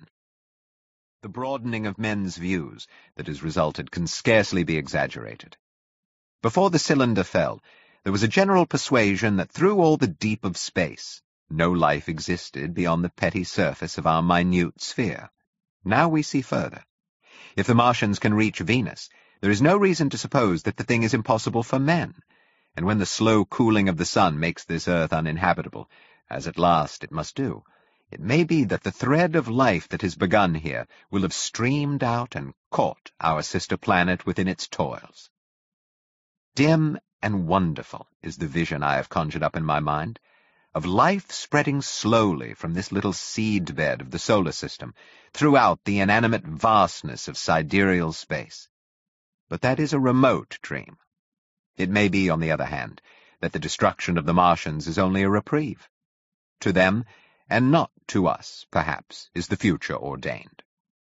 The broadening of men's views that has resulted can scarcely be exaggerated. Before the cylinder fell, there was a general persuasion that through all the deep of space, no life existed beyond the petty surface of our minute sphere. Now we see further. If the Martians can reach Venus, there is no reason to suppose that the thing is impossible for men, and when the slow cooling of the sun makes this earth uninhabitable, as at last it must do, it may be that the thread of life that has begun here will have streamed out and caught our sister planet within its toils. Dim and wonderful is the vision I have conjured up in my mind, of life spreading slowly from this little seed-bed of the solar system throughout the inanimate vastness of sidereal space. But that is a remote dream. It may be, on the other hand, that the destruction of the Martians is only a reprieve. To them, and not to us, perhaps, is the future ordained.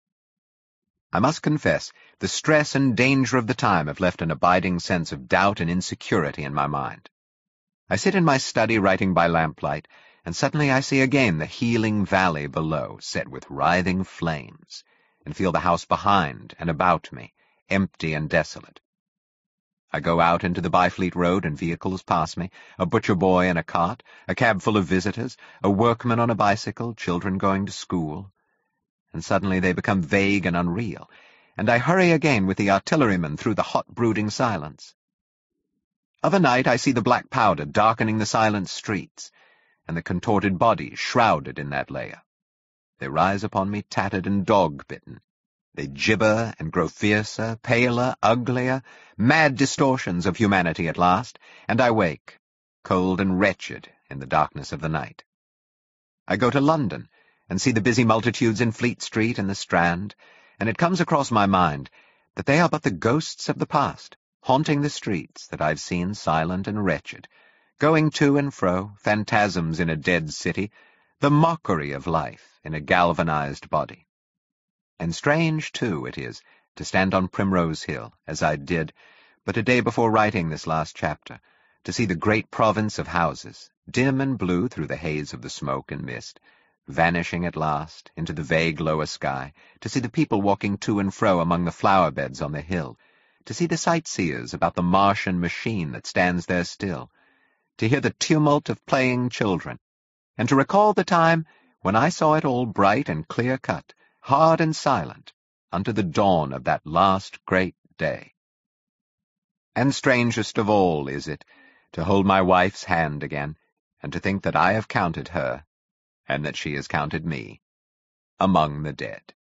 I must confess, the stress and danger of the time have left an abiding sense of doubt and insecurity in my mind. I sit in my study writing by lamplight, and suddenly I see again the healing valley below, set with writhing flames, and feel the house behind and about me, empty and desolate. I go out into the Byfleet Road and vehicles pass me, a butcher boy in a cart, a cab full of visitors, a workman on a bicycle, children going to school. And suddenly they become vague and unreal, and I hurry again with the artilleryman through the hot brooding silence. Of a night I see the black powder darkening the silent streets, and the contorted bodies shrouded in that layer. They rise upon me tattered and dog-bitten. They gibber and grow fiercer, paler, uglier, mad distortions of humanity at last, and I wake, cold and wretched, in the darkness of the night. I go to London, and see the busy multitudes in Fleet Street and the Strand, and it comes across my mind that they are but the ghosts of the past, haunting the streets that I've seen silent and wretched, going to and fro, phantasms in a dead city, the mockery of life in a galvanized body. And strange, too, it is, to stand on Primrose Hill, as I did but a day before writing this last chapter, to see the great province of houses, dim and blue through the haze of the smoke and mist, vanishing at last into the vague lower sky, to see the people walking to and fro among the flower beds on the hill, to see the sightseers about the Martian machine that stands there still, to hear the tumult of playing children, and to recall the time when I saw it all bright and clear-cut, hard and silent, unto the dawn of that last great day. And strangest of all is it to hold my wife's hand again, and to think that I have counted her, and that she has counted me, among the dead.